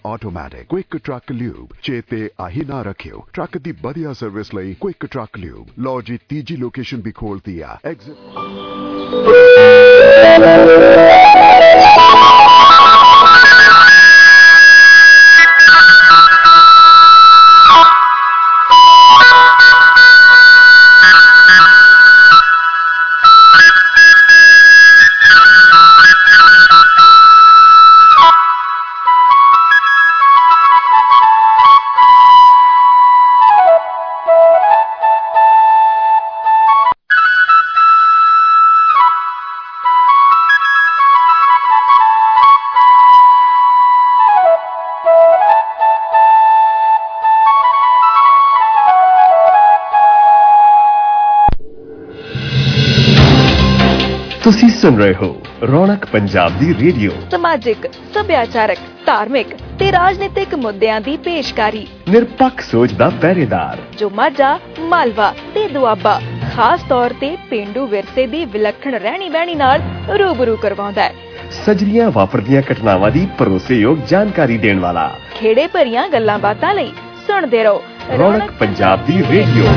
Automatic Quick Truck Lube ਚੇਤੇ ਆਹੀ ਨਾ ਰੱਖਿਓ ਟਰੱਕ ਦੀ ਵਧੀਆ ਸਰਵਿਸ ਲਈ Quick Truck Lube ਲਓ ਜੀ ਤੀਜੀ ਲੋਕੇਸ਼ਨ ਵੀ ਖੋਲਤੀ ਆ ਤੁਸੀਂ ਸੁਣ ਰਹੇ ਹੋ ਰੌਣਕ ਪੰਜਾਬ ਦੀ ਰੇਡੀਓ ਸਮਾਜਿਕ ਸੱਭਿਆਚਾਰਕ ਧਾਰਮਿਕ ਤੇ ਰਾਜਨੀਤਿਕ ਮੁੱਦਿਆਂ ਦੀ ਪੇਸ਼ਕਾਰੀ ਨਿਰਪੱਖ ਸੋਚ ਦਾ ਪਹਿਰੇਦਾਰ ਜੋ ਮਾਝਾ ਮਾਲਵਾ ਤੇ ਦੁਆਬਾ ਖਾਸ ਤੌਰ ਤੇ ਪੇਂਡੂ ਵਿਰਸੇ ਦੀ ਵਿਲੱਖਣ ਰਹਿਣੀ ਬਹਿਣੀ ਨਾਲ ਰੂਬਰੂ ਕਰਵਾਉਂਦਾ ਹੈ ਸਜਰੀਆਂ ਵਾਪਰਦੀਆਂ ਘਟਨਾਵਾਂ ਦੀ ਭਰੋਸੇਯੋਗ ਜਾਣਕਾਰੀ ਦੇਣ ਵਾਲਾ ਖੇੜੇ ਭਰੀਆਂ ਗੱਲਾਂ ਬਾਤਾਂ ਲਈ ਸੁਣਦੇ ਰਹੋ ਰੌਣਕ ਪੰਜਾਬ ਦੀ ਰੇਡੀਓ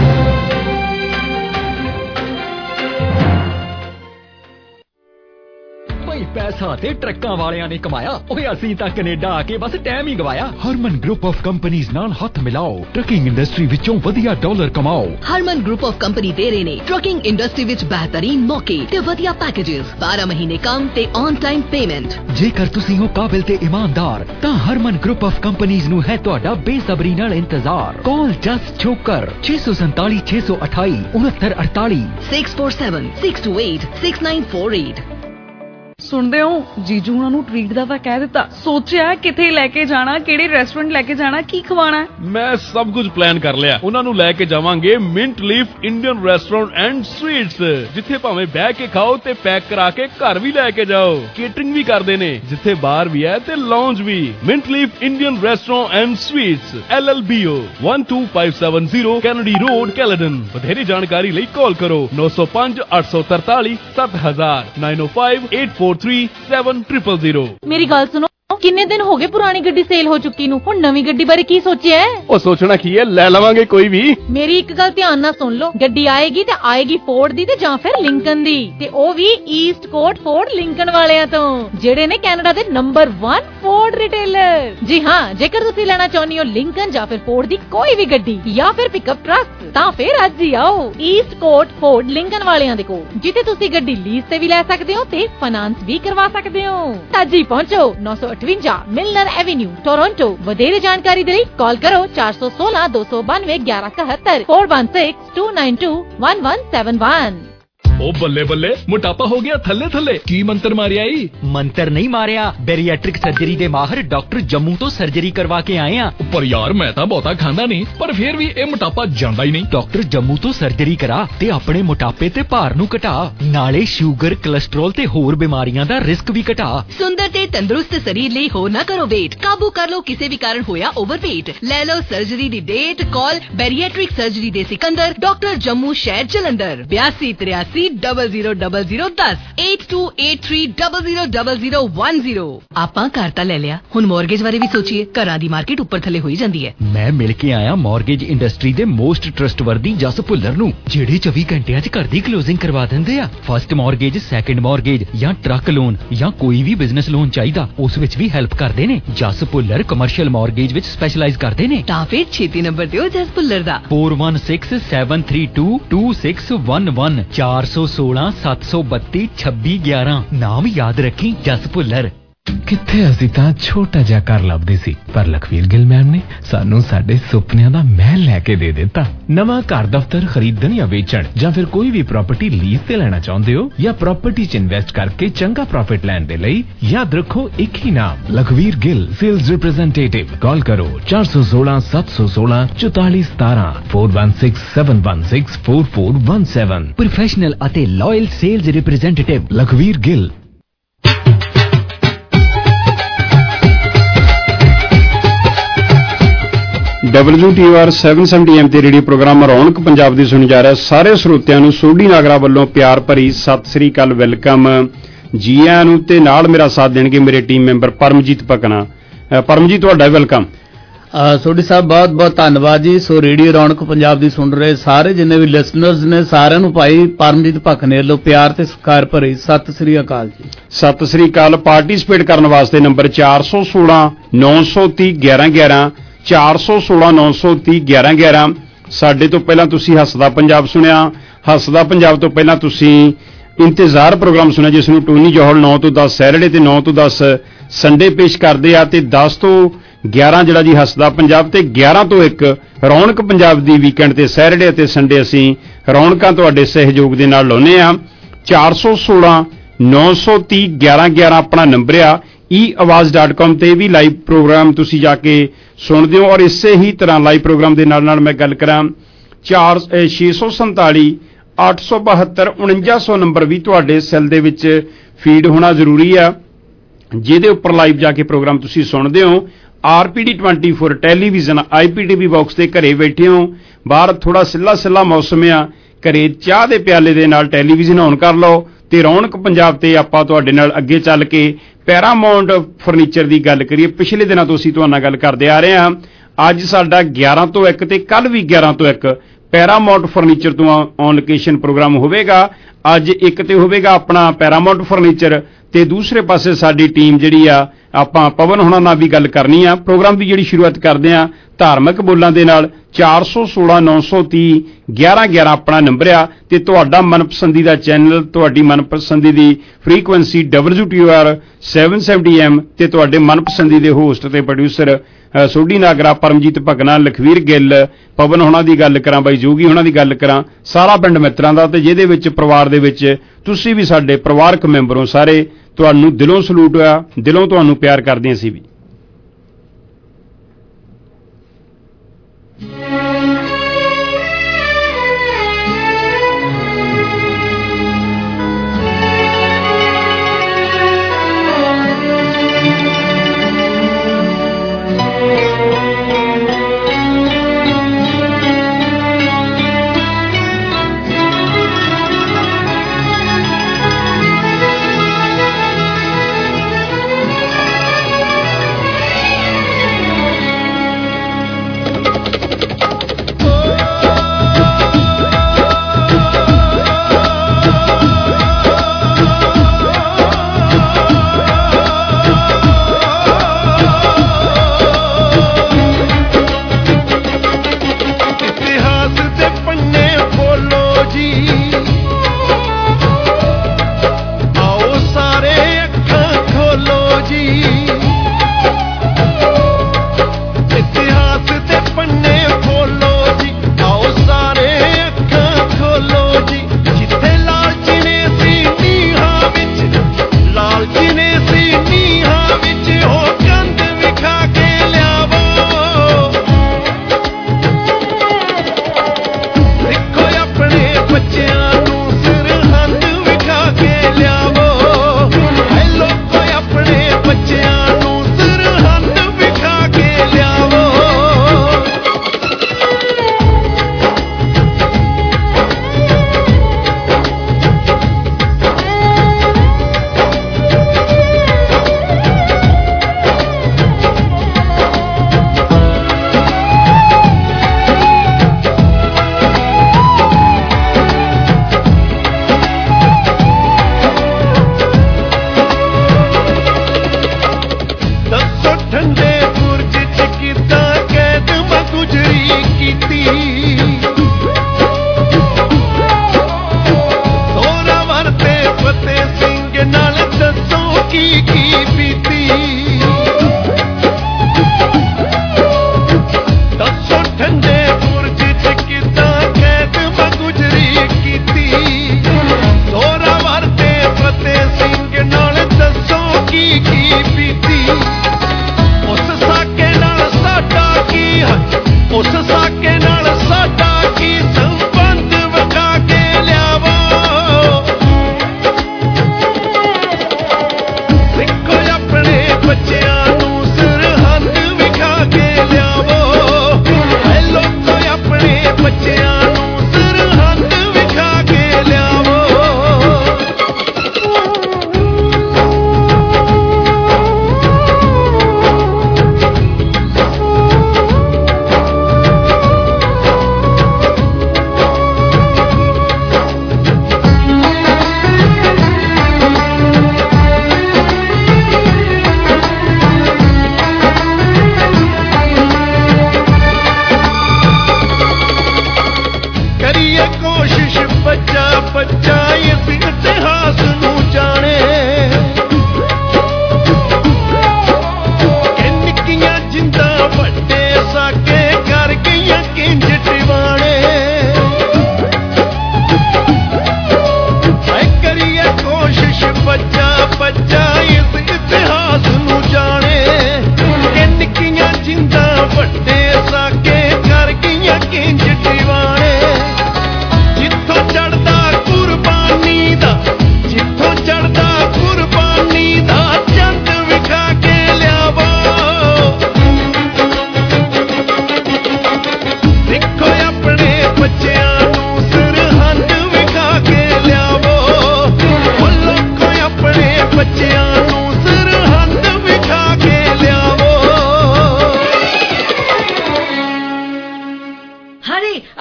ਪੈਸਾ ਤੇ ਟਰੱਕਾਂ ਵਾਲਿਆਂ ਨੇ ਕਮਾਇਆ ਓਏ ਅਸੀਂ ਤਾਂ ਕੈਨੇਡਾ ਆ ਕੇ ਬਸ ਟਾਈਮ ਹੀ ਗਵਾਇਆ ਹਰਮਨ ਗਰੁੱਪ ਆਫ ਕੰਪਨੀਆਂ ਨਾਲ ਹੱਥ ਮਿਲਾਓ ਟਰੱਕਿੰਗ ਇੰਡਸਟਰੀ ਵਿੱਚੋਂ ਵਧੀਆ ਡਾਲਰ ਕਮਾਓ ਹਰਮਨ ਗਰੁੱਪ ਆਫ ਕੰਪਨੀ ਦੇ ਰਹੇ ਨੇ ਟਰੱਕਿੰਗ ਇੰਡਸਟਰੀ ਵਿੱਚ ਬਿਹਤਰੀਨ ਮੌਕੇ ਤੇ ਵਧੀਆ ਪੈਕੇजेस 12 ਮਹੀਨੇ ਕੰਮ ਤੇ ਔਨ ਟਾਈਮ ਪੇਮੈਂਟ ਜੇਕਰ ਤੁਸੀਂ ਹੋ ਕਾਬਿਲ ਤੇ ਇਮਾਨਦਾਰ ਤਾਂ ਹਰਮਨ ਗਰੁੱਪ ਆਫ ਕੰਪਨੀਆਂ ਨੂੰ ਹੈ ਤੁਹਾਡਾ ਬੇਸਬਰੀ ਨਾਲ ਇੰਤਜ਼ਾਰ ਕਾਲ ਜਸਟ ਛੋਕਰ 647 628 6948 647 628 6948 ਸੁਣਦੇ ਹੋ ਜੀਜੂ ਉਹਨਾਂ ਨੂੰ ਟ੍ਰੀਟ ਦਾ ਤਾਂ ਕਹਿ ਦਿੱਤਾ ਸੋਚਿਆ ਕਿੱਥੇ ਲੈ ਕੇ ਜਾਣਾ ਕਿਹੜੇ ਰੈਸਟੋਰੈਂਟ ਲੈ ਕੇ ਜਾਣਾ ਕੀ ਖਵਾਣਾ ਮੈਂ ਸਭ ਕੁਝ ਪਲਾਨ ਕਰ ਲਿਆ ਉਹਨਾਂ ਨੂੰ ਲੈ ਕੇ ਜਾਵਾਂਗੇ Mint Leaf Indian restaurant and sweets ਜਿੱਥੇ ਭਾਵੇਂ ਬਹਿ ਕੇ ਖਾਓ ਤੇ ਪੈਕ ਕਰਾ ਕੇ ਘਰ ਵੀ ਲੈ ਕੇ ਜਾਓ ਕੇਟਰਿੰਗ ਵੀ ਕਰਦੇ ਨੇ ਜਿੱਥੇ ਬਾਰ ਵੀ ਹੈ ਤੇ ਲਾਉਂਜ ਵੀ Mint Leaf Indian restaurant and sweets LLBO 12570 Kennedy Road Caledon ਵਧੇਰੇ ਜਾਣਕਾਰੀ ਲਈ ਕਾਲ ਕਰੋ 905 843 7000 905 8437000 ਮੇਰੀ ਗੱਲ ਸੁਣੋ ਕਿੰਨੇ ਦਿਨ ਹੋ ਗਏ ਪੁਰਾਣੀ ਗੱਡੀ ਸੇਲ ਹੋ ਚੁੱਕੀ ਨੂੰ ਹੁਣ ਨਵੀਂ ਗੱਡੀ ਬਾਰੇ ਕੀ ਸੋਚਿਆ ਹੈ ਉਹ ਸੋਚਣਾ ਕੀ ਹੈ ਲੈ ਲਵਾਂਗੇ ਕੋਈ ਵੀ ਮੇਰੀ ਇੱਕ ਗੱਲ ਧਿਆਨ ਨਾਲ ਸੁਣ ਲਓ ਗੱਡੀ ਆਏਗੀ ਤੇ ਆਏਗੀ ਫੋਰਡ ਦੀ ਤੇ ਜਾਂ ਫਿਰ ਲਿੰਕਨ ਦੀ ਤੇ ਉਹ ਵੀ ਈਸਟ ਕੋਟ ਫੋਰਡ ਲਿੰਕਨ ਵਾਲਿਆਂ ਤੋਂ ਜਿਹੜੇ ਨੇ ਕੈਨੇਡਾ ਦੇ ਨੰਬਰ 1 ਫੋਰਡ ਰਿਟੇਲਰ ਜੀ ਹਾਂ ਜੇਕਰ ਤੁਸੀਂ ਲੈਣਾ ਚਾਹੁੰਦੇ ਹੋ ਲਿੰਕਨ ਜਾਂ ਫਿਰ ਫੋਰਡ ਦੀ ਕੋਈ ਵੀ ਗੱਡੀ ਜਾਂ ਫਿਰ ਪਿਕਅਪ ਟਰੱਕ ਤਾਂ ਫਿਰ ਅੱਜ ਹੀ ਆਓ ਈਸਟ ਕੋਟ ਫੋਰਡ ਲਿੰਕਨ ਵਾਲਿਆਂ ਦੇ ਕੋਲ ਜਿੱਥੇ ਤੁਸੀਂ ਗੱਡੀ ਲੀਜ਼ ਤੇ ਵੀ ਲੈ ਸਕਦੇ ਹੋ ਤੇ ਫਾਈਨਾਂਸ ਵੀ ਕਰਵਾ ਸਕਦੇ ਹੋ ਅੱਜ ਹੀ ਪਹੁੰਚੋ 958 ਮਿਲਨਰ ਐਵੇਨਿਊ ਟੋਰਾਂਟੋ ਵਧੇਰੇ ਜਾਣਕਾਰੀ ਦੇ ਲਈ ਕਾਲ ਕਰੋ 416 292 1171 416 292 1171 ਉਹ ਬੱਲੇ ਬੱਲੇ ਮੋਟਾਪਾ ਹੋ ਗਿਆ ਥੱਲੇ ਥੱਲੇ ਕੀ ਮੰਤਰ ਮਾਰਿਆ ਈ ਮੰਤਰ ਨਹੀਂ ਮਾਰਿਆ ਬੈਰੀਐਟ੍ਰਿਕ ਸਰਜਰੀ ਦੇ ਮਾਹਰ ਡਾਕਟਰ ਜੰਮੂ ਤੋਂ ਸਰਜਰੀ ਕਰਵਾ ਕੇ ਆਏ ਆ ਪਰ ਯਾਰ ਮੈਂ ਤਾਂ ਬਹੁਤਾ ਖਾਂਦਾ ਨਹੀਂ ਪਰ ਫਿਰ ਵੀ ਇਹ ਮੋਟਾਪਾ ਜਾਂਦਾ ਹੀ ਨਹੀਂ ਡਾਕਟਰ ਜੰਮੂ ਤੋਂ ਸਰਜਰੀ ਕਰਾ ਤੇ ਆਪਣੇ ਮੋਟਾਪੇ ਤੇ ਭਾਰ ਨੂੰ ਘਟਾ ਨਾਲੇ ਸ਼ੂਗਰ ਕੋਲੇਸਟ੍ਰੋਲ ਤੇ ਹੋਰ ਬਿਮਾਰੀਆਂ ਦਾ ਰਿਸਕ ਵੀ ਘਟਾ ਸੁੰਦਰ ਤੇ ਤੰਦਰੁਸਤ ਸਰੀਰ ਲਈ ਹੋ ਨਾ ਕਰੋ ਵੇਟ ਕਾਬੂ ਕਰ ਲੋ ਕਿਸੇ ਵੀ ਕਾਰਨ ਹੋਇਆ ਓਵਰਵੇਟ ਲੈ ਲਓ ਸਰਜਰੀ ਦੀ ਡੇਟ ਕਾਲ ਬੈਰੀਐਟ੍ਰਿਕ ਸਰਜਰੀ ਦੇ ਸਿਕੰਦਰ ਡਾਕਟਰ ਜੰਮੂ ਸ਼ਹਿਰ ਜਲੰਧਰ 8283 000010 8283000010 ਆਪਾਂ ਘਰ ਤਾਂ ਲੈ ਲਿਆ ਹੁਣ ਮੌਰਗੇਜ ਬਾਰੇ ਵੀ ਸੋਚੀਏ ਘਰਾਂ ਦੀ ਮਾਰਕੀਟ ਉੱਪਰ ਥੱਲੇ ਹੋਈ ਜਾਂਦੀ ਹੈ ਮੈਂ ਮਿਲ ਕੇ ਆਇਆ ਮੌਰਗੇਜ ਇੰਡਸਟਰੀ ਦੇ ਮੋਸਟ ਟਰਸਟਵਰਦੀ ਜਸ ਭੁੱਲਰ ਨੂੰ ਜਿਹੜੇ 24 ਘੰਟਿਆਂ 'ਚ ਘਰ ਦੀ ਕਲੋਜ਼ਿੰਗ ਕਰਵਾ ਦਿੰਦੇ ਆ ਫਸਟ ਮੌਰਗੇਜ ਸੈਕੰਡ ਮੌਰਗੇਜ ਜਾਂ ਟਰੱਕ ਲੋਨ ਜਾਂ ਕੋਈ ਵੀ ਬਿਜ਼ਨਸ ਲੋਨ ਚਾਹੀਦਾ ਉਸ ਵਿੱਚ ਵੀ ਹੈਲਪ ਕਰਦੇ ਨੇ ਜਸ ਭੁੱਲਰ ਕਮਰਸ਼ੀਅਲ ਮੌਰਗੇਜ ਵਿੱਚ ਸਪੈਸ਼ਲਾਈਜ਼ ਕਰਦੇ ਨੇ ਤਾਂ ਫਿਰ ਛੇਤੀ ਨੰਬਰ ਦਿਓ ਜਸ ਭੁੱਲਰ ਦਾ 4167322611 416 732 2611 ਨਾਮ ਯਾਦ ਰੱਖੀ ਜਸ ਭੁੱਲਰ ਕਿੱਥੇ ਅਸੀਂ ਤਾਂ ਛੋਟਾ ਜਿਹਾ ਘਰ ਲੱਭਦੇ ਸੀ ਪਰ ਲਖਵੀਰ ਗਿੱਲ ਮੈਮ ਨੇ ਸਾਨੂੰ ਸਾਡੇ ਸੁਪਨਿਆਂ ਦਾ ਮਹਿਲ ਲੈ ਕੇ ਦੇ ਦਿੱਤਾ ਨਵਾਂ ਘਰ ਦਫ਼ਤਰ ਖਰੀਦਣ ਜਾਂ ਵੇਚਣ ਜਾਂ ਫਿਰ ਕੋਈ ਵੀ ਪ੍ਰਾਪਰਟੀ ਲੀਜ਼ ਤੇ ਲੈਣਾ ਚਾਹੁੰਦੇ ਹੋ ਜਾਂ ਪ੍ਰਾਪਰਟੀ 'ਚ ਇਨਵੈਸਟ ਕਰਕੇ ਚੰਗਾ ਪ੍ਰੋਫਿਟ ਲੈਣ ਦੇ ਲਈ ਯਾਦ ਰੱਖੋ ਇੱਕ ਹੀ ਨਾਮ Lakhvir Gill sales representative call ਕਰੋ 416 716 4417 4167164417 ਪ੍ਰੋਫੈਸ਼ਨਲ ਅਤੇ loyal sales representative Lakhvir Gill WTR 770M ਤੇ ਰੇਡੀਓ ਪ੍ਰੋਗਰਾਮ ਰੌਣਕ ਪੰਜਾਬ ਦੀ ਸੁਣੀ ਜਾ ਰਿਹਾ ਸਾਰੇ ਸਰੋਤਿਆਂ ਨੂੰ ਸੋਢੀ ਨਾਗਰਾ ਵੱਲੋਂ ਪਿਆਰ ਭਰੀ ਸਤਿ ਸ੍ਰੀ ਅਕਾਲ ਵੈਲਕਮ ਜੀ ਆਇਆਂ ਨੂੰ ਤੇ ਨਾਲ ਮੇਰਾ ਸਾਥ ਦੇਣਗੇ ਮੇਰੇ ਟੀਮ ਮੈਂਬਰ ਪਰਮਜੀਤ ਪਕਣਾ ਪਰਮਜੀਤ ਤੁਹਾਡਾ ਵੈਲਕਮ। ਸੋਢੀ ਸਾਹਿਬ ਬਹੁਤ ਬਹੁਤ ਧੰਨਵਾਦ ਜੀ। ਸੋ ਰੇਡੀਓ ਰੌਣਕ ਪੰਜਾਬ ਦੀ ਸੁਣ ਰਹੇ ਸਾਰੇ ਜਿੰਨੇ ਵੀ ਲਿਸਨਰਸ ਨੇ ਸਾਰਿਆਂ ਨੂੰ ਭਾਈ ਪਰਮਜੀਤ ਭਕਨੇ ਵੱਲੋਂ ਪਿਆਰ ਤੇ ਸਤਿਕਾਰ ਭਰੀ ਸਤਿ ਸ੍ਰੀ ਅਕਾਲ ਜੀ। ਸਤਿ ਸ੍ਰੀ ਅਕਾਲ। ਪਾਰਟਿਸਿਪੇਟ ਕਰਨ ਵਾਸਤੇ ਨੰਬਰ 416 930 1111 416 930 1111। ਸਾਡੇ ਤੋਂ ਪਹਿਲਾਂ ਤੁਸੀਂ ਹੱਸਦਾ ਪੰਜਾਬ ਸੁਣਿਆ। ਹੱਸਦਾ ਪੰਜਾਬ ਤੋਂ ਪਹਿਲਾਂ ਤੁਸੀਂ ਇੰਤਜ਼ਾਰ ਪ੍ਰੋਗਰਾਮ ਸੁਣਿਆ ਜਿਸ ਨੂੰ ਟੋਨੀ ਜੋਹਲ 9 ਤੋਂ 10 ਸੈਟਰਡੇ ਤੇ 9 ਤੋਂ 10 ਸੰਡੇ ਪੇਸ਼ ਕਰਦੇ ਆ, ਤੇ 10 ਤੋਂ 11 ਜਿਹੜਾ ਜੀ ਹੱਸਦਾ ਪੰਜਾਬ, ਤੇ 11 ਤੋਂ 1 ਰੌਣਕ ਪੰਜਾਬ ਦੀ ਵੀਕਐਂਡ ਤੇ ਸੈਟਰਡੇ ਅਤੇ ਸੰਡੇ ਅਸੀਂ ਰੌਣਕਾਂ ਤੁਹਾਡੇ ਸਹਿਯੋਗ ਦੇ ਨਾਲ ਲਾਉਂਦੇ ਆ। 416 930 1111 ਆਪਣਾ ਨੰਬਰ ਆ। eawaz.com ਤੇ ਵੀ ਲਾਈਵ ਪ੍ਰੋਗਰਾਮ ਤੁਸੀਂ ਜਾ ਕੇ ਸੁਣਦੇ ਹੋ। ਔਰ ਇਸੇ ਹੀ ਤਰ੍ਹਾਂ ਲਾਈਵ ਪ੍ਰੋਗਰਾਮ ਦੇ ਨਾਲ ਮੈਂ ਗੱਲ ਕਰਾਂ 647 872 4900 ਨੰਬਰ ਵੀ ਤੁਹਾਡੇ ਸੈੱਲ ਦੇ ਵਿੱਚ ਫੀਡ ਹੋਣਾ ਜ਼ਰੂਰੀ ਆ, ਜਿਹਦੇ ਉੱਪਰ ਲਾਈਵ ਜਾ ਕੇ ਪ੍ਰੋਗਰਾਮ ਤੁਸੀਂ ਸੁਣਦੇ ਹੋ। RPD 24 ਟੈਲੀਵਿਜ਼ਨ IPTV ਬਾਕਸ ਤੇ ਘਰੇ ਬੈਠੇ ਹੋ, ਬਾਹਰ ਥੋੜਾ ਸਿੱਲਾ ਮੌਸਮ ਆ, ਘਰੇ ਚਾਹ ਦੇ ਪਿਆਲੇ ਦੇ ਨਾਲ ਟੈਲੀਵਿਜ਼ਨ ਔਨ ਕਰ ਲਓ ਤੇ ਰੌਣਕ ਪੰਜਾਬ ਤੇ ਆਪਾਂ ਤੁਹਾਡੇ ਨਾਲ ਅੱਗੇ ਚੱਲ ਕੇ ਪੈਰਾਮਾਉਂਟ ਫਰਨੀਚਰ ਦੀ ਗੱਲ ਕਰੀਏ। ਪਿਛਲੇ ਦਿਨਾਂ ਤੋਂ ਅਸੀਂ ਤੁਹਾਡੇ ਨਾਲ ਗੱਲ ਕਰਦੇ ਆ ਰਹੇ ਹਾਂ। ਅੱਜ ਸਾਡਾ 11 ਤੋਂ 1 ਤੇ ਕੱਲ ਵੀ 11 ਤੋਂ 1 ਪੈਰਾਮਾਉਂਟ ਫਰਨੀਚਰ ਤੋਂ ਔਨ ਲੋਕੇਸ਼ਨ ਪ੍ਰੋਗਰਾਮ ਹੋਵੇਗਾ। ਅੱਜ ਇੱਕ ਤੇ ਹੋਵੇਗਾ ਆਪਣਾ ਪੈਰਾਮਾਉਂਟ ਫਰਨੀਚਰ, ਤੇ ਦੂਸਰੇ ਪਾਸੇ ਸਾਡੀ ਟੀਮ ਜਿਹੜੀ ਆ ਆਪਾਂ ਪਵਨ ਹੋਣਾ ਨਾਲ ਵੀ ਗੱਲ ਕਰਨੀ ਆ। ਪ੍ਰੋਗਰਾਮ ਦੀ ਜਿਹੜੀ ਸ਼ੁਰੂਆਤ ਕਰਦੇ ਆ ਧਾਰਮਿਕ ਬੋਲਾਂ ਦੇ ਨਾਲ। 416 930 1111 ਆਪਣਾ ਨੰਬਰ ਆ, ਤੇ ਤੁਹਾਡਾ ਮਨਪਸੰਦੀਦਾ ਚੈਨਲ, ਤੁਹਾਡੀ ਮਨਪਸੰਦੀ ਦੀ ਫ੍ਰੀਕੁਐਂਸੀ WTOR 770M ਤੇ ਤੁਹਾਡੇ ਮਨਪਸੰਦੀ ਦੇ ਹੋਸਟ ਤੇ ਪ੍ਰੋਡਿਊਸਰ ਸੋਢੀ ਨਾਗਰਾ, ਪਰਮਜੀਤ ਭਕਨਾ, ਲਖਵੀਰ ਗਿੱਲ, ਪਵਨ ਹੋਣਾ ਦੀ ਗੱਲ ਕਰਾਂ, ਬਾਈ ਜੋਗੀ ਹੋਣਾ ਦੀ ਗੱਲ ਕਰਾਂ, ਸਾਰਾ ਪਿੰਡ ਮਿੱਤਰਾਂ ਦਾ, ਤੇ ਜਿਹਦੇ ਵਿੱਚ ਪਰਿਵਾਰ ਦੇ ਵਿੱਚ ਤੁਸੀਂ ਵੀ ਸਾਡੇ ਪਰਿਵਾਰਕ ਮੈਂਬਰ ਹੋ। ਸਾਰੇ ਤੁਹਾਨੂੰ ਦਿਲੋਂ ਸਲੂਟ ਆ, ਦਿਲੋਂ ਤੁਹਾਨੂੰ ਪਿਆਰ ਕਰਦੇ ਅਸੀਂ ਵੀ।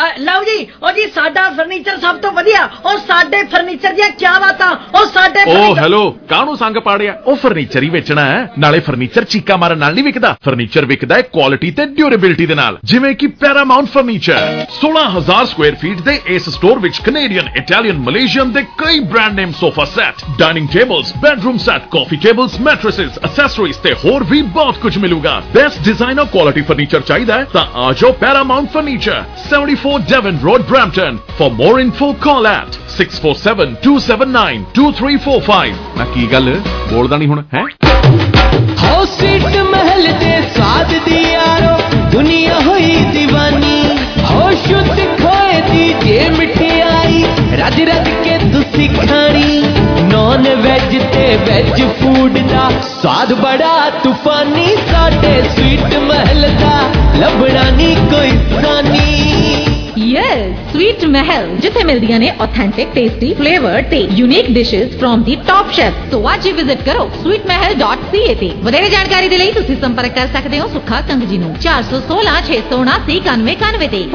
ਲਓ ਜੀ ਉਹ ਜੀ ਸਾਡਾ ਫਰਨੀਚਰ ਸਭ ਤੋਂ ਵਧੀਆ ਉਹ ਸਾਡੇ ਫਰਨੀਚਰ ਦੀਆਂ ਕੀ ਬਾਤਾਂ ਉਹ ਸਾਡੇ ਓ ਹੈਲੋ ਕਾਹਨੂੰ ਸੰਗ ਪਾੜਿਆ ਉਹ ਫਰਨੀਚਰ ਹੀ ਵੇਚਣਾ ਹੈ ਨਾਲੇ ਫਰਨੀਚਰ ਚੀਕਾ ਮਾਰਨ ਨਾਲ ਨਹੀਂ ਵਿਕਦਾ ਫਰਨੀਚਰ ਵਿਕਦਾ ਹੈ ਕੁਆਲਿਟੀ ਤੇ ਡਿਊਰੇਬਿਲਿਟੀ ਦੇ ਨਾਲ ਜਿਵੇਂ ਕਿ ਪੈਰਾਮਾਉਂਟ ਫਰਨੀਚਰ 16000 ਸਕੁਆਇਰ ਫੀਟ ਦੇ ਇਸ ਸਟੋਰ ਵਿੱਚ ਕੈਨੇਡੀਅਨ ਇਟਾਲੀਅਨ ਮਲੇਸ਼ੀਅਨ ਦੇ ਕਈ brand name sofa set dining tables bedroom set coffee tables mattresses accessories ਤੇ ਹੋਰ ਵੀ ਬਹੁਤ ਕੁਝ ਮਿਲੂਗਾ ਬੈਸਟ ਡਿਜ਼ਾਈਨਰ ਕੁਆਲਿਟੀ ਫਰਨੀਚਰ ਚਾਹੀਦਾ ਹੈ ਤਾਂ ਆ ਜਾਓ Paramount furniture 74 Devon Road Brampton for more info call at 6472792345 ਮੈਂ ਕੀ ਗੱਲ ਬੋਲਦਾ ਨਹੀਂ ਹੁਣ ਹੈ ਹਾਊਸ ਸਵੀਟ ਮਹਿਲ ਦੇ ਸਵਾਦ ਦੀ ਯਾਰੋ ਦੁਨੀਆ ਹੋਈ دیਵਾਨੀ ਹੋ ਸ਼ੁੱਧ ਖੋਏ ਦੀ ਜੇ ਮਠਿਆਈ ਰੱਜ ਰੱਜ ਕੇ ਤੁਸੀਂ ਖਾਣੀ ਨੌਨ ਵੈਜ ਤੇ ਵੈਜ ਫੂਡ ਦਾ ਸਵਾਦ ਬੜਾ ਤੂਫਾਨੀ ਸਾਡੇ ਸਵੀਟ ਮਹਿਲ ਦਾ ਲੱਭਣਾ ਨਹੀਂ ਕੋਈ ਸਾਨੀ Yes, Sweet Mahal, ਜਿੱਥੇ ਮਿਲਦੀਆਂ ਨੇ authentic, tasty, flavored ਤੇ unique dishes from the top chefs. So ਅੱਜ ਹੀ ਵਿਜ਼ਿਟ ਕਰੋ sweetmahal.ca ਤੇ ਵਧੇਰੇ ਜਾਣਕਾਰੀ ਦੇ ਲਈ ਤੁਸੀਂ ਸੰਪਰਕ ਕਰ ਸਕਦੇ ਹੋ ਸੁੱਖਾ ਕੰਗ ਜੀ ਨੂੰ 4166799191 ਤੇ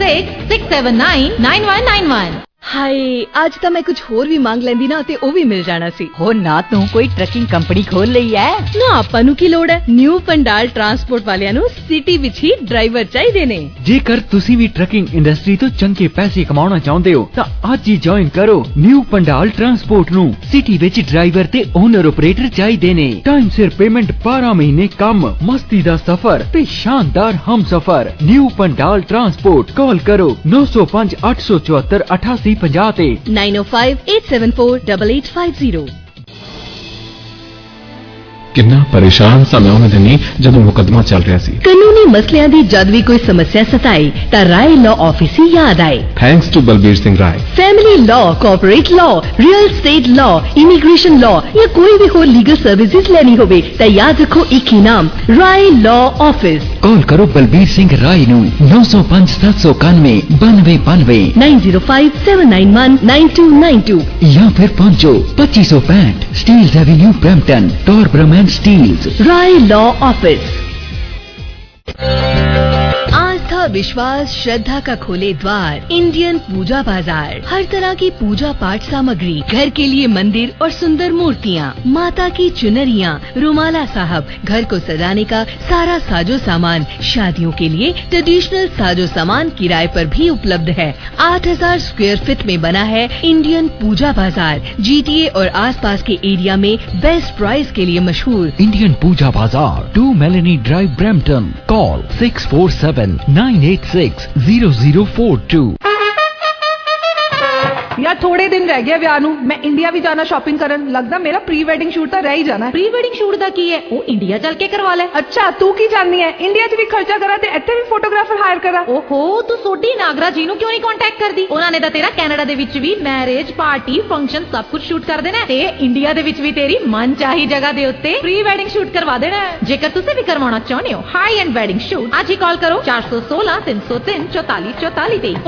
4166799191 ਹਾਏ ਅੱਜ ਤਾਂ ਮੈਂ ਕੁਝ ਹੋਰ ਵੀ ਮੰਗ ਲੈਂਦੀ ਨਾ ਤੇ ਉਹ ਵੀ ਮਿਲ ਜਾਣਾ ਸੀ ਹੋ ਨਾ ਤੂੰ ਕੋਈ ਟਰੱਕਿੰਗ ਕੰਪਨੀ ਖੋਲ ਲਈ ਐ ਨਾ ਆਪਾਂ ਨੂੰ ਕੀ ਲੋੜ ਹੈ ਨਿਊ ਪੰਡਾਲ ਟਰਾਂਸਪੋਰਟ ਵਾਲਿਆਂ ਨੂੰ ਸਿਟੀ ਵਿੱਚ ਹੀ ਡਰਾਈਵਰ ਚਾਹੀਦੇ ਨੇ ਜੇਕਰ ਤੁਸੀਂ ਵੀ ਟਰੱਕਿੰਗ ਇੰਡਸਟਰੀ ਤੋਂ ਚੰਗੇ ਪੈਸੇ ਕਮਾਉਣਾ ਚਾਹੁੰਦੇ ਹੋ ਤਾਂ ਅੱਜ ਹੀ ਜੁਆਇਨ ਕਰੋ ਨਿਊ ਪੰਡਾਲ ਟਰਾਂਸਪੋਰਟ ਨੂੰ ਸਿਟੀ ਵਿੱਚ ਡਰਾਈਵਰ ਤੇ ਓਨਰ ਆਪਰੇਟਰ ਚਾਹੀਦੇ ਨੇ ਟਾਈਮ ਸਿਰ ਪੇਮੈਂਟ 12 ਮਹੀਨੇ ਕੰਮ ਮਸਤੀ ਦਾ ਸਫ਼ਰ ਤੇ ਸ਼ਾਨਦਾਰ ਹਮਸਫ਼ਰ ਨਿਊ ਪੰਡਾਲ ਟਰਾਂਸਪੋਰਟ ਕਾਲ ਕਰੋ 905 874 8850 ਤੇ 9058748850 ਕਿੰਨਾ ਪਰੇਸ਼ਾਨ ਸਮੇਂ ਉਹਨਾਂ ਦੇ ਨਹੀਂ ਜਦੋਂ ਮੁਕੱਦਮਾ ਚੱਲ ਰਿਹਾ ਸੀ ਕਾਨੂੰਨੀ ਮਸਲਿਆਂ ਦੀ ਜਦ ਵੀ ਕੋਈ ਸਮੱਸਿਆ ਸਤਾਏ ਤਾਂ ਰਾਏ ਲਾਅ ਆਫਿਸ ਹੀ ਯਾਦ ਆਏ thanks to Balbir Singh Rai family law corporate law real estate law immigration law ਜਾਂ ਕੋਈ ਵੀ ਹੋਰ ਲੀਗਲ ਸਰਵਿਸਿਜ਼ ਲੈਣੀ ਹੋਵੇ ਤਾਂ ਯਾਦ ਰੱਖੋ ਇੱਕ ਹੀ ਨਾਮ ਰਾਏ ਲਾਅ ਆਫਿਸ ਕਾਲ ਕਰੋ ਬਲਬੀਰ ਸਿੰਘ ਰਾਏ ਨੂੰ 905791 9292 9057919292 ਜਾਂ ਫਿਰ ਪਹੁੰਚੋ 2565 Steeles Avenue Brampton Torbram and Steeles Rai law office आस्था विश्वास श्रद्धा का खोले द्वार इंडियन पूजा बाजार हर तरह की पूजा पाठ सामग्री घर के लिए मंदिर और सुंदर मूर्तियाँ माता की चुनरियाँ रुमाला साहब घर को सजाने का सारा साजो सामान शादियों के लिए ट्रेडिशनल साजो सामान किराए पर भी उपलब्ध है 8000 स्क्वायर फीट में बना है इंडियन पूजा बाजार GTA और आसपास के एरिया में बेस्ट प्राइस के लिए मशहूर इंडियन पूजा बाजार 2 मेलेनी ड्राइव ब्रैम्पटन कॉल 6479860042 यार थोड़े दिन रह गए ਵਿਆਹ ਨੂੰ ਮੈਂ ਇੰਡੀਆ ਵੀ ਜਾਣਾ ਸ਼ਾਪਿੰਗ ਕਰਨ ਲੱਗਦਾ ਮੇਰਾ ਪ੍ਰੀ ਵੈਡਿੰਗ ਸ਼ੂਟ ਤਾਂ ਰਹਿ ਹੀ ਜਾਣਾ ਪ੍ਰੀ ਵੈਡਿੰਗ ਸ਼ੂਟ ਦਾ ਕੀ ਹੈ ਉਹ ਇੰਡੀਆ ਚੱਲ ਕੇ ਕਰਵਾ ਲੈ ਅੱਛਾ ਤੂੰ ਕੀ ਜਾਣਦੀ ਹੈ ਇੰਡੀਆ 'ਚ ਵੀ ਖਰਚਾ ਕਰਾਂ ਤੇ ਇੱਥੇ ਵੀ ਫੋਟੋਗ੍ਰਾਫਰ ਹਾਇਰ ਕਰਾਂ ਓਹੋ ਤੂੰ ਸੋਢੀ ਨਾਗਰਾ ਜੀ ਨੂੰ ਕਿਉਂ ਨਹੀਂ ਕੰਟੈਕਟ ਕਰਦੀ ਉਹਨਾਂ ਨੇ ਤਾਂ ਤੇਰਾ ਕੈਨੇਡਾ ਦੇ ਵਿੱਚ ਵੀ ਮੈਰਿਜ ਪਾਰਟੀ ਫੰਕਸ਼ਨ ਸਭ ਕੁਝ ਸ਼ੂਟ ਕਰ ਦੇਣਾ ਤੇ ਇੰਡੀਆ ਦੇ ਵਿੱਚ ਵੀ ਤੇਰੀ ਮਨ ਚਾਹੀ ਜਗ੍ਹਾ ਦੇ ਉੱਤੇ ਪ੍ਰੀ ਵੈਡਿੰਗ ਸ਼ੂਟ ਕਰਵਾ ਦੇਣਾ ਜੇਕਰ ਤੁਸੀਂ ਵੀ ਕਰਵਾਉਣਾ ਚਾਹੁੰਦੇ ਹੋ ਹਾਈ ਐਂਡ ਵੈਡਿੰਗ ਸ਼ੂਟ ਅੱਜ ਹੀ ਕਾਲ ਕਰੋ 4163034444 ਤੇ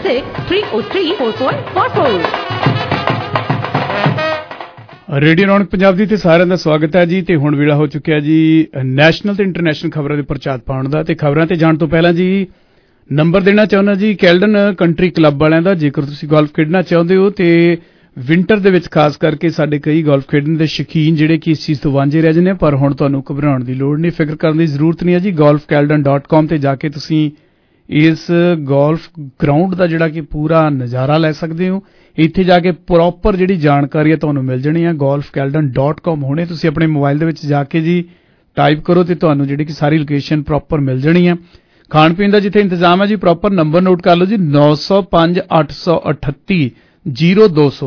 4163034444 ਰੇਡੀਓ ਰੌਣਕ ਪੰਜਾਬ ਦੀ ਤੇ ਸਾਰਿਆਂ ਦਾ ਸਵਾਗਤ ਹੈ ਜੀ ਤੇ ਹੁਣ ਵੇਲਾ ਹੋ ਚੁੱਕਿਆ ਜੀ ਨੈਸ਼ਨਲ ਤੇ ਇੰਟਰਨੈਸ਼ਨਲ ਖਬਰਾਂ ਦੇ ਪ੍ਰਚਾਰ ਪਾਉਣ ਦਾ ਤੇ ਖਬਰਾਂ ਤੇ ਜਾਣ ਤੋਂ ਪਹਿਲਾਂ ਜੀ ਨੰਬਰ ਦੇਣਾ ਚਾਹੁੰਦਾ ਜੀ ਕੈਲਡਨ ਕੰਟਰੀ ਕਲੱਬ ਵਾਲਿਆਂ ਦਾ ਜੇਕਰ ਤੁਸੀਂ ਗੋਲਫ ਖੇਡਣਾ ਚਾਹੁੰਦੇ ਹੋ ਤੇ ਵਿੰਟਰ ਦੇ ਵਿੱਚ ਖਾਸ ਕਰਕੇ ਸਾਡੇ ਕਈ ਗੋਲਫ ਖੇਡਣ ਦੇ ਸ਼ੌਕੀਨ ਜਿਹੜੇ ਕਿ ਇਸ ਚੀਜ਼ ਤੋਂ ਵਾਂਝੇ ਰਹਿ ਜਾਂਦੇ ਪਰ ਹੁਣ ਤੁਹਾਨੂੰ ਘਬਰਾਉਣ ਦੀ ਲੋੜ ਨਹੀਂ ਫਿਕਰ ਕਰਨ ਦੀ ਜ਼ਰੂਰਤ ਨਹੀਂ ਹੈ ਜੀ golfkeldon.com ਤੇ ਜਾ ਕੇ ਤੁਸੀਂ ਇਸ ਗੋਲਫ ਗਰਾਊਂਡ ਦਾ ਜਿਹੜਾ ਕਿ ਪੂਰਾ ਨਜ਼ਾਰਾ ਲੈ ਸਕਦੇ ਹੋ ਇੱਥੇ ਜਾ ਕੇ ਪ੍ਰੋਪਰ ਜਿਹੜੀ ਜਾਣਕਾਰੀ ਹੈ ਤੁਹਾਨੂੰ ਮਿਲ ਜਾਣੀ ਹੈ golfkeldon.com ਹੁਣੇ ਤੁਸੀਂ ਆਪਣੇ ਮੋਬਾਈਲ ਦੇ ਵਿੱਚ ਜਾ ਕੇ ਜੀ ਟਾਈਪ ਕਰੋ ਤੇ ਤੁਹਾਨੂੰ ਜਿਹੜੀ ਕਿ ਸਾਰੀ ਲੋਕੇਸ਼ਨ ਪ੍ਰੋਪਰ ਮਿਲ ਜਾਣੀ ਹੈ ਖਾਣ ਪੀਣ ਦਾ ਜਿੱਥੇ ਇੰਤਜ਼ਾਮ ਹੈ ਜੀ ਪ੍ਰੋਪਰ ਨੰਬਰ ਨੋਟ ਕਰ ਲਓ ਜੀ 9058380200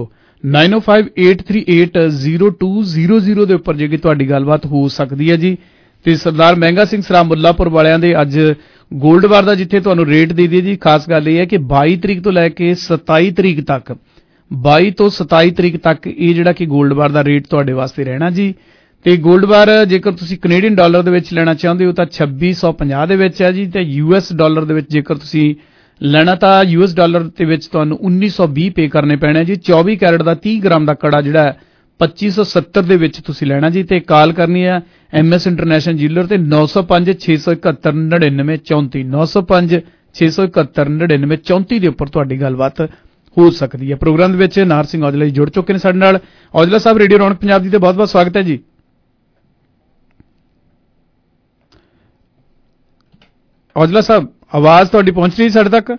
9058380200 ਦੇ ਉੱਪਰ ਜੇ ਕਿ ਤੁਹਾਡੀ ਗੱਲਬਾਤ ਹੋ ਸਕਦੀ ਹੈ ਜੀ ਤੇ ਸਰਦਾਰ ਮਹਿੰਗਾ ਸਿੰਘ ਸਰਾ ਮੁੱਲਾਪੁਰ ਵਾਲਿਆਂ ਦੇ ਅੱਜ ਗੋਲਡ ਬਾਰ ਦਾ ਜਿੱਥੇ ਤੁਹਾਨੂੰ ਰੇਟ ਦੇ ਦਈਏ ਜੀ ਖਾਸ ਗੱਲ ਇਹ ਹੈ ਕਿ 22 ਤਰੀਕ ਤੋਂ ਲੈ ਕੇ 27 ਤਰੀਕ ਤੱਕ 22 ਤੋਂ 27 ਤਰੀਕ ਤੱਕ ਇਹ ਜਿਹੜਾ ਕਿ ਗੋਲਡ ਬਾਰ ਦਾ ਰੇਟ ਤੁਹਾਡੇ ਵਾਸਤੇ ਰਹਿਣਾ ਜੀ ਤੇ ਗੋਲਡ ਬਾਰ ਜੇਕਰ ਤੁਸੀਂ ਕੈਨੇਡੀਅਨ ਡਾਲਰ ਦੇ ਵਿੱਚ ਲੈਣਾ ਚਾਹੁੰਦੇ ਹੋ ਤਾਂ 2650 ਦੇ ਵਿੱਚ ਹੈ ਜੀ ਤੇ US ਡਾਲਰ ਦੇ ਵਿੱਚ ਜੇਕਰ ਤੁਸੀਂ ਲੈਣਾ ਤਾਂ US ਡਾਲਰ ਦੇ ਵਿੱਚ ਤੁਹਾਨੂੰ 1920 ਪੇ ਕਰਨੇ ਪੈਣੇ ਜੀ 24 ਕੈਰਟ ਦਾ 30 ਗ੍ਰਾਮ ਦਾ ਕੜਾ ਜਿਹੜਾ 2570 ਦੇ ਵਿੱਚ ਤੁਸੀਂ ਲੈਣਾ ਜੀ ਤੇ ਕਾਲ ਕਰਨੀ ਹੈ MS ਇੰਟਰਨੈਸ਼ਨਲ ਜੀਲਰ ਤੇ 9056719934 9059 6719934 ਦੇ ਉੱਪਰ ਤੁਹਾਡੀ ਗੱਲਬਾਤ ਹੋ ਸਕਦੀ ਹੈ। ਪ੍ਰੋਗਰਾਮ ਦੇ ਵਿੱਚ ਨਾਰ ਸਿੰਘ ਔਜਲਾ ਜੀ ਜੁੜ ਚੁੱਕੇ ਨੇ ਸਾਡੇ ਨਾਲ। ਔਜਲਾ ਸਾਹਿਬ, ਰੇਡੀਓ ਰੌਣਕ ਪੰਜਾਬ ਜੀ ਤੇ ਬਹੁਤ ਬਹੁਤ ਸਵਾਗਤ ਹੈ ਜੀ। ਔਜਲਾ ਸਾਹਿਬ, ਆਵਾਜ਼ ਤੁਹਾਡੀ ਪਹੁੰਚ ਰਹੀ ਸਾਡੇ ਤੱਕ?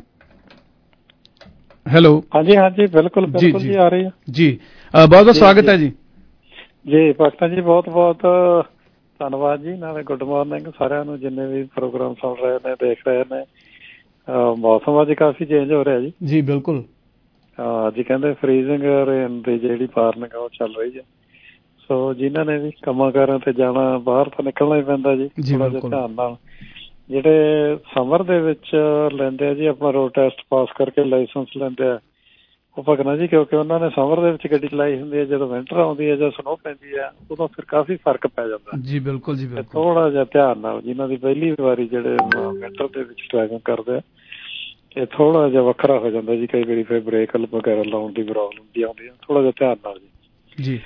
ਹੈਲੋ। ਹਾਂਜੀ ਹਾਂਜੀ, ਬਿਲਕੁਲ ਬਿਲਕੁਲ ਜੀ, ਆ ਰਹੀ ਹੈ ਜੀ। ਬਹੁਤ ਬਹੁਤ ਸਵਾਗਤ ਹੈ ਜੀ। ਜੀ ਭਗਤਾਂ ਜੀ, ਬਹੁਤ ਬਹੁਤ ਧੰਨਵਾਦ ਜੀ। ਨਾਲੇ ਗੁੱਡ ਮਾਰਨਿੰਗ ਸਾਰਿਆਂ ਨੂੰ ਜਿੰਨੇ ਵੀ ਪ੍ਰੋਗਰਾਮ ਸੁਣ ਰਹੇ ਨੇ, ਦੇਖ ਰਹੇ ਨੇ। ਮੌਸਮ ਅੱਜ ਕਾਫੀ ਚੇਂਜ ਹੋ ਰਿਹਾ ਜੀ। ਜੀ ਬਿਲਕੁਲ। ਅੱਜ ਕਹਿੰਦੇ ਫਰੀਜ਼ਿੰਗ ਰੇਨ ਦੀ ਜਿਹੜੀ ਵਾਰਨਿੰਗ ਉਹ ਚੱਲ ਰਹੀ ਹੈ। ਸੋ ਜਿਨ੍ਹਾਂ ਨੇ ਵੀ ਕੰਮਾਂ ਕਾਰਾਂ ਤੇ ਜਾਣਾ, ਬਾਹਰ ਤਾਂ ਨਿਕਲਣਾ ਹੀ ਪੈਂਦਾ ਜੀ, ਥੋੜਾ ਜਿਹਾ ਧਿਆਨ ਨਾਲ। ਜਿਹੜੇ ਸਮਰ ਦੇ ਵਿੱਚ ਲੈਂਦੇ ਆ ਜੀ ਆਪਣਾ ਰੋਡ ਟੈਸਟ ਪਾਸ ਕਰਕੇ ਲਾਇਸੈਂਸ ਲੈਂਦੇ ਆ, ਉਹ ਭਗਣਾ ਜੀ, ਕਿਉਂਕਿ ਉਹਨਾਂ ਨੇ ਸਮਰ ਦੇ ਵਿੱਚ ਗੱਡੀ ਚਲਾਈ ਹੁੰਦੀ ਹੈ। ਜਦੋਂ ਵਿੰਟਰ ਆਉਂਦੀ ਹੈ ਜਾਂ ਸਨੋ ਪੈਂਦੀ ਹੈ, ਉਦੋਂ ਫਿਰ ਕਾਫੀ ਫਰਕ ਪੈ ਜਾਂਦਾ ਜੀ। ਬਿਲਕੁਲ ਜੀ, ਬਿਲਕੁਲ। ਥੋੜਾ ਜਿਹਾ ਧਿਆਨ ਨਾਲ ਜਿਨ੍ਹਾਂ ਦੀ ਪਹਿਲੀ ਵਾਰੀ ਜਿਹੜੇ ਵਿੰਟਰ ਦੇ ਵਿੱਚ ਡਰਾਈਵਿੰਗ ਕਰਦੇ ਆ, ਇਹ ਥੋੜਾ ਜਿਹਾ ਵੱਖਰਾ ਹੋ ਜਾਂਦਾ ਜੀ। ਕਈ ਵਾਰੀ ਫਿਰ ਬ੍ਰੇਕ ਵਗੈਰਾ ਲਾਉਣ ਦੀ ਪ੍ਰੋਬਲਮ ਵੀ ਆਉਂਦੀ ਹੈ। ਥੋੜਾ ਜਿਹਾ ਧਿਆਨ ਨਾਲ ਜੀ।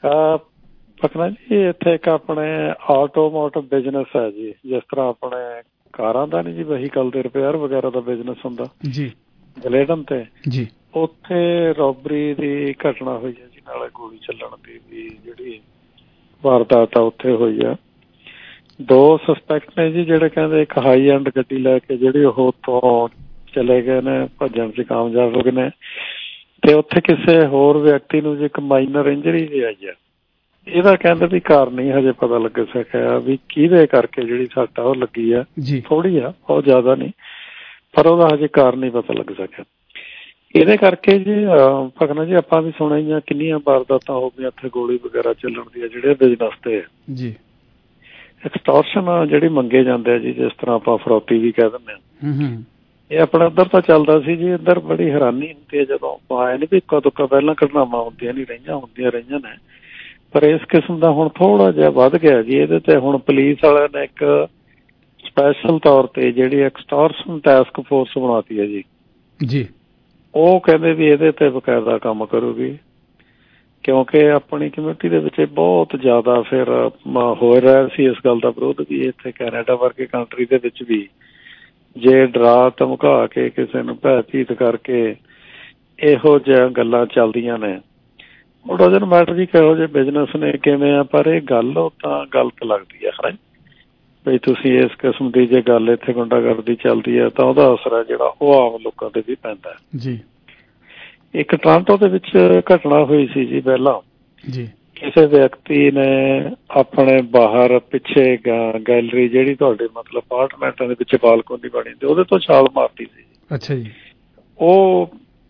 ਭਗਣਾ ਜੀ, ਇੱਥੇ ਇੱਕ ਆਪਣੇ ਆਟੋਮੋਟਿਵ ਬਿਜ਼ਨਸ ਹੈ ਜੀ। ਜਿਸ ਤਰ੍ਹਾਂ ਆਪਣੇ ਕਾਰਾਂ ਦਾ ਨਹੀਂ ਜੀ, ਵਹੀਕਲ ਦੇ ਰਿਪੇਅਰ ਵਗੈਰਾ ਦਾ ਬਿਜ਼ਨਸ ਹੁੰਦਾ ਜੀ, ਗਲੇਡਨ ਤੇ ਜੀ। ਉੱਥੇ ਰੋਬਰੀ ਦੀ ਘਟਨਾ ਹੋਈ ਹੈ ਜੀ, ਨਾਲੇ ਗੋਲੀ ਚੱਲਣ ਦੀ ਵੀ ਜਿਹੜੀ ਵਾਰਦਾਤ ਆ ਉੱਥੇ ਹੋਈ ਆ। 2 ਸਸਪੈਕਟ ਨੇ ਜੀ, ਜਿਹੜੇ ਕਹਿੰਦੇ ਇੱਕ ਹਾਈ ਐਂਡ ਗੱਡੀ ਲੈ ਕੇ ਜਿਹੜੀ ਉਹ ਉੱਥੋਂ ਚਲੇ ਗਏ ਨੇ, ਭੱਜਣ 'ਚ ਕਾਮਯਾਬ ਹੋ ਗਏ ਨੇ। ਤੇ ਉੱਥੇ ਕਿਸੇ ਹੋਰ ਵਿਅਕਤੀ ਨੂੰ ਜੀ ਇੱਕ ਮਾਈਨਰ ਇੰਜਰੀ ਵੀ ਆਈ ਆ। ਇਹਦਾ ਕਹਿੰਦੇ ਵੀ ਕਾਰਨ ਨਹੀਂ ਹਜੇ ਪਤਾ ਲੱਗ ਸਕਿਆ ਵੀ ਕਿਹਦੇ ਕਰਕੇ ਜਿਹੜੀ ਸੱਟ ਆ ਉਹ ਲੱਗੀ ਆ। ਥੋੜੀ ਆ, ਬਹੁਤ ਜ਼ਿਆਦਾ ਨਹੀਂ, ਪਰ ਉਹਦਾ ਹਜੇ ਕਾਰਨ ਨਹੀਂ ਪਤਾ ਲੱਗ ਸਕਿਆ। ਇਹਦੇ ਕਰਕੇ ਜੀ ਭਗਨਾ ਜੀ, ਆਪਾਂ ਵੀ ਸੁਣਿਆ ਹੀ ਆ ਕਿੰਨੀਆਂ ਵਾਰਦਾਤਾਂ ਹੋ ਗਈਆਂ ਇੱਥੇ ਗੋਲੀ ਵਗੈਰਾ ਚੱਲਣ ਦੀਆਂ, ਜਿਹੜੇ ਬਿਜ਼ਨਸ ਤੇ ਜੀ ਐਕਸਟੋਰਸ਼ਨ ਜਿਹੜੀ ਮੰਗੇ ਜਾਂਦੇ ਆ ਜੀ, ਜਿਸ ਤਰ੍ਹਾਂ ਆਪਾਂ ਫਰੌਤੀ ਵੀ ਕਹਿ ਦਿੰਦੇ ਹਾਂ। ਇਹ ਆਪਣੇ ਉੱਧਰ ਤਾਂ ਚੱਲਦਾ ਸੀ ਜੀ। ਇੱਧਰ ਬੜੀ ਹੈਰਾਨੀ ਹੁੰਦੀ ਹੈ ਜਦੋਂ ਆਏ ਨਹੀਂ ਵੀ ਇੱਕਾ ਦੁੱਕਾ ਪਹਿਲਾਂ ਘਟਨਾਵਾਂ ਹੁੰਦੀਆਂ ਨਹੀਂ ਰਹੀਆਂ, ਹੁੰਦੀਆਂ ਰਹੀਆਂ ਨੇ, ਪਰ ਇਸ ਕਿਸਮ ਦਾ ਹੁਣ ਥੋੜਾ ਜਿਹਾ ਵੱਧ ਗਿਆ ਜੀ। ਇਹਦੇ ਤੇ ਹੁਣ ਪੁਲਿਸ ਵਾਲਿਆਂ ਨੇ ਇੱਕ ਸਪੈਸ਼ਲ ਤੌਰ ਤੇ ਜਿਹੜੀ ਐਕਸਟੋਰਸ਼ਨ ਟਾਸਕ ਫੋਰਸ ਬਣਾਤੀ ਹੈ ਜੀ। ਜੀ ਉਹ ਕਹਿੰਦੇ ਵੀ ਇਹਦੇ ਤੇ ਬਕਾਇਦਾ ਕੰਮ ਕਰੂਗੀ, ਕਿਉਂਕਿ ਆਪਣੀ ਕਮਿਊਨਿਟੀ ਦੇ ਵਿੱਚ ਬਹੁਤ ਜ਼ਿਆਦਾ ਫਿਰ ਹੋ ਰਿਹਾ ਸੀ ਇਸ ਗੱਲ ਦਾ ਵਿਰੋਧ ਵੀ ਇੱਥੇ ਕੈਨੇਡਾ ਵਰਗੇ ਕੰਟਰੀ ਦੇ ਵਿੱਚ ਵੀ ਜੇ ਡਰਾ ਧਮਕਾ ਕੇ ਕਿਸੇ ਨੂੰ ਭੈਭੀਤ ਕਰਕੇ ਇਹੋ ਜਿਹੀਆਂ ਗੱਲਾਂ ਚੱਲਦੀਆਂ ਨੇ। ਉਹ ਡਜ਼ਨ ਮੈਟਰ ਜੀ ਕਿਹੋ ਜਿਹੇ ਬਿਜ਼ਨਸ ਨੇ, ਕਿਵੇਂ ਆ, ਪਰ ਇਹ ਗੱਲ ਉਹ ਤਾਂ ਗਲਤ ਲੱਗਦੀ ਹੈ ਹੈ ਬਈ ਤੁਸੀਂ ਇਸ ਕਿਸਮ ਦੀ ਜੇ ਗੱਲ ਇੱਥੇ ਗੁੰਡਾਗਰਦੀ ਚੱਲਦੀ ਹੈ ਤਾਂ ਉਹਦਾ ਅਸਰ ਹੈ ਜਿਹੜਾ ਉਹ ਆਮ ਲੋਕਾਂ ਤੇ ਵੀ ਪੈਂਦਾ ਜੀ। ਇੱਕ ਟੋਰਾਂਟੋ ਦੇ ਵਿੱਚ ਘਟਨਾ ਹੋਈ ਸੀ ਜੀ ਪਹਿਲਾਂ ਜੀ। ਕਿਸੇ ਵਿਅਕਤੀ ਨੇ ਆਪਣੇ ਬਾਹਰ ਪਿੱਛੇ ਗੈਲਰੀ ਜਿਹੜੀ ਤੁਹਾਡੇ ਮਤਲਬ ਅਪਾਰਟਮੈਂਟਾਂ ਦੇ ਵਿੱਚ ਬਾਲਕੋਨੀ ਬਣੀ ਤੇ ਉਹਦੇ ਤੋਂ ਛਾਲ ਮਾਰਤੀ ਸੀ। ਅੱਛਾ ਜੀ। ਉਹ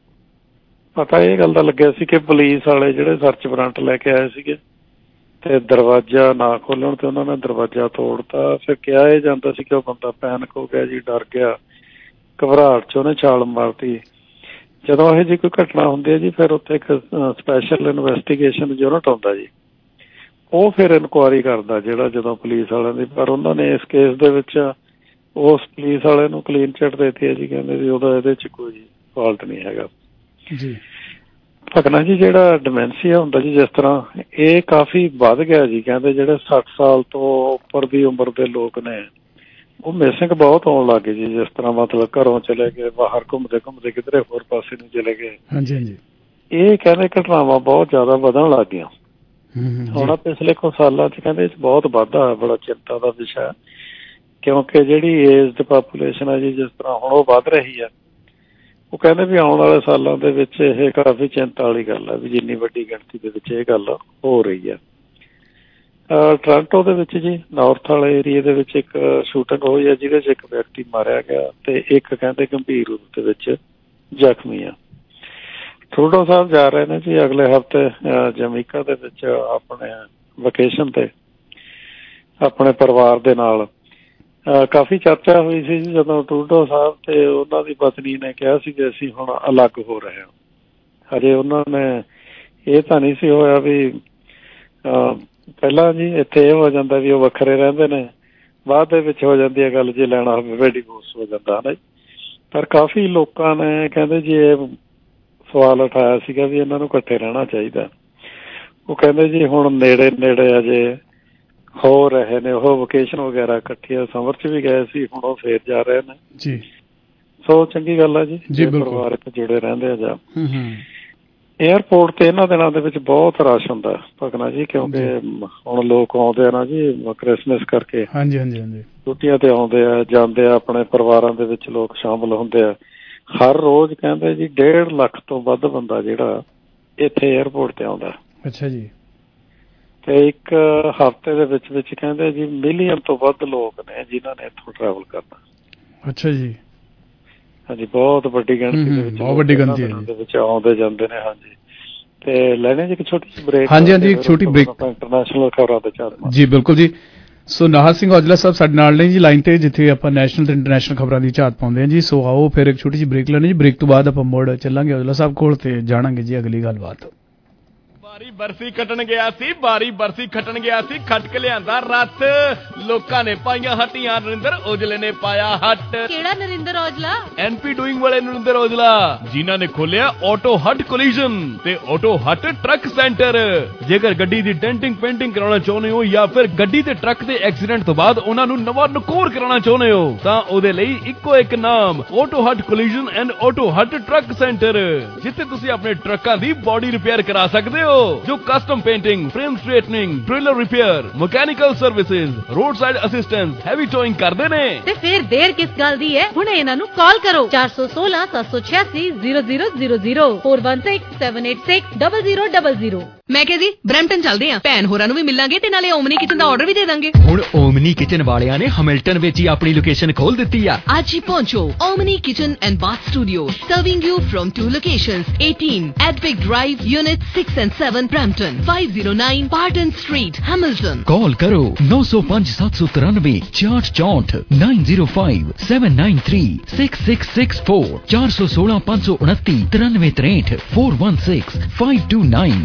ਪਤਾ ਇਹ ਗੱਲ ਦਾ ਲੱਗਿਆ ਸੀ ਕਿ ਪੁਲਿਸ ਵਾਲੇ ਜਿਹੜੇ ਸਰਚ ਵਾਰੰਟ ਲੈ ਕੇ ਆਏ ਸੀਗੇ ਤੇ ਦਰਵਾਜ਼ਾ ਨਾ ਖੋਲਣ ਤੇ ਉਹਨਾਂ ਨੇ ਦਰਵਾਜ਼ਾ ਤੋੜਤਾ। ਫਿਰ ਕਿਹਾ ਇਹ ਜਾਂਦਾ ਸੀ ਕਿ ਉਹ ਬੰਦਾ ਪੈਨਿਕ ਹੋ ਗਿਆ ਜੀ, ਡਰ ਗਿਆ, ਘਬਰਾਹਟ 'ਚ ਉਹਨੇ ਛਾਲ ਮਾਰਤੀ। ਜਦੋਂ ਇਹੋ ਜਿਹੀ ਕੋਈ ਘਟਨਾ ਹੁੰਦੀ ਹੈ ਜੀ, ਫਿਰ ਉੱਥੇ ਇੱਕ ਸਪੈਸ਼ਲ ਇਨਵੈਸਟੀਗੇਸ਼ਨ ਯੂਨਿਟ ਆਉਂਦਾ ਜੀ, ਉਹ ਫਿਰ ਇਨਕੁਆਇਰੀ ਕਰਦਾ ਜਿਹੜਾ ਜਦੋਂ ਪੁਲਿਸ ਵਾਲਿਆਂ ਦੀ। ਪਰ ਉਹਨਾਂ ਨੇ ਇਸ ਕੇਸ ਦੇ ਵਿੱਚ ਉਸ ਪੁਲਿਸ ਵਾਲੇ ਨੂੰ ਕਲੀਨ ਚਿੱਟ ਦੇਤੀ ਹੈ ਜੀ, ਕਹਿੰਦੇ ਵੀ ਉਹਦਾ ਇਹਦੇ 'ਚ ਕੋਈ ਫਾਲਟ ਨਹੀਂ ਹੈਗਾ ਜੀ। ਭਗਨਾ ਜੀ, ਜਿਹੜਾ ਡਿਮੈਂਸ਼ੀਆ ਹੁੰਦਾ ਜੀ ਜਿਸ ਤਰ੍ਹਾਂ, ਇਹ ਕਾਫੀ ਵੱਧ ਗਿਆ ਜੀ। ਕਹਿੰਦੇ ਜਿਹੜੇ 60 ਸਾਲ ਤੋਂ ਉੱਪਰ ਦੀ ਉਮਰ ਦੇ ਲੋਕ ਨੇ ਉਹ ਮਿਸਿੰਗ ਬਹੁਤ ਆਉਣ ਲੱਗ ਗਏ ਜੀ। ਜਿਸ ਤਰ੍ਹਾਂ ਮਤਲਬ ਘਰੋਂ ਚਲੇ ਗਏ, ਬਾਹਰ ਘੁੰਮਦੇ ਘੁੰਮਦੇ ਕਿਧਰੇ ਹੋਰ ਪਾਸੇ ਨੂੰ ਚਲੇ ਗਏ। ਹਾਂਜੀ ਹਾਂਜੀ। ਇਹ ਕਹਿੰਦੇ ਘਟਨਾਵਾਂ ਬਹੁਤ ਜ਼ਿਆਦਾ ਵਧਣ ਲੱਗ ਗਈਆਂ ਹੁਣ ਪਿਛਲੇ ਕੁਝ ਸਾਲਾਂ 'ਚ। ਕਹਿੰਦੇ ਬਹੁਤ ਵਾਧਾ ਹੈ, ਬੜਾ ਚਿੰਤਾ ਦਾ ਵਿਸ਼ਾ, ਕਿਉਂਕਿ ਜਿਹੜੀ ਏਜਡ ਪਾਪੂਲੇਸ਼ਨ ਹੈ ਜੀ ਜਿਸ ਤਰ੍ਹਾਂ ਹੁਣ ਉਹ ਵੱਧ ਰਹੀ ਹੈ। ਉਹ ਕਹਿੰਦੇ ਵੀ ਆਉਣ ਵਾਲੇ ਸਾਲਾਂ ਦੇ ਵਿੱਚ ਇਹ ਕਾਫੀ ਚਿੰਤਾ ਵਾਲੀ ਗੱਲ ਹੈ ਵੀ ਜਿੰਨੀ ਵੱਡੀ ਗਿਣਤੀ ਦੇ ਵਿੱਚ ਇਹ ਗੱਲ ਹੋ ਰਹੀ ਹੈ। ਟੋਰਾਂਟੋ ਦੇ ਵਿੱਚ ਜੀ ਨਾਰਥ ਵਾਲੇ ਏਰੀਏ ਦੇ ਵਿੱਚ ਇੱਕ ਸ਼ੂਟਿੰਗ ਹੋਈ ਹੈ ਜਿਹਦੇ 'ਚ ਇੱਕ ਵਿਅਕਤੀ ਮਾਰਿਆ ਗਿਆ ਤੇ ਇੱਕ ਕਹਿੰਦੇ ਗੰਭੀਰ ਰੂਪ ਦੇ ਵਿੱਚ ਜ਼ਖਮੀ ਆ। ਟਰੂਡੋ ਸਾਹਿਬ ਜਾ ਰਹੇ ਨੇ ਜੀ ਅਗਲੇ ਹਫ਼ਤੇ ਜਮੈਕਾ ਦੇ ਵਿੱਚ ਆਪਣੇ ਵਕੇਸ਼ਨ ਤੇ ਆਪਣੇ ਪਰਿਵਾਰ ਦੇ ਨਾਲ। ਕਾਫੀ ਚਰਚਾ ਹੋਈ ਸੀ ਜਦੋਂ ਟਰੂਡੋ ਸਾਹਿਬ ਤੇ ਉਹਨਾਂ ਦੀ ਪਤਨੀ ਨੇ ਕਿਹਾ ਸੀ ਕਿ ਅਸੀਂ ਹੁਣ ਅਲੱਗ ਹੋ ਰਹੇ ਹਾਂ। ਹਜੇ ਉਹਨਾਂ ਨੇ ਇਹ ਤਾਂ ਨਹੀਂ ਸੀ ਹੋਇਆ ਵੀ ਪਹਿਲਾਂ ਜੀ ਇੱਥੇ ਇਹ ਹੋ ਜਾਂਦਾ ਵੀ ਉਹ ਵੱਖਰੇ ਰਹਿੰਦੇ ਨੇ, ਬਾਅਦ ਦੇ ਵਿੱਚ ਹੋ ਜਾਂਦੀ ਹੈ ਗੱਲ ਜੇ ਲੈਣਾ ਹੋਵੇ ਡਿਵੋਰਸ ਹੋ ਜਾਂਦਾ ਹੈ ਨਾ। ਪਰ ਕਾਫੀ ਲੋਕਾਂ ਨੇ ਕਹਿੰਦੇ ਜੀ ਇਹ ਸਵਾਲ ਉਠਾਇਆ ਸੀਗਾ ਵੀ ਇਹਨਾਂ ਨੂੰ ਇਕੱਠੇ ਰਹਿਣਾ ਚਾਹੀਦਾ। ਉਹ ਕਹਿੰਦੇ ਜੀ ਹੁਣ ਨੇੜੇ ਨੇੜੇ ਅਜੇ ਹੋ ਰਹੇ ਨੇ ਉਹ ਵਕੇਸ਼ਨ ਵਗੈਰਾ ਇਕੱਠੀਆਂ, ਸਮਰ 'ਚ ਵੀ ਗਏ ਸੀ, ਹੁਣ ਉਹ ਫੇਰ ਜਾ ਰਹੇ ਨੇ ਜੀ। ਸੋ ਚੰਗੀ ਗੱਲ ਹੈ ਜੀ, ਪਰਿਵਾਰਕ ਜੁੜੇ ਰਹਿੰਦੇ ਆ ਜਾਂ ਏਅਰਪੋਰਟ ਤੇ ਇਹਨਾਂ ਦਿਨਾਂ ਦੇ ਵਿੱਚ ਬਹੁਤ ਰਸ਼ ਹੁੰਦਾ ਭਗਨਾ ਜੀ, ਕਿਉਂਕਿ ਹੁਣ ਲੋਕ ਆਉਂਦੇ ਆ ਨਾ ਜੀ ਕ੍ਰਿਸਮਸ ਕਰਕੇ, ਛੁੱਟੀਆਂ ਤੇ ਆਉਂਦੇ ਆ ਜਾਂਦੇ ਆ, ਆਪਣੇ ਪਰਿਵਾਰਾਂ ਦੇ ਵਿੱਚ ਲੋਕ ਸ਼ਾਮਲ ਹੁੰਦੇ ਆ। ਹਰ ਰੋਜ਼ ਕਹਿੰਦੇ ਜੀ 1.5 ਲੱਖ ਤੋਂ ਵੱਧ ਬੰਦਾ ਜਿਹੜਾ ਇੱਥੇ ਏਅਰਪੋਰਟ ਤੇ ਆਉਂਦਾ। ਅੱਛਾ ਜੀ। ਤੇ ਇੱਕ ਹਫ਼ਤੇ ਦੇ ਵਿੱਚ ਕਹਿੰਦੇ ਜੀ 1 ਮਿਲੀਅਨ ਤੋਂ ਵੱਧ ਲੋਕ ਨੇ ਜਿਨ੍ਹਾਂ ਨੇ ਇੱਥੋਂ ਟਰੈਵਲ ਕਰਨਾ। ਅੱਛਾ ਜੀ। ਹਾਂਜੀ, ਬਹੁਤ ਵੱਡੀ ਗਿਣਤੀ ਦੇ ਵਿੱਚ, ਬਹੁਤ ਵੱਡੀ ਗਿਣਤੀ ਦੇ ਵਿੱਚ ਆਉਂਦੇ ਜਾਂਦੇ ਨੇ। ਹਾਂਜੀ, ਤੇ ਲੈਣੇ ਜੀ ਇੱਕ ਛੋਟੀ ਜਿਹੀ ਬ੍ਰੇਕ। ਹਾਂਜੀ, ਇੱਕ ਛੋਟੀ ਬ੍ਰੇਕ ਇੰਟਰਨੈਸ਼ਨਲ ਖਬਰਾਂ ਤੇ ਚੱਲਦੇ ਜੀ। ਬਿਲਕੁਲ ਜੀ। ਸੋ ਨਾਹਰ ਸਿੰਘ ਔਜਲਾ ਸਾਹਿਬ ਸਾਡੇ ਨਾਲ ਨੇ ਜੀ ਲਾਈਨ ਤੇ, ਜਿੱਥੇ ਆਪਾਂ ਨੈਸ਼ਨਲ ਤੇ ਇੰਟਰਨੈਸ਼ਨਲ ਖਬਰਾਂ ਦੀ ਝਾਤ ਪਾਉਂਦੇ ਹਾਂ ਜੀ। ਸੋ ਆਓ ਫਿਰ ਇੱਕ ਛੋਟੀ ਜਿਹੀ ਬ੍ਰੇਕ ਲੈਣੀ ਜੀ। ਬ੍ਰੇਕ ਤੋਂ ਬਾਅਦ ਆਪਾਂ ਮੁੜ ਚੱਲਾਂਗੇ ਔਜਲਾ ਸਾਹਿਬ ਕੋਲ ਤੇ ਜਾਣਾਂਗੇ ਜੀ ਅਗਲੀ ਗੱਲਬਾਤ। ਬਾਰੀ ਬਰਸੀ ਖੱਟਣ ਗਿਆ ਸੀ, ਬਾਰੀ ਬਰਸੀ ਖੱਟਣ ਗਿਆ ਸੀ, ਖੱਟ ਕੇ ਲਿਆਂਦਾ ਰੱਥ, ਲੋਕਾਂ ਨੇ ਪਾਈਆਂ ਹੱਟੀਆਂ, ਨਰਿੰਦਰ ਔਜਲੇ ਨੇ ਪਾਇਆ ਹੱਟ। ਕਿਹੜਾ ਨਰਿੰਦਰ ਔਜਲਾ? ਐਨਪੀ ਡੂਇੰਗ ਵਾਲੇ ਨਰਿੰਦਰ ਔਜਲਾ, ਜਿਨ੍ਹਾਂ ਨੇ ਖੋਲਿਆ ਆਟੋ ਹੱਟ ਕੋਲੀਜਨ ਤੇ ਆਟੋ ਹੱਟ ਟਰੱਕ ਸੈਂਟਰ। ਜੇਕਰ ਗੱਡੀ ਦੀ ਡੈਂਟਿੰਗ ਪੇਂਟਿੰਗ ਕਰਾਉਣਾ ਚਾਹੁੰਦੇ ਹੋ ਜਾਂ ਫਿਰ ਗੱਡੀ ਤੇ ਟਰੱਕ ਦੇ ਐਕਸੀਡੈਂਟ ਤੋਂ ਬਾਅਦ ਉਹਨਾਂ ਨੂੰ ਨਵਾਂ ਨਕੋਰ ਕਰਾਉਣਾ ਚਾਹੁੰਦੇ ਹੋ ਤਾਂ ਉਹਦੇ ਲਈ ਇੱਕੋ ਇੱਕ ਨਾਮ, Auto Hut collision and Auto Hut truck centre, ਜਿੱਥੇ ਤੁਸੀਂ ਆਪਣੇ ਟਰੱਕਾਂ ਦੀ ਬੋਡੀ ਰਿਪੇਅਰ ਕਰਾ ਸਕਦੇ ਹੋ, ਜੋ custom painting, frame straightening, trailer repair, mechanical services, roadside assistance, heavy towing ਕਰਦੇ ਨੇ। ਤੇ ਫਿਰ ਦੇਰ ਕਿਸ ਗੱਲ ਦੀ ਹੈ, ਹੁਣੇ ਇਹਨਾਂ ਨੂੰ ਕਾਲ ਕਰੋ 416 786 0000 416 786 0000। ਮੈਂ ਕਿਹਾ ਜੀ ਬਰੈਂਪਟਨ ਚੱਲਦੇ ਆਂ, ਭੈਣ ਹੋਰਾਂ ਨੂੰ ਵੀ ਮਿਲਾਂਗੇ ਤੇ ਨਾਲੇ ਓਮਨੀ ਕਿਚਨ ਦਾ ਆਰਡਰ ਵੀ ਦੇ ਦਾਂਗੇ। ਹੁਣ ਓਮਨੀ ਕਿਚਨ ਵਾਲਿਆਂ ਨੇ ਹੈਮਿਲਟਨ ਵਿੱਚ ਹੀ ਆਪਣੀ ਲੋਕੇਸ਼ਨ ਖੋਲ ਦਿੱਤੀ ਆ। ਅੱਜ ਹੀ ਪਹੁੰਚੋ Omni kitchen and bath studio, serving you from 2 locations, 18 Advic Drive, Unit 6 and 7 Brampton, 509 Barton Street, Hamilton। Call करो 905 793 6464 905 793 6664 416 529 9363 416 529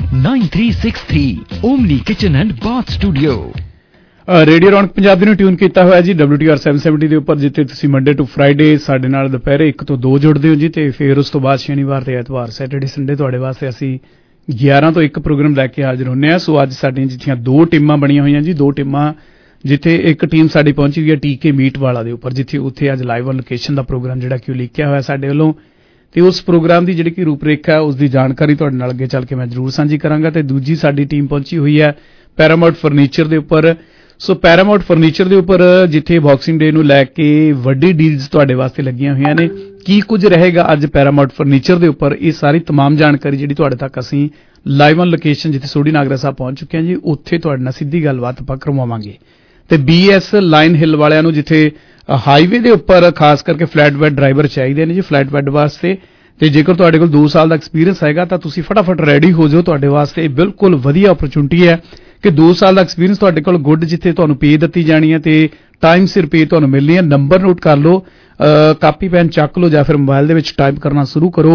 9363। Omni kitchen and bath studio. Radio Raunak Punjabi ਨੂੰ ਟਿਊਨ ਕੀਤਾ ਹੋਇਆ ਜੀ WTR 770 ਦੇ ਉੱਪਰ, ਜਿੱਥੇ ਤੁਸੀਂ ਮੰਡੇ ਟੂ ਫਰਾਈਡੇ ਸਾਡੇ ਨਾਲ ਦੁਪਹਿਰੇ 1 ਤੋਂ 2 ਜੁੜਦੇ ਹੋ ਜੀ, ਤੇ ਫਿਰ ਉਸ ਤੋਂ ਬਾਅਦ ਸ਼ਨੀਵਾਰ ਤੇ ਐਤਵਾਰ ਸੈਟਰਡੇ ਸੰਡੇ ਤੁਹਾਡੇ ਵਾਸਤੇ ਅਸੀਂ 11 ਤੋਂ 1 ਪ੍ਰੋਗਰਾਮ ਲੈ ਕੇ ਹਾਜ਼ਰ ਹੁੰਦੇ ਹਾਂ। ਸੋ ਅੱਜ ਸਾਡੀਆਂ ਜਿੱਥੀਆਂ 2 ਟੀਮਾਂ ਬਣੀਆਂ ਹੋਈਆਂ ਜੀ, 2 ਟੀਮਾਂ, ਜਿੱਥੇ ਇੱਕ ਟੀਮ ਸਾਡੀ ਪਹੁੰਚੀ ਹੋਈ ਹੈ TK ਮੀਟ ਵਾਲਾ ਦੇ ਉੱਪਰ, ਜਿੱਥੇ ਉੱਥੇ ਅੱਜ ਲਾਈਵ ਲੋਕੇਸ਼ਨ ਦਾ ਪ੍ਰੋਗਰਾਮ ਜਿਹੜਾ ਕਿ ਲਿਖਿਆ ਹੋਇਆ ਸਾਡੇ ਵੱਲੋਂ, ਤੇ ਉਸ ਪ੍ਰੋਗਰਾਮ ਦੀ ਜਿਹੜੀ ਕਿ ਰੂਪਰੇਖਾ ਉਸ ਦੀ ਜਾਣਕਾਰੀ ਤੁਹਾਡੇ ਨਾਲ ਅੱਗੇ ਚੱਲ ਕੇ ਮੈਂ ਜ਼ਰੂਰ ਸਾਂਝੀ ਕਰਾਂਗਾ। ਤੇ ਦੂਜੀ ਸਾਡੀ ਟੀਮ ਪਹੁੰਚੀ ਹੋਈ ਹੈ ਪੈਰਾਮਾਊਂਟ ਫਰਨੀਚਰ ਦੇ ਉੱਪਰ। ਸੋ ਪੈਰਾਮਾਊਂਟ ਫਰਨੀਚਰ ਦੇ ਉੱਪਰ ਜਿੱਥੇ ਬਾਕਸਿੰਗ ਡੇ ਨੂੰ ਲੈ ਕੇ ਵੱਡੀ ਡੀਲਸ ਤੁਹਾਡੇ ਵਾਸਤੇ ਲੱਗੀਆਂ ਹੋਈਆਂ ਨੇ, ਕੀ ਕੁਝ ਰਹੇਗਾ ਅੱਜ ਪੈਰਾਮਾਊਂਟ ਫਰਨੀਚਰ ਦੇ ਉੱਪਰ, ਇਹ ਸਾਰੀ तमाम ਜਾਣਕਾਰੀ ਜਿਹੜੀ ਤੁਹਾਡੇ ਤੱਕ ਅਸੀਂ ਲਾਈਵ ਔਨ ਲੋਕੇਸ਼ਨ ਜਿੱਥੇ ਸੋਢੀ ਨਾਗਰਾ ਸਾਹਿਬ ਪਹੁੰਚ ਚੁੱਕੇ ਹਾਂ ਜੀ, ਉੱਥੇ ਤੁਹਾਡੇ ਨਾਲ ਸਿੱਧੀ ਗੱਲਬਾਤ ਆਪਾਂ ਕਰਵਾਵਾਂਗੇ। ਤੇ BS ਲਾਈਨ ਹਿੱਲ ਵਾਲਿਆਂ ਨੂੰ ਜਿੱਥੇ ਹਾਈਵੇ ਦੇ ਉੱਪਰ ਖਾਸ ਕਰਕੇ ਫਲੈਟ ਬੈਡ ਡਰਾਈਵਰ ਚਾਹੀਦੇ ਨੇ ਜੀ ਫਲੈਟ ਬੈਡ ਵਾਸਤੇ, ਤੇ ਜੇਕਰ ਤੁਹਾਡੇ ਕੋਲ 2 ਸਾਲ ਦਾ ਐਕਸਪੀਰੀਅੰਸ ਹੈਗਾ ਤਾਂ ਤੁਸੀਂ ਫਟਾਫਟ ਰੈਡੀ ਹੋ ਜਾਓ। ਤੁਹਾਡੇ ਵਾਸਤੇ ਬਿਲਕੁਲ ਵਧੀਆ ਓਪਰਚੁਨਿਟੀ ਹੈ ਕਿ 2 ਸਾਲ ਦਾ ਐਕਸਪੀਰੀਅੰਸ ਤੁਹਾਡੇ ਕੋਲ ਗੁੱਡ, ਜਿੱਥੇ ਤੁਹਾਨੂੰ ਪੇ ਦਿੱਤੀ ਜਾਣੀ ਹੈ ਤੇ ਟਾਈਮ ਸਿਰ ਪੇ ਤੁਹਾਨੂੰ ਮਿਲਣੀ ਹੈ। ਨੰਬਰ ਨੋਟ ਕਰ ਲਓ, ਕਾਪੀ ਪੈਨ ਚੱਕ ਲਓ ਜਾਂ ਫਿਰ ਮੋਬਾਈਲ ਦੇ ਵਿੱਚ ਟਾਈਪ ਕਰਨਾ ਸ਼ੁਰੂ ਕਰੋ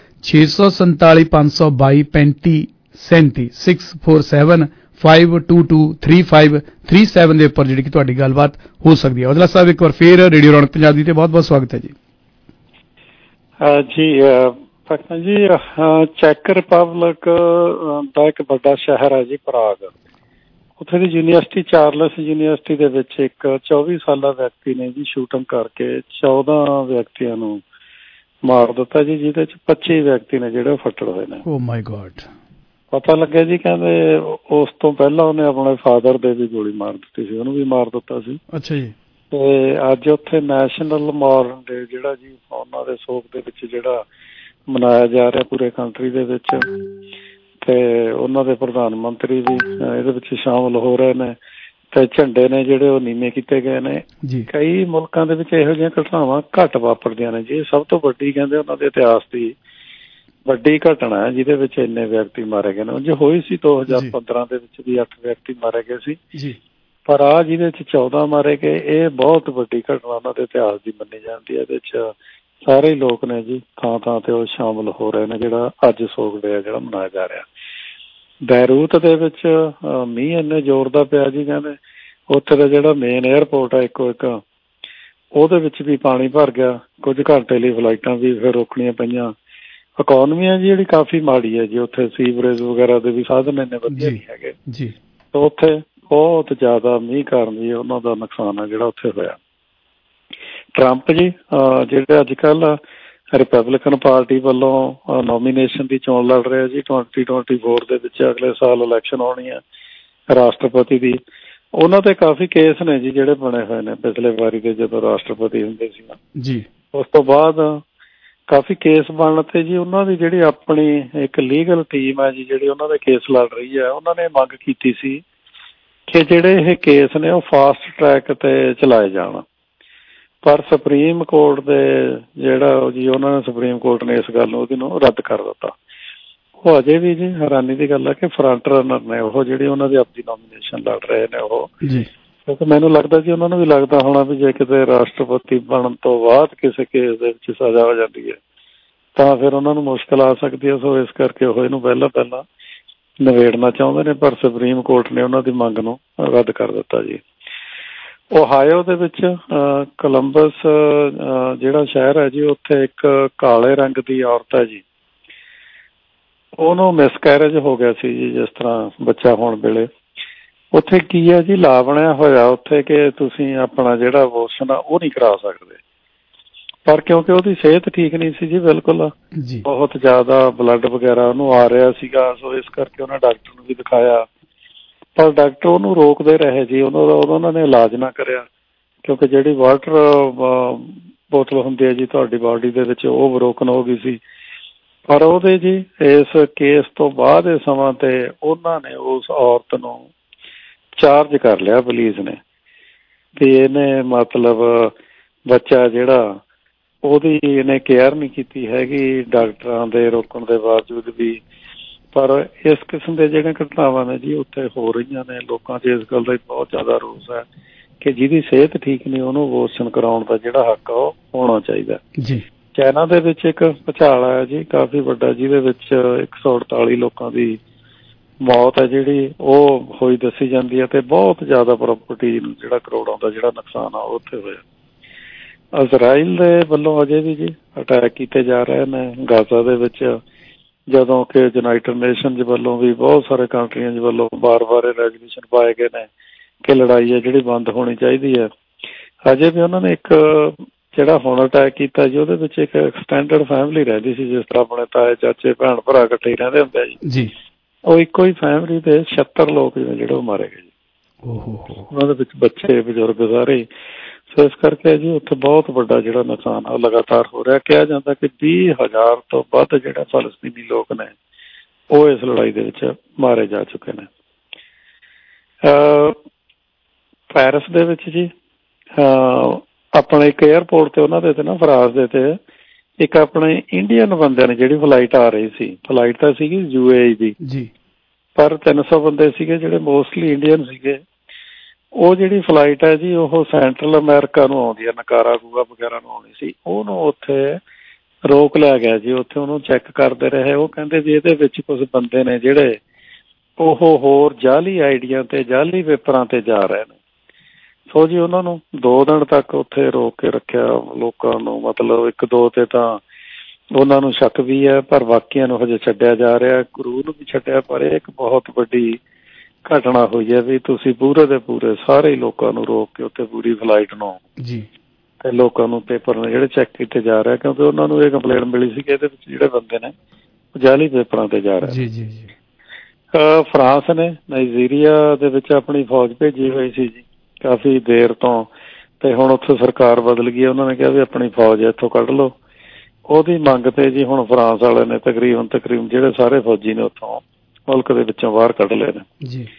647 522 3537 647 522 3537 ਦੇ ਉੱਪਰ ਜਿਹੜੀ ਕਿ ਤੁਹਾਡੀ ਗੱਲਬਾਤ ਹੋ ਸਕਦੀ ਹੈ। ਔਜਲਾ ਸਾਹਿਬ ਇੱਕ ਵਾਰ ਫੇਰ ਰੇਡੀਓ ਰੌਣਕ ਪੰਜਾਬੀ ਤੇ ਬਹੁਤ ਬਹੁਤ ਸਵਾਗਤ ਹੈ ਜੀ। ਜੀ ਫਕਨਾ ਜੀ, ਚੈਕ ਰਿਪਬਲਿਕ ਦਾ ਇੱਕ ਵੱਡਾ ਸ਼ਹਿਰ ਹੈ ਜੀ ਪ੍ਰਾਗ, ਉੱਥੇ ਦੀ ਯੂਨੀਵਰਸਿਟੀ ਚਾਰਲਸ ਯੂਨੀਵਰਸਿਟੀ ਦੇ ਵਿੱਚ ਇੱਕ 24 ਸਾਲਾ ਵਿਅਕਤੀ ਨੇ ਜੀ ਸ਼ੂਟਿੰਗ ਕਰਕੇ 14 ਵਿਅਕਤੀਆਂ ਨੂੰ ਮਾਰ ਦਿੱਤਾ ਜੀ, ਜਿਹਦੇ ਚ 25 ਵਿਅਕਤੀ ਨੇ ਜਿਹੜੇ ਫੱਟੜ ਹੋਏ ਨੇ। Oh my God. ਪਤਾ ਲੱਗਿਆ ਜੀ ਕਹਿੰਦੇ ਉਸ ਤੋਂ ਪਹਿਲਾਂ ਉਹਨੇ ਆਪਣੇ ਫਾਦਰ ਦੇ ਵੀ ਗੋਲੀ ਮਾਰ ਦਿੱਤੀ ਸੀ, ਉਹਨੂੰ ਵੀ ਮਾਰ ਦਿੱਤਾ ਸੀ। ਅੱਛਾ ਜੀ। ਤੇ ਅੱਜ ਉੱਥੇ ਨੈਸ਼ਨਲ ਮੌਰਨ ਡੇ ਜਿਹੜਾ ਜੀ ਉਹਨਾਂ ਦੇ ਸੋਗ ਦੇ ਵਿੱਚ ਜਿਹੜਾ ਮਨਾਇਆ ਜਾ ਰਿਹਾ ਪੂਰੇ ਕੰਟਰੀ ਦੇ ਵਿੱਚ, ਤੇ ਉਹਨਾਂ ਦੇ ਪ੍ਰਧਾਨ ਮੰਤਰੀ ਵੀ ਇਹਦੇ ਵਿੱਚ ਸ਼ਾਮਲ ਹੋ ਰਹੇ ਨੇ, ਤੇ ਝੰਡੇ ਨੇ ਜਿਹੜੇ ਉਹ ਨੀਵੇਂ ਕੀਤੇ ਗਏ ਨੇ। ਕਈ ਮੁਲਕਾਂ ਦੇ ਵਿੱਚ ਇਹੋ ਜਿਹੀਆਂ ਘਟਨਾਵਾਂ ਘੱਟ ਵਾਪਰਦੀਆਂ ਨੇ ਜੀ, ਸਭ ਤੋਂ ਵੱਡੀ ਕਹਿੰਦੇ ਉਹਨਾਂ ਦੇ ਇਤਿਹਾਸ ਦੀ ਵੱਡੀ ਘਟਨਾ ਹੈ ਜਿਹਦੇ ਵਿੱਚ ਇੰਨੇ ਵਿਅਕਤੀ ਮਾਰੇ ਗਏ ਨੇ। ਜੇ ਹੋਈ ਸੀ 2015 ਦੇ ਵਿੱਚ ਵੀ 8 ਵਿਅਕਤੀ ਮਾਰੇ ਗਏ ਸੀ ਜੀ, ਪਰ ਆ ਜਿਹਦੇ ਚ 14 ਮਾਰੇ ਗਏ, ਇਹ ਬਹੁਤ ਵੱਡੀ ਘਟਨਾ ਉਹਨਾਂ ਦੇ ਇਤਿਹਾਸ ਦੀ ਮੰਨੀ ਜਾਂਦੀ ਹੈ। ਇਹਦੇ ਚ ਸਾਰੇ ਲੋਕ ਨੇ ਜੀ ਥਾਂ ਥਾਂ ਤੇ ਉਹ ਸ਼ਾਮਲ ਹੋ ਰਹੇ ਨੇ, ਜਿਹੜਾ ਅੱਜ ਸੋਗ ਡੇ ਜਿਹੜਾ ਮਨਾਇਆ ਜਾ ਰਿਹਾ। ਬੈਰੂਤ ਦੇ ਵਿੱਚ ਮੀਂਹ ਇੰਨੇ ਜ਼ੋਰ ਦਾ ਪਿਆ ਜੀ, ਕਹਿੰਦੇ ਉੱਥੇ ਦਾ ਜਿਹੜਾ ਮੇਨ ਏਅਰਪੋਰਟ ਆ ਇੱਕੋ ਇੱਕ, ਉਹਦੇ ਵਿੱਚ ਵੀ ਪਾਣੀ ਭਰ ਗਿਆ, ਕੁਝ ਘੰਟੇ ਲਈ ਫਲਾਈਟਾਂ ਵੀ ਫਿਰ ਰੋਕਣੀਆਂ ਪਈਆਂ। ਇਕੋਨਮੀ ਹੈ ਜੀ ਜਿਹੜੀ ਕਾਫੀ ਮਾੜੀ ਹੈ ਜੀ, ਉੱਥੇ ਸੀਵਰੇਜ ਵਗੈਰਾ ਦੇ ਵੀ ਸਾਧਨ ਇੰਨੇ ਵਧੀਆ ਨਹੀਂ ਹੈਗੇ ਜੀ, ਤੇ ਉੱਥੇ ਬਹੁਤ ਜ਼ਿਆਦਾ ਮੀਂਹ ਕਾਰਨ ਜੀ ਉਹਨਾਂ ਦਾ ਨੁਕਸਾਨ ਹੈ ਜਿਹੜਾ ਉੱਥੇ ਹੋਇਆ। ਟਰੰਪ ਜੀ ਜਿਹੜੇ ਅੱਜ ਕੱਲ੍ਹ ਰਿਪਬਲਿਕਨ ਪਾਰਟੀ ਵੱਲੋਂ ਨੋਮੀਨੇਸ਼ਨ ਦੀ ਚੋਣ ਲੜ ਰਿਹਾ ਜੀ 2024 ਦੇ ਵਿੱਚ, ਅਗਲੇ ਸਾਲ ਇਲੈਕਸ਼ਨ ਹੋਣੀ ਹੈ ਰਾਸ਼ਟਰਪਤੀ ਦੀ। ਉਹਨਾਂ ਤੇ ਕਾਫੀ ਕੇਸ ਨੇ ਜੀ ਜਿਹੜੇ ਬਣੇ ਹੋਏ ਨੇ ਪਿਛਲੇ ਵਾਰੀ ਦੇ ਜਦੋਂ ਰਾਸ਼ਟਰਪਤੀ ਹੁੰਦੇ ਸੀ ਜੀ। ਉਸ ਤੋਂ ਬਾਅਦ ਕਾਫੀ ਕੇਸ ਬਣਨ ਤੇ ਜੀ ਉਹਨਾਂ ਦੀ ਜਿਹੜੀ ਆਪਣੀ ਇੱਕ ਲੀਗਲ ਟੀਮ ਹੈ ਜੀ ਜਿਹੜੀ ਉਹਨਾਂ ਦੇ ਕੇਸ ਲੜ ਰਹੀ ਹੈ, ਉਹਨਾਂ ਨੇ ਮੰਗ ਕੀਤੀ ਸੀ ਕਿ ਜਿਹੜੇ ਇਹ ਕੇਸ ਨੇ ਉਹ ਫਾਸਟ ਟਰੈਕ ਤੇ ਚਲਾਏ ਜਾਣ। ਪਰ ਸੁਪਰੀਮ ਕੋਰਟ ਦੇ ਜਿਹੜਾ ਜੀ ਉਹਨਾਂ ਨੇ ਸੁਪਰੀਮ ਕੋਰਟ ਨੇ ਇਸ ਗੱਲ ਨੂੰ ਉਹਦੀ ਨੂੰ ਰੱਦ ਕਰ ਦਿੱਤਾ। ਉਹ ਅਜੇ ਵੀ ਜੀ ਹੈਰਾਨੀ ਦੀ ਗੱਲ ਹੈ ਕਿ ਫਰੰਟ ਰਨਰ ਨੇ ਉਹ ਜਿਹੜੀ ਉਹਨਾਂ ਦੀ ਆਪਣੀ ਨੋਮੀਨੇਸ਼ਨ ਲੜ ਰਹੇ ਨੇ ਉਹ, ਕਿਉਂਕਿ ਮੈਨੂੰ ਲੱਗਦਾ ਜੀ ਉਹਨਾਂ ਨੂੰ ਵੀ ਲੱਗਦਾ ਹੋਣਾ ਵੀ ਜੇ ਕਿਤੇ ਰਾਸ਼ਟਰਪਤੀ ਬਣਨ ਤੋਂ ਬਾਅਦ ਕਿਸੇ ਕੇਸ ਦੇ ਵਿੱਚ ਸਜ਼ਾ ਹੋ ਜਾਂਦੀ ਹੈ ਤਾਂ ਫਿਰ ਉਹਨਾਂ ਨੂੰ ਮੁਸ਼ਕਿਲ ਆ ਸਕਦੀ ਹੈ। ਸੋ ਇਸ ਕਰਕੇ ਉਹ ਇਹਨੂੰ ਪਹਿਲਾਂ ਨਿਬੇੜਨਾ ਚਾਹੁੰਦੇ ਨੇ, ਪਰ ਸੁਪਰੀਮ ਕੋਰਟ ਨੇ ਉਹਨਾਂ ਦੀ ਮੰਗ ਨੂੰ ਰੱਦ ਕਰ ਦਿੱਤਾ ਜੀ। ਓਹਾਇਓ ਦੇ ਵਿੱਚ ਕੋਲੰਬਸ ਜਿਹੜਾ ਸ਼ਹਿਰ ਹੈ ਜੀ, ਉੱਥੇ ਇੱਕ ਕਾਲੇ ਰੰਗ ਦੀ ਔਰਤ ਹੈ ਜੀ, ਉਹਨੂੰ ਮਿਸਕੈਰੇਜ ਹੋ ਗਿਆ ਸੀ ਜੀ, ਜਿਸ ਤਰ੍ਹਾਂ ਬੱਚਾ ਹੋਣ ਵੇਲੇ। ਉੱਥੇ ਕੀ ਹੈ ਜੀ, ਲਾ ਬਣਿਆ ਹੋਇਆ ਉੱਥੇ ਕਿ ਤੁਸੀਂ ਆਪਣਾ ਜਿਹੜਾ ਅਬੋਰਸ਼ਨ ਆ ਉਹ ਨਹੀਂ ਕਰਾ ਸਕਦੇ, ਪਰ ਕਿਉਂਕਿ ਉਹਦੀ ਸਿਹਤ ਠੀਕ ਨਹੀਂ ਸੀ ਜੀ ਬਿਲਕੁਲ, ਬਹੁਤ ਜ਼ਿਆਦਾ ਬਲੱਡ ਵਗੈਰਾ ਉਹਨੂੰ ਆ ਰਿਹਾ ਸੀਗਾ, ਸੋ ਇਸ ਕਰਕੇ ਉਹਨਾਂ ਡਾਕਟਰ ਨੂੰ ਵੀ ਦਿਖਾਇਆ, ਪਰ ਡਾਕਟਰ ਉਹਨੂੰ ਰੋਕਦੇ ਰਹੇ ਜੀ। ਉਹਨਾਂ ਨੇ ਇਲਾਜ ਨਾ ਕਰਿਆ, ਕਿਉਂਕਿ ਜਿਹੜੀ ਵਾਟਰ ਬੋਤਲ ਹੁੰਦੀ ਹੈ ਜੀ ਤੁਹਾਡੀ ਬਾਡੀ ਦੇ ਵਿੱਚ ਉਹ ਬਰੋਕਨ ਹੋ ਗਈ ਸੀ। ਪਰ ਉਹਦੇ ਜੀ ਇਸ ਕੇਸ ਤੋਂ ਬਾਅਦ ਇਹ ਸਮਾਂ ਤੇ ਉਹਨਾਂ ਨੇ ਉਸ ਔਰਤ ਨੂੰ ਚਾਰਜ ਕਰ ਲਿਆ ਪੁਲਿਸ ਨੇ ਵੀ ਇਹਨੇ ਮਤਲਬ ਬੱਚਾ ਜਿਹੜਾ ਉਹਦੀ ਇਹਨੇ ਕੇਅਰ ਨਹੀਂ ਕੀਤੀ ਹੈਗੀ ਡਾਕਟਰਾਂ ਦੇ ਰੋਕਣ ਦੇ ਬਾਵਜੂਦ ਵੀ। ਪਰ ਇਸ ਕਿਸਮ ਦੇ ਜਿਹੜੀਆਂ ਘਟਨਾਵਾਂ ਨੇ ਜੀ ਉੱਥੇ ਹੋ ਰਹੀਆਂ ਨੇ, ਲੋਕਾਂ 'ਚ ਇਸ ਗੱਲ ਦਾ ਬਹੁਤ ਜ਼ਿਆਦਾ ਰੋਸ ਹੈ ਕਿ ਜਿਹਦੀ ਸਿਹਤ ਠੀਕ ਨਹੀਂ ਉਹਨੂੰ ਅਬੋਰਸ਼ਨ ਕਰਾਉਣ ਦਾ ਜਿਹੜਾ ਹੱਕ ਆ ਉਹ ਹੋਣਾ ਚਾਹੀਦਾ ਜੀ। ਚਾਈਨਾ ਦੇ ਵਿੱਚ ਇੱਕ ਭੁਚਾਲ ਆਇਆ ਜੀ ਕਾਫੀ ਵੱਡਾ, ਜਿਹਦੇ ਵਿੱਚ 148 ਲੋਕਾਂ ਦੀ ਮੌਤ ਹੈ ਜਿਹੜੀ ਉਹ ਹੋਈ ਦੱਸੀ ਜਾਂਦੀ ਹੈ, ਤੇ ਬਹੁਤ ਜ਼ਿਆਦਾ ਪ੍ਰਾਪਰਟੀ ਨੂੰ ਜਿਹੜਾ ਕਰੋੜਾਂ ਦਾ ਜਿਹੜਾ ਨੁਕਸਾਨ ਆ ਉੱਥੇ ਹੋਇਆ। ਇਜ਼ਰਾਈਲ ਦੇ ਵੱਲੋਂ ਅਜੇ ਵੀ ਜੀ ਅਟੈਕ ਕੀਤੇ ਜਾ ਰਹੇ ਨੇ ਗਾਜ਼ਾ ਦੇ ਵਿੱਚ, ਜਦੋਂ ਕਿ ਯੂਨਾਈਟਿਡ ਨੇਸ਼ਨਜ਼ ਵੱਲੋਂ ਵੀ ਬਹੁਤ ਸਾਰੇ ਕੰਟਰੀਆਂ ਵੱਲੋਂ ਬਾਰ-ਬਾਰ ਰੈਜ਼ੋਲੂਸ਼ਨ ਪਾਏ ਗਏ ਨੇ ਕਿ ਲੜਾਈ ਹੈ ਜਿਹੜੀ ਬੰਦ ਹੋਣੀ ਚਾਹੀਦੀ ਹੈ। ਅਜੇ ਵੀ ਉਹਨਾਂ ਨੇ ਇੱਕ ਜਿਹੜਾ ਹੁਣ ਅਟੈਕ ਕੀਤਾ ਜੀ ਉਹਦੇ ਵਿੱਚ ਇੱਕ ਐਕਸਟੈਂਡਡ ਫੈਮਿਲੀ ਰਹਿੰਦੀ ਸੀ, ਜਿਸ ਤਰ੍ਹਾਂ ਆਪਣੇ ਤਾਏ ਚਾਚੇ ਭੈਣ ਭਰਾ ਇਕੱਠੇ ਰਹਿੰਦੇ ਹੁੰਦੇ ਜੀ, ਉਹ ਇੱਕੋ ਹੀ ਫੈਮਿਲੀ ਦੇ 76 ਲੋਕ ਨੇ ਜਿਹੜੇ ਉਹ ਮਾਰੇ ਗਏ ਜੀ। ਉਹਨਾਂ ਦੇ ਵਿੱਚ ਬੱਚੇ ਬਜ਼ੁਰਗ ਸਾਰੇ। ਸੋ ਇਸ ਕਰਕੇ ਜੀ ਉੱਥੇ ਬਹੁਤ ਵੱਡਾ ਜਿਹੜਾ ਨੁਕਸਾਨ ਆ ਉਹ ਲਗਾਤਾਰ ਹੋ ਰਿਹਾ। ਕਿਹਾ ਜਾਂਦਾ ਕਿ 20,000 ਤੋਂ ਵੱਧ ਜਿਹੜੇ ਫਲਸਤੀਨੀ ਲੋਕ ਨੇ ਉਹ ਇਸ ਲੜਾਈ ਦੇ ਵਿੱਚ ਮਾਰੇ ਜਾ ਚੁੱਕੇ ਨੇ। ਪੈਰਿਸ ਦੇ ਵਿੱਚ ਜੀ ਆਪਣੇ ਇੱਕ ਏਅਰਪੋਰਟ ਤੇ ਉਹਨਾਂ ਦੇ ਤੇ ਨਾ ਫਰਾਂਸ ਦੇ ਤੇ ਇੱਕ ਆਪਣੇ ਇੰਡੀਅਨ ਬੰਦਿਆਂ ਨੇ ਜਿਹੜੀ ਫਲਾਈਟ ਆ ਰਹੀ ਸੀ, ਫਲਾਈਟ ਤਾਂ ਸੀਗੀ UAE ਦੀ ਜੀ, ਪਰ 300 ਬੰਦੇ ਸੀਗੇ ਜਿਹੜੇ ਮੋਸਟਲੀ ਇੰਡੀਅਨ ਸੀਗੇ। ਉਹ ਜਿਹੜੀ ਫਲਾਈਟ ਹੈ ਜੀ ਉਹ ਸੈਂਟਰਲ ਅਮਰੀਕਾ ਨੂੰ ਆਉਂਦੀ ਹੈ, ਨਿਕਾਰਾਗੁਆ ਵਗੈਰਾ ਨੂੰ ਆਉਣੀ ਸੀ, ਉਹਨੂੰ ਉੱਥੇ ਰੋਕ ਲਿਆ ਗਿਆ ਜੀ। ਉੱਥੇ ਉਹਨੂੰ ਚੈੱਕ ਕਰਦੇ ਰਹੇ, ਉਹ ਕਹਿੰਦੇ ਵੀ ਇਹਦੇ ਵਿੱਚ ਕੁਝ ਬੰਦੇ ਨੇ ਜਿਹੜੇ ਉਹ ਹੋਰ ਜਾਅਲੀ ਆਈਡੀਆਂ ਤੇ ਜਾਅਲੀ ਪੇਪਰਾਂ ਤੇ ਜਾ ਰਹੇ ਨੇ। ਸੋ ਜੀ ਉਹਨਾਂ ਨੂੰ 2 ਦਿਨ ਤੱਕ ਉੱਥੇ ਰੋਕ ਕੇ ਰੱਖਿਆ ਲੋਕਾਂ ਨੂੰ, ਮਤਲਬ 1-2 ਤੇ ਤਾਂ ਉਹਨਾਂ ਨੂੰ ਸ਼ੱਕ ਵੀ ਹੈ, ਪਰ ਬਾਕੀਆਂ ਨੂੰ ਹਜੇ ਛੱਡਿਆ ਜਾ ਰਿਹਾ, ਕਰੂ ਨੂੰ ਵੀ ਛੱਡਿਆ। ਪਰ ਇਹ ਇੱਕ ਬਹੁਤ ਵੱਡੀ ਘਟਨਾ ਹੋਈ ਹੈ ਵੀ ਤੁਸੀਂ ਪੂਰੇ ਦੇ ਪੂਰੇ ਸਾਰੇ ਲੋਕਾਂ ਨੂੰ ਰੋਕ ਕੇ ਉੱਥੇ ਪੂਰੀ ਫਲਾਈਟ ਨੂੰ ਜੀ ਤੇ ਲੋਕਾਂ ਨੂੰ ਪੇਪਰ ਨੇ ਜਿਹੜੇ ਚੈੱਕ ਕੀਤੇ ਜਾ ਰਹੇ, ਕਿਉਂਕਿ ਉਹਨਾਂ ਨੂੰ ਇਹ ਕੰਪਲੇਂਟ ਮਿਲੀ ਸੀ ਕਿ ਇਹਦੇ ਵਿੱਚ ਜਿਹੜੇ ਬੰਦੇ ਨੇ ਉਹ ਜਾਅਲੀ ਪੇਪਰਾਂ ਤੇ ਜਾ ਰਹੇ ਜੀ। ਫਰਾਂਸ ਨੇ ਨਾਈਜੀਰੀਆ ਦੇ ਵਿੱਚ ਆਪਣੀ ਫੌਜ ਭੇਜੀ ਹੋਈ ਸੀ ਜੀ ਕਾਫੀ ਦੇਰ ਤੋਂ, ਤੇ ਹੁਣ ਉੱਥੇ ਸਰਕਾਰ ਬਦਲ ਗਈ, ਉਹਨਾਂ ਨੇ ਕਿਹਾ ਵੀ ਆਪਣੀ ਫੌਜ ਇੱਥੋਂ ਕੱਢ ਲਓ। ਉਹਦੀ ਮੰਗ ਤੇ ਜੀ ਹੁਣ ਫਰਾਂਸ ਵਾਲੇ ਨੇ ਤਕਰੀਬਨ ਜਿਹੜੇ ਸਾਰੇ ਫੌਜੀ ਨੇ ਉੱਥੋਂ ਮੁਲਕ ਦੇ ਵਿੱਚੋਂ ਬਾਹਰ ਕੱਢ ਲਏ ਨੇ ਜੀ।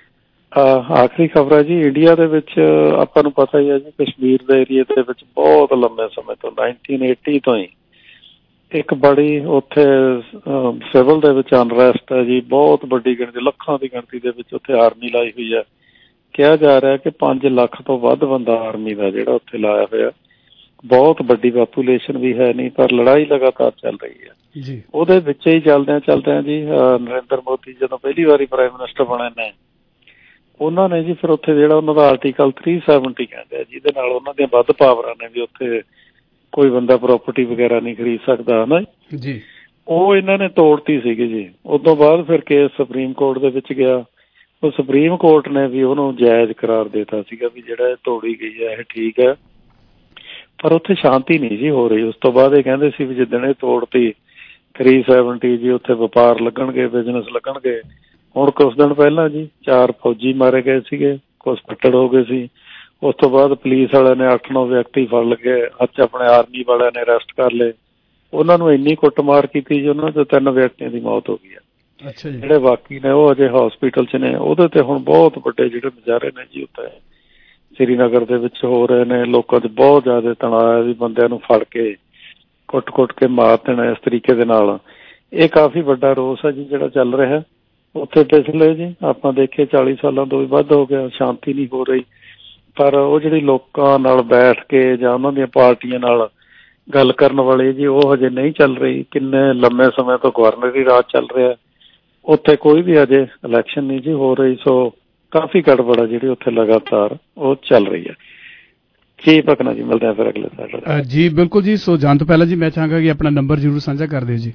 ਆਖਰੀ ਖਬਰ ਹੈ ਜੀ ਇੰਡੀਆ ਦੇ ਵਿੱਚ, ਆਪਾਂ ਨੂੰ ਪਤਾ ਹੀ ਹੈ ਜੀ ਕਸ਼ਮੀਰ ਦੇ ਏਰੀਏ ਦੇ ਵਿੱਚ ਬਹੁਤ ਲੰਬੇ ਸਮੇਂ ਤੋਂ 1980 ਤੋਂ ਹੀ ਇੱਕ ਬੜੀ ਉੱਥੇ ਸਿਵਲ ਦੇ ਵਿੱਚ ਅਨਰੈਸਟ ਹੈ ਜੀ, ਬਹੁਤ ਵੱਡੀ ਗਿਣਤੀ ਲੱਖਾਂ ਦੀ ਗਿਣਤੀ ਦੇ ਵਿੱਚ ਉੱਥੇ ਆਰਮੀ ਲਾਈ ਹੋਈ ਹੈ। ਕਿਹਾ ਜਾ ਰਿਹਾ ਕਿ 5 ਲੱਖ ਤੋਂ ਵੱਧ ਬੰਦਾ ਆਰਮੀ ਦਾ ਜਿਹੜਾ ਉੱਥੇ ਲਾਇਆ ਹੋਇਆ, ਬਹੁਤ ਵੱਡੀ ਪਾਪੂਲੇਸ਼ਨ ਵੀ ਹੈ ਨਹੀਂ, ਪਰ ਲੜਾਈ ਲਗਾਤਾਰ ਚੱਲ ਰਹੀ ਹੈ ਜੀ। ਉਹਦੇ ਵਿੱਚ ਹੀ ਚੱਲਦਿਆਂ ਜੀ ਨਰਿੰਦਰ ਮੋਦੀ ਜਦੋਂ ਪਹਿਲੀ ਵਾਰੀ ਪ੍ਰਾਈਮ ਮਿਨਿਸਟਰ ਬਣੇ ਨੇ, ਉਹਨਾਂ ਨੇ ਜੀ ਫਿਰ ਉੱਥੇ ਜਿਹੜਾ ਉਹਨਾਂ ਦਾ ਆਰਟੀਕਲ 370 ਕਹਿੰਦੇ ਆ, ਜਿਹਦੇ ਨਾਲ ਉਹਨਾਂ ਦੀਆਂ ਵੱਧ ਪਾਵਰਾਂ ਨੇ ਵੀ ਉੱਥੇ ਕੋਈ ਬੰਦਾ ਪ੍ਰਾਪਰਟੀ ਵਗੈਰਾ ਨਹੀਂ ਖਰੀਦ ਸਕਦਾ ਹੈ ਨਾ ਜੀ, ਉਹ ਇਹਨਾਂ ਨੇ ਤੋੜਤੀ ਸੀਗੀ ਜੀ। ਉਸ ਤੋਂ ਬਾਅਦ ਫਿਰ ਕੇਸ ਸੁਪਰੀਮ ਕੋਰਟ ਦੇ ਵਿੱਚ ਗਿਆ, ਉਹ ਸੁਪਰੀਮ ਕੋਰਟ ਨੇ ਵੀ ਉਹਨੂੰ ਜਾਇਜ਼ ਕਰਾਰ ਦਿੱਤਾ ਸੀਗਾ ਵੀ ਜਿਹੜਾ ਇਹ ਤੋੜੀ ਗਈ ਹੈ ਇਹ ਠੀਕ ਹੈ, ਪਰ ਉੱਥੇ ਸ਼ਾਂਤੀ ਨਹੀਂ ਜੀ ਹੋ ਰਹੀ। ਉਸ ਤੋਂ ਬਾਅਦ ਇਹ ਕਹਿੰਦੇ ਸੀ ਵੀ ਜਿੱਦਣ ਇਹ ਤੋੜਤੀ 370 ਜੀ ਉੱਥੇ ਵਪਾਰ ਲੱਗਣਗੇ, ਬਿਜ਼ਨਸ ਲੱਗਣਗੇ। ਹੁਣ ਕੁਛ ਦਿਨ ਪਹਿਲਾਂ ਜੀ 4 ਫੌਜੀ ਮਾਰੇ ਗਏ ਸੀਗੇ, ਕੁਛ ਫੱਟੜ ਹੋ ਗਏ ਸੀ। ਉਸ ਤੋਂ ਬਾਅਦ ਪੁਲਿਸ ਵਾਲਿਆਂ ਨੇ 8-9 ਵਿਅਕਤੀ ਫੜ ਲਏ, ਅੱਜ ਆਪਣੇ ਆਰਮੀ ਵਾਲਿਆਂ ਨੇ ਅਰੈਸਟ ਕਰ ਲਏ। ਉਹਨਾਂ ਨੂੰ ਇੰਨੀ ਕੁੱਟਮਾਰ ਕੀਤੀ ਜੀ, ਉਹਨਾਂ 'ਚੋਂ 3 ਵਿਅਕਤੀਆਂ ਦੀ ਮੌਤ ਹੋ ਗਈ ਹੈ। ਅੱਛਾ ਜੀ। ਜਿਹੜੇ ਬਾਕੀ ਨੇ ਉਹ ਅਜੇ ਹਸਪੀਟਲ 'ਚ ਨੇ। ਉਹਦੇ ਤੇ ਹੁਣ ਬਹੁਤ ਵੱਡੇ ਜਿਹੜੇ ਮੁਜ਼ਾਹਰੇ ਨੇ ਜੀ ਉੱਥੇ ਸ੍ਰੀਨਗਰ ਦੇ ਵਿੱਚ ਹੋ ਰਹੇ ਨੇ। ਲੋਕਾਂ 'ਚ ਬਹੁਤ ਜ਼ਿਆਦਾ ਤਣਾਅ ਹੈ ਵੀ ਬੰਦਿਆਂ ਨੂੰ ਫੜ ਕੇ ਕੁੱਟ ਕੇ ਮਾਰ ਦੇਣਾ ਇਸ ਤਰੀਕੇ ਦੇ ਨਾਲ। ਇਹ ਕਾਫੀ ਵੱਡਾ ਰੋਸ ਹੈ ਜੀ ਜਿਹੜਾ ਚੱਲ ਰਿਹਾ ਉੱਥੇ। ਪਿਛਲੇ ਜੀ ਆਪਾਂ ਦੇਖੇ 40 ਸਾਲਾਂ ਤੋਂ ਵੀ ਵੱਧ ਹੋ ਗਿਆ, ਸ਼ਾਂਤੀ ਨਹੀਂ ਹੋ ਰਹੀ। ਪਰ ਉਹ ਜਿਹੜੀ ਲੋਕਾਂ ਨਾਲ ਬੈਠ ਕੇ ਜਾਂ ਉਹਨਾਂ ਦੀਆਂ ਪਾਰਟੀਆਂ ਨਾਲ ਗੱਲ ਕਰਨ ਵਾਲੇ ਜੀ, ਉਹ ਹਜੇ ਨਹੀਂ ਚੱਲ ਰਹੀ। ਕਿੰਨੇ ਲੰਮੇ ਸਮੇਂ ਤੋਂ ਗਵਰਨਰੀ ਰਾਜ ਚੱਲ ਰਿਹਾ, ਉੱਥੇ ਕੋਈ ਵੀ ਅਜੇ ਇਲੈਕਸ਼ਨ ਨਹੀਂ ਜੀ ਹੋ ਰਹੀ। ਸੋ ਕਾਫੀ ਗੜਬੜ ਆ ਜਿਹੜੀ ਉੱਥੇ ਲਗਾਤਾਰ ਉਹ ਚੱਲ ਰਹੀ ਹੈ ਜੀ। ਭਕਨਾ ਜੀ, ਮਿਲਦੇ ਆ ਫਿਰ ਅਗਲੇ ਸਾਲ ਜੀ। ਬਿਲਕੁਲ ਜੀ। ਸੋ ਜਾਣ ਤੋਂ ਪਹਿਲਾਂ ਜੀ ਮੈਂ ਚਾਹਾਂਗਾ ਕਿ ਆਪਣਾ ਨੰਬਰ ਜ਼ਰੂਰ ਸਾਂਝਾ ਕਰ ਦਿਓ ਜੀ।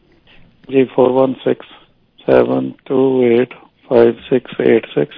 4167285686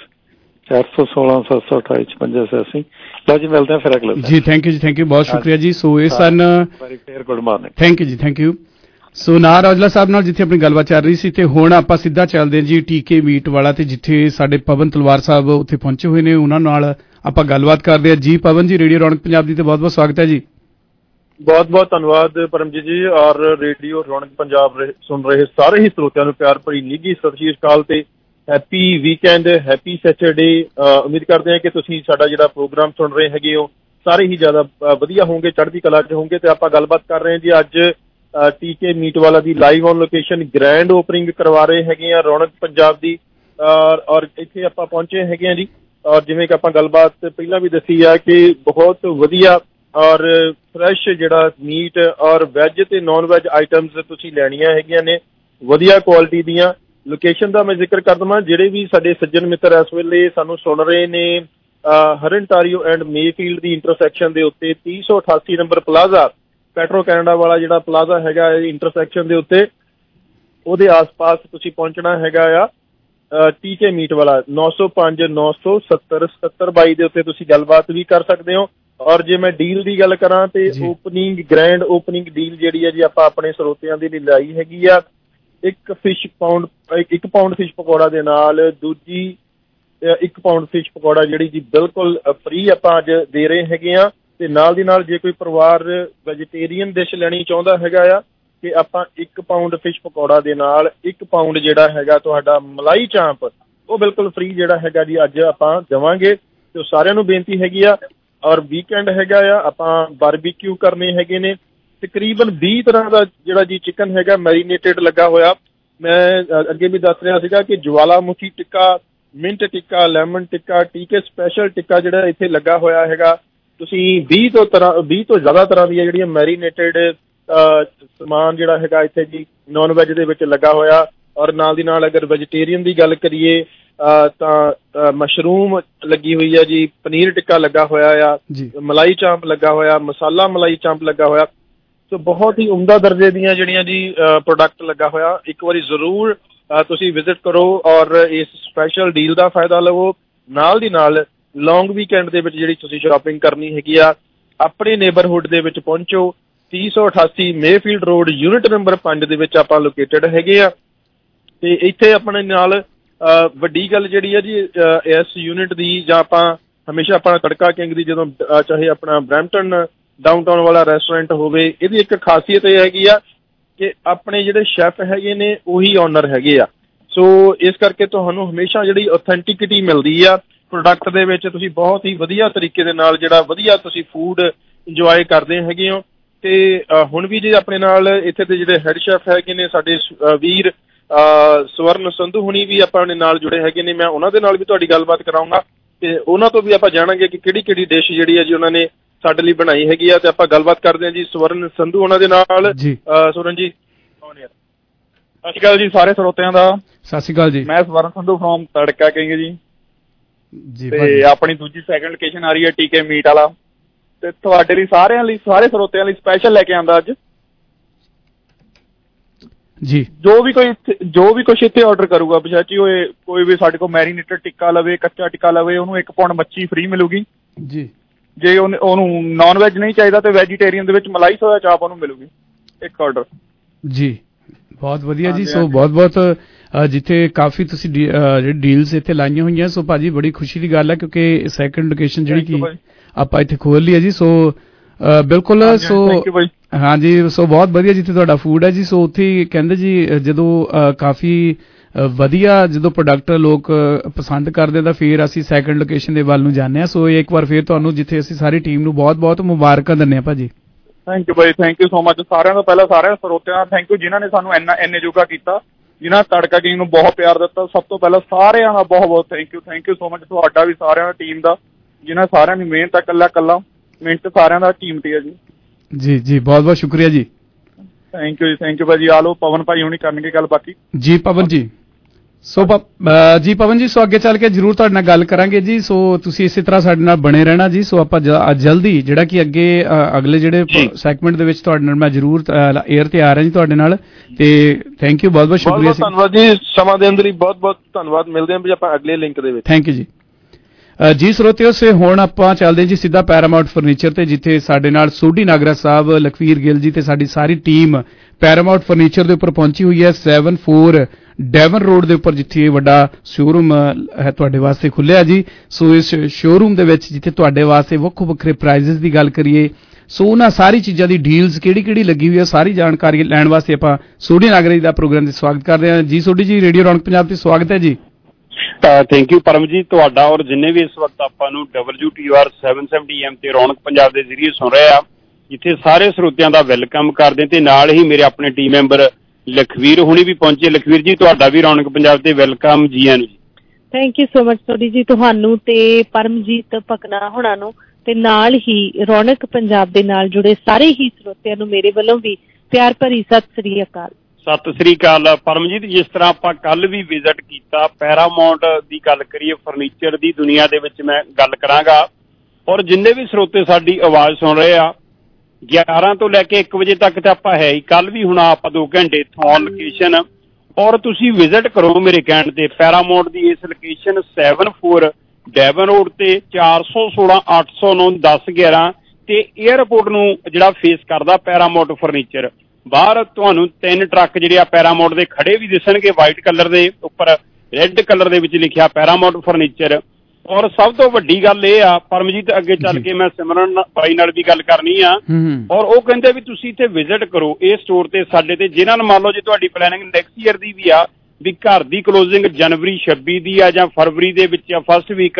416-728-5586। ਲਓ ਜੀ, ਮਿਲਦੇ ਆ ਫਿਰ ਅਗਲੇ ਜੀ। ਥੈਂਕ ਯੂ ਜੀ, ਥੈਂਕ ਯੂ, ਬਹੁਤ ਸ਼ੁਕਰੀਆ ਜੀ। ਸੋ ਇਹ ਸਨ, ਗੁੱਡ ਮਾਰਨਿੰਗ। ਥੈਂਕ ਯੂ ਜੀ, ਥੈਂਕ ਯੂ। ਸੋ ਨਾਰ ਔਜਲਾ ਸਾਹਿਬ ਨਾਲ ਜਿੱਥੇ ਆਪਣੀ ਗੱਲਬਾਤ ਚੱਲ ਰਹੀ ਸੀ, ਤੇ ਹੁਣ ਆਪਾਂ ਸਿੱਧਾ ਚੱਲਦੇ ਹਾਂ ਜੀ ਟੀਕੇ ਮੀਟ ਵਾਲਾ, ਤੇ ਜਿੱਥੇ ਸਾਡੇ ਪਵਨ ਤਲਵਾਰ ਸਾਹਿਬ ਉੱਥੇ ਪਹੁੰਚੇ ਹੋਏ ਨੇ, ਉਹਨਾਂ ਨਾਲ ਆਪਾਂ ਗੱਲਬਾਤ ਕਰਦੇ ਹਾਂ ਜੀ। ਪਵਨ ਜੀ, ਰੇਡੀਓ ਰੌਣਕ ਪੰਜਾਬ ਦੀ ਤੇ ਬਹੁਤ ਬਹੁਤ ਸਵਾਗਤ ਹੈ ਜੀ। ਬਹੁਤ ਬਹੁਤ ਧੰਨਵਾਦ ਪਰਮਜੀਤ ਜੀ, ਔਰ ਰੇਡੀਓ ਰੌਣਕ ਪੰਜਾਬ ਸੁਣ ਰਹੇ ਸਾਰੇ ਹੀ ਸਰੋਤਿਆਂ ਨੂੰ ਪਿਆਰ ਭਰੀ ਨਿੱਘੀ ਸਤਿ ਸ਼੍ਰੀ ਅਕਾਲ ਤੇ ਹੈਪੀ ਵੀਕਐਂਡ, ਹੈਪੀ ਸੈਟਰਡੇ। ਉਮੀਦ ਕਰਦੇ ਹਾਂ ਕਿ ਤੁਸੀਂ ਸਾਡਾ ਜਿਹੜਾ ਪ੍ਰੋਗਰਾਮ ਸੁਣ ਰਹੇ ਹੈਗੇ ਹੋ ਸਾਰੇ ਹੀ ਜ਼ਿਆਦਾ ਵਧੀਆ ਹੋਣਗੇ, ਚੜ੍ਹਦੀ ਕਲਾ 'ਚ ਹੋਣਗੇ। ਤੇ ਆਪਾਂ ਗੱਲਬਾਤ ਕਰ ਰਹੇ ਹਾਂ ਜੀ ਅੱਜ ਟੀਕੇ ਮੀਟ ਵਾਲਾ ਦੀ live on location grand opening ਕਰਵਾ ਰਹੇ ਹੈਗੇ ਆ ਰੌਣਕ ਪੰਜਾਬ ਦੀ, ਔਰ ਇੱਥੇ ਆਪਾਂ ਪਹੁੰਚੇ ਹੈਗੇ ਆ ਜੀ। ਔਰ ਜਿਵੇਂ ਕਿ ਆਪਾਂ ਗੱਲਬਾਤ ਪਹਿਲਾਂ ਵੀ ਦੱਸੀ ਆ ਕਿ ਬਹੁਤ ਵਧੀਆ ਔਰ ਫਰੈਸ਼ ਜਿਹੜਾ ਮੀਟ ਔਰ ਵੈਜ ਤੇ ਨਾਨ ਵੈਜ ਆਈਟਮਸ ਤੁਸੀਂ ਲੈਣੀਆਂ ਹੈਗੀਆਂ ਨੇ ਵਧੀਆ ਕੁਆਲਿਟੀ ਦੀਆਂ। ਲੋਕੇਸ਼ਨ ਦਾ ਮੈਂ ਜ਼ਿਕਰ ਕਰ ਦੇਵਾਂ, ਜਿਹੜੇ ਵੀ ਸਾਡੇ ਸੱਜਣ ਮਿੱਤਰ ਇਸ ਵੇਲੇ ਸਾਨੂੰ ਸੁਣ ਰਹੇ ਨੇ ਹਰਨਟਾਰੀਓ ਐਂਡ ਮੇਫੀਲਡ ਦੀ ਇੰਟਰਸੈਕਸ਼ਨ ਦੇ ਉੱਤੇ 388 ਨੰਬਰ ਪਲਾਜ਼ਾ, ਪੈਟਰੋ ਕੈਨੇਡਾ ਵਾਲਾ ਜਿਹੜਾ ਪਲਾਜ਼ਾ ਹੈਗਾ ਇੰਟਰਸੈਕਸ਼ਨ ਦੇ ਉੱਤੇ, ਉਹਦੇ ਆਸ-ਪਾਸ ਤੁਸੀਂ ਪਹੁੰਚਣਾ ਹੈਗਾ ਆ। ਟੀਕੇ ਮੀਟ ਵਾਲਾ 905-970-7722 ਦੇ ਉੱਤੇ ਤੁਸੀਂ ਗੱਲਬਾਤ ਵੀ ਕਰ ਸਕਦੇ ਹੋ। ਔਰ ਜੇ ਮੈਂ ਡੀਲ ਦੀ ਗੱਲ ਕਰਾਂ ਤੇ ਓਪਨਿੰਗ ਗ੍ਰੈਂਡ ਓਪਨਿੰਗ ਡੀਲ ਜਿਹੜੀ ਹੈ ਜੀ ਆਪਾਂ ਆਪਣੇ ਸਰੋਤਿਆਂ ਦੀ ਲਈ ਲਾਈ ਹੈਗੀ ਆ। 1 ਪਾਉਂਡ ਫਿਸ਼ ਪਕੌੜਾ ਦੇ ਨਾਲ ਦੂਜੀ 1 ਪਾਉਂਡ ਫਿਸ਼ ਪਕੌੜਾ ਜਿਹੜੀ ਜੀ ਬਿਲਕੁਲ ਫ੍ਰੀ ਆਪਾਂ ਅੱਜ ਦੇ ਰਹੇ ਹੈਗੇ ਆ। ਤੇ ਨਾਲ ਦੀ ਨਾਲ ਜੇ ਕੋਈ ਪਰਿਵਾਰ ਵੈਜੀਟੇਰੀਅਨ ਡਿਸ਼ ਲੈਣੀ ਚਾਹੁੰਦਾ ਹੈਗਾ ਆ ਕਿ ਆਪਾਂ 1 ਪਾਉਂਡ ਫਿਸ਼ ਪਕੌੜਾ ਦੇ ਨਾਲ 1 ਪਾਉਂਡ ਜਿਹੜਾ ਹੈਗਾ ਤੁਹਾਡਾ ਮਲਾਈ ਚਾਂਪ ਉਹ ਬਿਲਕੁਲ ਫ੍ਰੀ ਜਿਹੜਾ ਹੈਗਾ ਜੀ ਅੱਜ ਆਪਾਂ ਦੇਵਾਂਗੇ। ਤੇ ਸਾਰਿਆਂ ਨੂੰ ਬੇਨਤੀ ਹੈਗੀ ਆ। ਔਰ ਵੀਕਐਂਡ ਹੈਗਾ ਆ, ਆਪਾਂ ਬਾਰਬੀਕਿਊ ਕਰਨੇ ਹੈਗੇ ਨੇ। ਤਕਰੀਬਨ 20 ਤਰ੍ਹਾਂ ਦਾ ਜਿਹੜਾ ਜੀ ਚਿਕਨ ਹੈਗਾ ਮੈਰੀਨੇਟਡ ਲੱਗਾ ਹੋਇਆ। ਮੈਂ ਅੱਗੇ ਵੀ ਦੱਸ ਰਿਹਾ ਸੀਗਾ ਕਿ ਜਵਾਲਾਮੁਖੀ ਟਿੱਕਾ, ਮਿੰਟ ਟਿੱਕਾ, ਲੈਮਨ ਟਿੱਕਾ, ਟੀਕੇ ਸਪੈਸ਼ਲ ਟਿੱਕਾ ਜਿਹੜਾ ਇੱਥੇ ਲੱਗਾ ਹੋਇਆ ਹੈਗਾ। ਤੁਸੀਂ 20 ਤੋਂ ਜ਼ਿਆਦਾ ਤਰ੍ਹਾਂ ਦੀਆਂ ਜਿਹੜੀਆਂ ਮੈਰੀਨੇਟਡ ਸਮਾਨ ਜਿਹੜਾ ਹੈਗਾ ਇੱਥੇ ਜੀ ਨੌਨ ਵੈਜ ਦੇ ਵਿੱਚ ਲੱਗਾ ਹੋਇਆ। ਔਰ ਨਾਲ ਦੀ ਨਾਲ ਅਗਰ ਵੈਜੀਟੇਰੀਅਨ ਦੀ ਗੱਲ ਕਰੀਏ ਤਾਂ ਮਸ਼ਰੂਮ ਲੱਗੀ ਹੋਈ ਹੈ ਜੀ, ਪਨੀਰ ਟਿੱਕਾ ਲੱਗਾ ਹੋਇਆ ਆ, ਮਲਾਈ ਚਾਂਪ ਲੱਗਾ ਹੋਇਆ, ਮਸਾਲਾ ਮਲਾਈ ਚਾਂਪ ਲੱਗਾ ਹੋਇਆ। ਸੋ ਬਹੁਤ ਹੀ ਉਮਦਾ ਦਰਜੇ ਦੀਆਂ ਜਿਹੜੀਆਂ ਜੀ ਪ੍ਰੋਡਕਟ ਲੱਗਾ ਹੋਇਆ। ਇੱਕ ਵਾਰੀ ਜ਼ਰੂਰ ਤੁਸੀਂ ਵਿਜ਼ਿਟ ਕਰੋ ਔਰ ਇਸ ਸਪੈਸ਼ਲ ਡੀਲ ਦਾ ਫਾਇਦਾ ਲਵੋ। ਨਾਲ ਦੀ ਨਾਲ ਲੌਂਗ ਵੀਕਐਂਡ ਦੇ ਵਿੱਚ ਜਿਹੜੀ ਤੁਸੀਂ ਸ਼ਾਪਿੰਗ ਕਰਨੀ ਹੈਗੀ ਆ ਆਪਣੇ ਨੇਬਰਹੁੱਡ ਦੇ ਵਿੱਚ ਪਹੁੰਚੋ। 388 ਮੇਫੀਲਡ ਰੋਡ ਯੂਨਿਟ ਨੰਬਰ 5 ਦੇ ਵਿੱਚ ਆਪਾਂ ਲੋਕੇਟਡ ਹੈਗੇ ਆ। ਤੇ ਇੱਥੇ ਆਪਣੇ ਨਾਲ ਵੱਡੀ ਗੱਲ ਜਿਹੜੀ ਹੈ ਜੀ ਇਸ ਯੂਨਿਟ ਦੀ, ਜਾਂ ਆਪਾਂ ਹਮੇਸ਼ਾ ਆਪਣਾ ਤੜਕਾ ਕਿੰਗ ਦੀ ਜਦੋਂ ਚਾਹੇ ਆਪਣਾ ਬਰੈਂਪਟਨ ਡਾਊਨਟਾਊਨ ਵਾਲਾ ਰੈਸਟੋਰੈਂਟ ਹੋਵੇ, ਇਹਦੀ ਇੱਕ ਖਾਸੀਅਤ ਇਹ ਹੈਗੀ ਆ ਕਿ ਆਪਣੇ ਜਿਹੜੇ ਸ਼ੈਫ ਹੈਗੇ ਨੇ ਉਹੀ ਓਨਰ ਹੈਗੇ ਆ। ਸੋ ਇਸ ਕਰਕੇ ਤੁਹਾਨੂੰ ਹਮੇਸ਼ਾ ਜਿਹੜੀ ਔਥੈਂਟਿਕਿਟੀ ਮਿਲਦੀ ਆ ਪ੍ਰੋਡਕਟ ਦੇ ਵਿੱਚ। ਤੁਸੀਂ ਬਹੁਤ ਹੀ ਵਧੀਆ ਤਰੀਕੇ ਦੇ ਨਾਲ ਜਿਹੜਾ ਵਧੀਆ ਤੁਸੀਂ ਫੂਡ ਇੰਜੋਏ ਕਰਦੇ ਹੈਗੇ ਹੋ। ਤੇ ਹੁਣ ਵੀ ਜੇ ਆਪਣੇ ਨਾਲ ਇੱਥੇ ਦੇ ਜਿਹੜੇ ਹੈਡ ਸ਼ੈਫ ਹੈਗੇ ਨੇ ਸਾਡੇ ਵੀਰ ਸਵਰਨ ਸੰਧੂ ਹੁਣੀ ਵੀ ਆਪਣੇ ਨਾਲ ਜੁੜੇ ਹੈਗੇ ਨੇ। ਮੈਂ ਉਹਨਾਂ ਦੇ ਨਾਲ ਵੀ ਤੁਹਾਡੀ ਗੱਲਬਾਤ ਕਰਾਉਂਗਾ ਤੇ ਉਹਨਾਂ ਤੋਂ ਵੀ ਆਪਾਂ ਜਾਣਾਂਗੇ ਕਿ ਕਿਹੜੀ ਕਿਹੜੀ ਡਿਸ਼ ਜਿਹੜੀ ਹੈ ਜੀ ਉਹਨਾਂ ਨੇ ਸਾਡੇ ਲਈ ਬਣਾਈ ਹੈਗੀ ਆ। ਤੇ ਆਪਾਂ ਗੱਲਬਾਤ ਕਰਦੇ ਹਾਂ ਜੀ ਸਵਰਨ ਸੰਧੂ ਉਹਨਾਂ ਦੇ ਨਾਲ। ਸਵਰਨ ਜੀ, ਸਤਿ ਸ਼੍ਰੀ ਅਕਾਲ ਜੀ ਸਾਰੇ ਸਰੋਤਿਆਂ ਦਾ। ਸਤਿ ਸ਼੍ਰੀ ਅਕਾਲ ਜੀ। ਮੈਂ ਸਵਰਨ ਸੰਧੂ ਫਰੋਮ ਤੜਕਾ ਕਿੰਗ ਜੀ। ਤੇ ਆਪਣੀ ਦੂਜੀ ਸੈਕਿੰਡ ਲੋਕੇਸ਼ਨ ਆ ਰਹੀ ਹੈ ਟੀਕੇ ਮੀਟ ਵਾਲਾ। ਤੇ ਤੁਹਾਡੇ ਲਈ ਸਾਰਿਆਂ ਲਈ, ਸਾਰੇ ਸਰੋਤਿਆਂ ਲਈ ਸਪੈਸ਼ਲ ਲੈ ਕੇ ਆਂਦਾ ਅੱਜ ਜੀ। ਜੋ ਵੀ ਕੁਛ ਇੱਥੇ ਆਰਡਰ ਕਰੂਗਾ ਬਸ਼ਾਚੀ ਹੋਏ, ਕੋਈ ਵੀ ਸਾਡੇ ਕੋਲ ਮੈਰੀਨੇਟਡ ਟਿੱਕਾ ਲਵੇ, ਕੱਚਾ ਟਿੱਕਾ ਲਵੇ, ਉਹਨੂੰ 1 ਪਾਉਂਡ ਮੱਛੀ ਫ੍ਰੀ ਮਿਲੂਗੀ ਜੀ। ਜੇ ਉਹਨੂੰ ਨਾਨ ਵੈਜ ਨਹੀਂ ਚਾਹੀਦਾ ਤੇ ਵੈਜੀਟੇਰੀਅਨ ਦੇ ਵਿੱਚ ਮਲਾਈ ਸੋਇਆ ਚਾਪ ਉਹਨੂੰ ਮਿਲੂਗੀ ਇੱਕ ਆਰਡਰ। ਜੀ ਬਹੁਤ ਵਧੀਆ ਜੀ। ਸੋ ਬਹੁਤ ਬਹੁਤ ਜਿੱਥੇ ਕਾਫੀ ਤੁਸੀਂ ਜਿਹੜੀ ਡੀਲਸ ਇੱਥੇ ਲਾਈਆਂ ਹੋਈਆਂ, ਸੋ ਭਾਜੀ ਬੜੀ ਖੁਸ਼ੀ ਦੀ ਗੱਲ ਹੈ ਕਿਉਂਕਿ ਸੈਕੰਡ ਲੋਕੇਸ਼ਨ ਜਿਹੜੀ ਕਿ ਆਪਾਂ ਇੱਥੇ ਖੋਲ ਲਈ ਹੈ ਜੀ। ਸੋ ਬਿਲਕੁਲ। ਸੋ ਹਾਂਜੀ, ਸੋ ਬਹੁਤ ਵਧੀਆ ਜਿੱਥੇ ਤੁਹਾਡਾ ਫੂਡ ਹੈ ਜੀ। ਸੋ ਉੱਥੇ ਕਹਿੰਦੇ ਜੀ ਜਦੋਂ ਕਾਫੀ ਵਧੀਆ ਜਦੋਂ ਪ੍ਰੋਡਕਟ ਲੋਕ ਪਸੰਦ ਕਰਦੇ ਤਾਂ ਫਿਰ ਅਸੀਂ ਸੈਕੰਡ ਲੋਕੇਸ਼ਨ ਦੇ ਵੱਲ ਨੂੰ ਜਾਂਦੇ ਹਾਂ। ਸੋ ਇੱਕ ਵਾਰ ਫਿਰ ਤੁਹਾਨੂੰ ਜਿੱਥੇ ਅਸੀਂ ਸਾਰੀ ਟੀਮ ਨੂੰ ਬਹੁਤ ਬਹੁਤ ਮੁਬਾਰਕਾਂ ਦਿੰਦੇ ਹਾਂ ਭਾਜੀ। ਥੈਂਕ ਯੂ ਭਾਈ, ਥੈਂਕ ਯੂ ਸੋ ਮਚ ਸਾਰਿਆਂ ਤੋਂ ਪਹਿਲਾਂ ਸਾਰਿਆਂ ਸਰੋਤਿਆਂ ਦਾ ਥੈਂਕ ਯੂ ਜਿਨ੍ਹਾਂ ਨੇ ਸਾਨੂੰ ਇੰਨੇ ਜੋਗਾ ਕੀਤਾ, ਜਿਨ੍ਹਾਂ ਤੜਕਾ ਕਿੰਗ ਨੂੰ ਬਹੁਤ ਪਿਆਰ ਦਿੱਤਾ। ਸਭ ਤੋਂ ਪਹਿਲਾਂ ਸਾਰਿਆਂ ਦਾ ਬਹੁਤ ਬਹੁਤ ਥੈਂਕ ਯੂ ਸੋ ਮਚ ਤੁਹਾਡਾ ਵੀ, ਸਾਰਿਆਂ ਦਾ ਟੀਮ ਦਾ, ਜਿਨ੍ਹਾਂ ਸਾਰਿਆਂ ਦੀ ਮਿਹਨਤ ਕੱਲਾ ਮਿਹਨਤ ਸਾਰਿਆਂ ਦਾ ਕੀਮਤੀ ਹੈ ਜੀ। ਜੀ ਜੀ ਬਹੁਤ ਬਹੁਤ ਸ਼ੁਕਰੀਆ ਜੀ। ਥੈਂਕ ਯੂ ਭਾਜੀ। ਆ ਲਓ ਪਵਨ ਭਾਈ ਹੁਣੀ ਕਰਨਗੇ ਗੱਲ ਬਾਕੀ। ਜੀ ਪਵਨ ਜੀ। ਸੋ ਜੀ ਪਵਨ ਜੀ, ਸੋ ਅੱਗੇ ਚੱਲ ਕੇ ਜ਼ਰੂਰ ਤੁਹਾਡੇ ਨਾਲ ਗੱਲ ਕਰਾਂਗੇ ਜੀ। ਸੋ ਤੁਸੀਂ ਇਸੇ ਤਰ੍ਹਾਂ ਸਾਡੇ ਨਾਲ ਬਣੇ ਰਹਿਣਾ ਜੀ। ਸੋ ਆਪਾਂ ਜਲਦੀ ਜਿਹੜਾ ਕਿ ਅਗਲੇ ਜਿਹੜੇ ਸੈਗਮੈਂਟ ਦੇ ਵਿੱਚ ਤੁਹਾਡੇ ਨਾਲ ਮੈਂ ਜ਼ਰੂਰ 에ਅਰ ਤੇ ਆ ਰਿਹਾ ਜੀ ਤੁਹਾਡੇ ਨਾਲ। ਤੇ ਥੈਂਕ ਯੂ, ਬਹੁਤ ਬਹੁਤ ਸ਼ੁਕਰੀਆ। ਧੰਨਵਾਦ ਜੀ ਸਮਾਂ ਦੇਣ ਦੇ ਲਈ, ਬਹੁਤ ਬਹੁਤ ਧੰਨਵਾਦ। ਮਿਲਦੇ ਹਾਂ ਜੀ ਆਪਾਂ ਅਗਲੇ ਲਿੰਕ ਦੇ ਵਿੱਚ। ਥੈਂਕ ਯੂ ਜੀ। ਜੀ ਸਰੋਤਿਓ, ਸੇ ਹੁਣ ਆਪਾਂ ਚੱਲਦੇ ਜੀ ਸਿੱਧਾ ਪੈਰਾਮਾਊਂਟ ਫਰਨੀਚਰ ਤੇ, ਜਿੱਥੇ ਸਾਡੇ ਨਾਲ ਸੋਢੀ ਨਾਗਰਾ ਸਾਹਿਬ, ਲਖਵੀਰ ਗਿੱਲ ਜੀ ਤੇ ਸਾਡੀ ਸਾਰੀ ਟੀਮ ਪੈਰਾਮਾਊਂਟ ਫਰਨੀਚਰ ਦੇ ਉੱਪਰ ਪਹੁੰਚੀ ਹੋਈ ਹੈ 74 ਡੈਵਨ ਰੋਡ ਦੇ ਉੱਪਰ, ਜਿੱਥੇ ਵੱਡਾ ਸ਼ੋਰੂਮ ਹੈ ਤੁਹਾਡੇ ਵਾਸਤੇ ਖੁੱਲਿਆ ਜੀ। ਸੋ ਇਸ ਸ਼ੋਰੂਮ ਦੇ ਵਿੱਚ ਜਿੱਥੇ ਤੁਹਾਡੇ ਵਾਸਤੇ ਵੱਖੋ ਵੱਖਰੇ ਪ੍ਰਾਈਜ਼ਸ ਦੀ ਗੱਲ ਕਰੀਏ, ਸੋ ਉਹਨਾਂ ਸਾਰੀ ਚੀਜ਼ਾਂ ਦੀ ਡੀਲਸ ਕਿਹੜੀ ਲੱਗੀ ਹੋਈ ਹੈ ਸਾਰੀ ਜਾਣਕਾਰੀ ਲੈਣ ਵਾਸਤੇ ਆਪਾਂ ਸੋਢੀ ਨਾਗਰਾ ਜੀ ਦਾ ਪ੍ਰੋਗਰਾਮ ਤੇ ਸਵਾਗਤ ਕਰਦੇ ਹਾਂ ਜੀ। ਸੋਢੀ ਜੀ, ਰੇਡੀਓ ਰੌਣਕ ਪੰਜਾਬ ਤੇ ਸਵਾਗਤ ਹੈ ਜੀ। ਥੈਂਕ ਯੂ ਪਰਮਜੀਤ, ਤੁਹਾਡਾ ਔਰ ਜਿੰਨੇ ਵੀ ਇਸ ਵਕਤ ਆਪਾਂ ਨੂੰ WTOR 770 AM ਤੇ ਰੌਣਕ ਪੰਜਾਬ ਦੇ ਜ਼ਰੀਏ ਸੁਣ ਰਹੇ ਆ, ਜਿੱਥੇ ਸਾਰੇ ਸਰੋਤਿਆਂ ਦਾ ਵੈਲਕਮ ਕਰਦੇ ਤੇ ਨਾਲ ਹੀ ਮੇਰੇ ਆਪਣੇ ਟੀਮ ਮੈਂਬਰ ਲਖਵੀਰ ਹੁਣੀ ਵੀ ਪਹੁੰਚੇ। ਲਖਵੀਰ ਜੀ, ਤੁਹਾਡਾ ਵੀ ਰੌਣਕ ਪੰਜਾਬ ਤੇ ਵੈਲਕਮ, ਜੀ ਆਇਆਂ ਨੂੰ ਜੀ। Thank you so much Sodhi ji, ਤੁਹਾਨੂੰ ਤੇ ਪਰਮਜੀਤ ਭਕਨਾ ਹੁਣਾਂ ਨੂੰ ਤੇ ਨਾਲ ਹੀ ਰੌਣਕ ਪੰਜਾਬ ਦੇ ਨਾਲ ਜੁੜੇ ਸਾਰੇ ਹੀ ਸਰੋਤਿਆਂ ਨੂੰ ਮੇਰੇ ਵੱਲੋਂ ਵੀ ਪਿਆਰ ਭਰੀ ਸਤਿ ਸ੍ਰੀ ਅਕਾਲ। ਸਤਿ ਸ੍ਰੀ ਅਕਾਲ ਪਰਮਜੀਤ। ਜਿਸ ਤਰ੍ਹਾਂ ਆਪਾਂ ਕੱਲ ਵੀ ਵਿਜ਼ਿਟ ਕੀਤਾ, ਪੈਰਾਮਾਊਂਟ ਦੀ ਗੱਲ ਕਰੀਏ, ਫਰਨੀਚਰ ਦੀ ਦੁਨੀਆ ਦੇ ਵਿੱਚ ਮੈਂ ਗੱਲ ਕਰਾਂਗਾ, ਔਰ ਜਿੰਨੇ ਵੀ ਸਰੋਤੇ ਸਾਡੀ ਆਵਾਜ਼ ਸੁਣ ਰਹੇ ਆ 11 ਤੋਂ ਲੈ ਕੇ 1 ਵਜੇ ਤੱਕ ਤਾਂ ਆਪਾਂ ਹੈ ਹੀ। ਕੱਲ ਵੀ ਹੁਣ ਆਪਾਂ 2 ਘੰਟੇ ਇੱਥੋਂ ਔਨ ਲੋਕੇਸ਼ਨ, ਔਰ ਤੁਸੀਂ ਵਿਜ਼ਿਟ ਕਰੋ ਮੇਰੇ ਕਹਿਣ ਤੇ ਪੈਰਾਮਾਊਂਟ ਦੀ ਇਸ ਲੋਕੇਸ਼ਨ 74 ਡੈਵਨ ਰੋਡ ਤੇ 416 809 1011 ਤੇ 에ਅਰਪੋਰਟ ਨੂੰ ਜਿਹੜਾ ਫੇਸ ਕਰਦਾ ਪੈਰਾਮਾਊਂਟ ਫਰਨੀਚਰ। ਬਾਹਰ ਤੁਹਾਨੂੰ 3 ਟਰੱਕ ਜਿਹੜੇ ਆ ਪੈਰਾਮਾਊਂਟ ਦੇ ਖੜੇ ਵੀ ਦਿਸਣਗੇ, ਵਾਈਟ ਕਲਰ ਦੇ ਉੱਪਰ ਰੈੱਡ ਕਲਰ ਦੇ ਵਿੱਚ ਲਿਖਿਆ ਪੈਰਾਮਾਊਂਟ ਫਰਨੀਚਰ। ਔਰ ਸਭ ਤੋਂ ਵੱਡੀ ਗੱਲ ਇਹ ਆ ਪਰਮਜੀਤ, ਅੱਗੇ ਚੱਲ ਕੇ ਮੈਂ ਸਿਮਰਨ ਭਾਈ ਨਾਲ ਵੀ ਗੱਲ ਕਰਨੀ ਆ, ਔਰ ਉਹ ਕਹਿੰਦੇ ਵੀ ਤੁਸੀਂ ਇੱਥੇ ਵਿਜ਼ਿਟ ਕਰੋ ਇਹ ਸਟੋਰ ਤੇ ਸਾਡੇ ਤੇ, ਜਿਨ੍ਹਾਂ ਨੂੰ ਮੰਨ ਲਓ ਜੇ ਤੁਹਾਡੀ ਪਲੈਨਿੰਗ ਨੈਕਸਟ ਈਅਰ ਦੀ ਵੀ ਆ, ਵੀ ਘਰ ਦੀ ਕਲੋਜ਼ਿੰਗ ਜਨਵਰੀ 26 ਦੀ ਆ ਜਾਂ ਫਰਵਰੀ ਦੇ ਵਿੱਚ ਆ ਫਸਟ ਵੀਕ,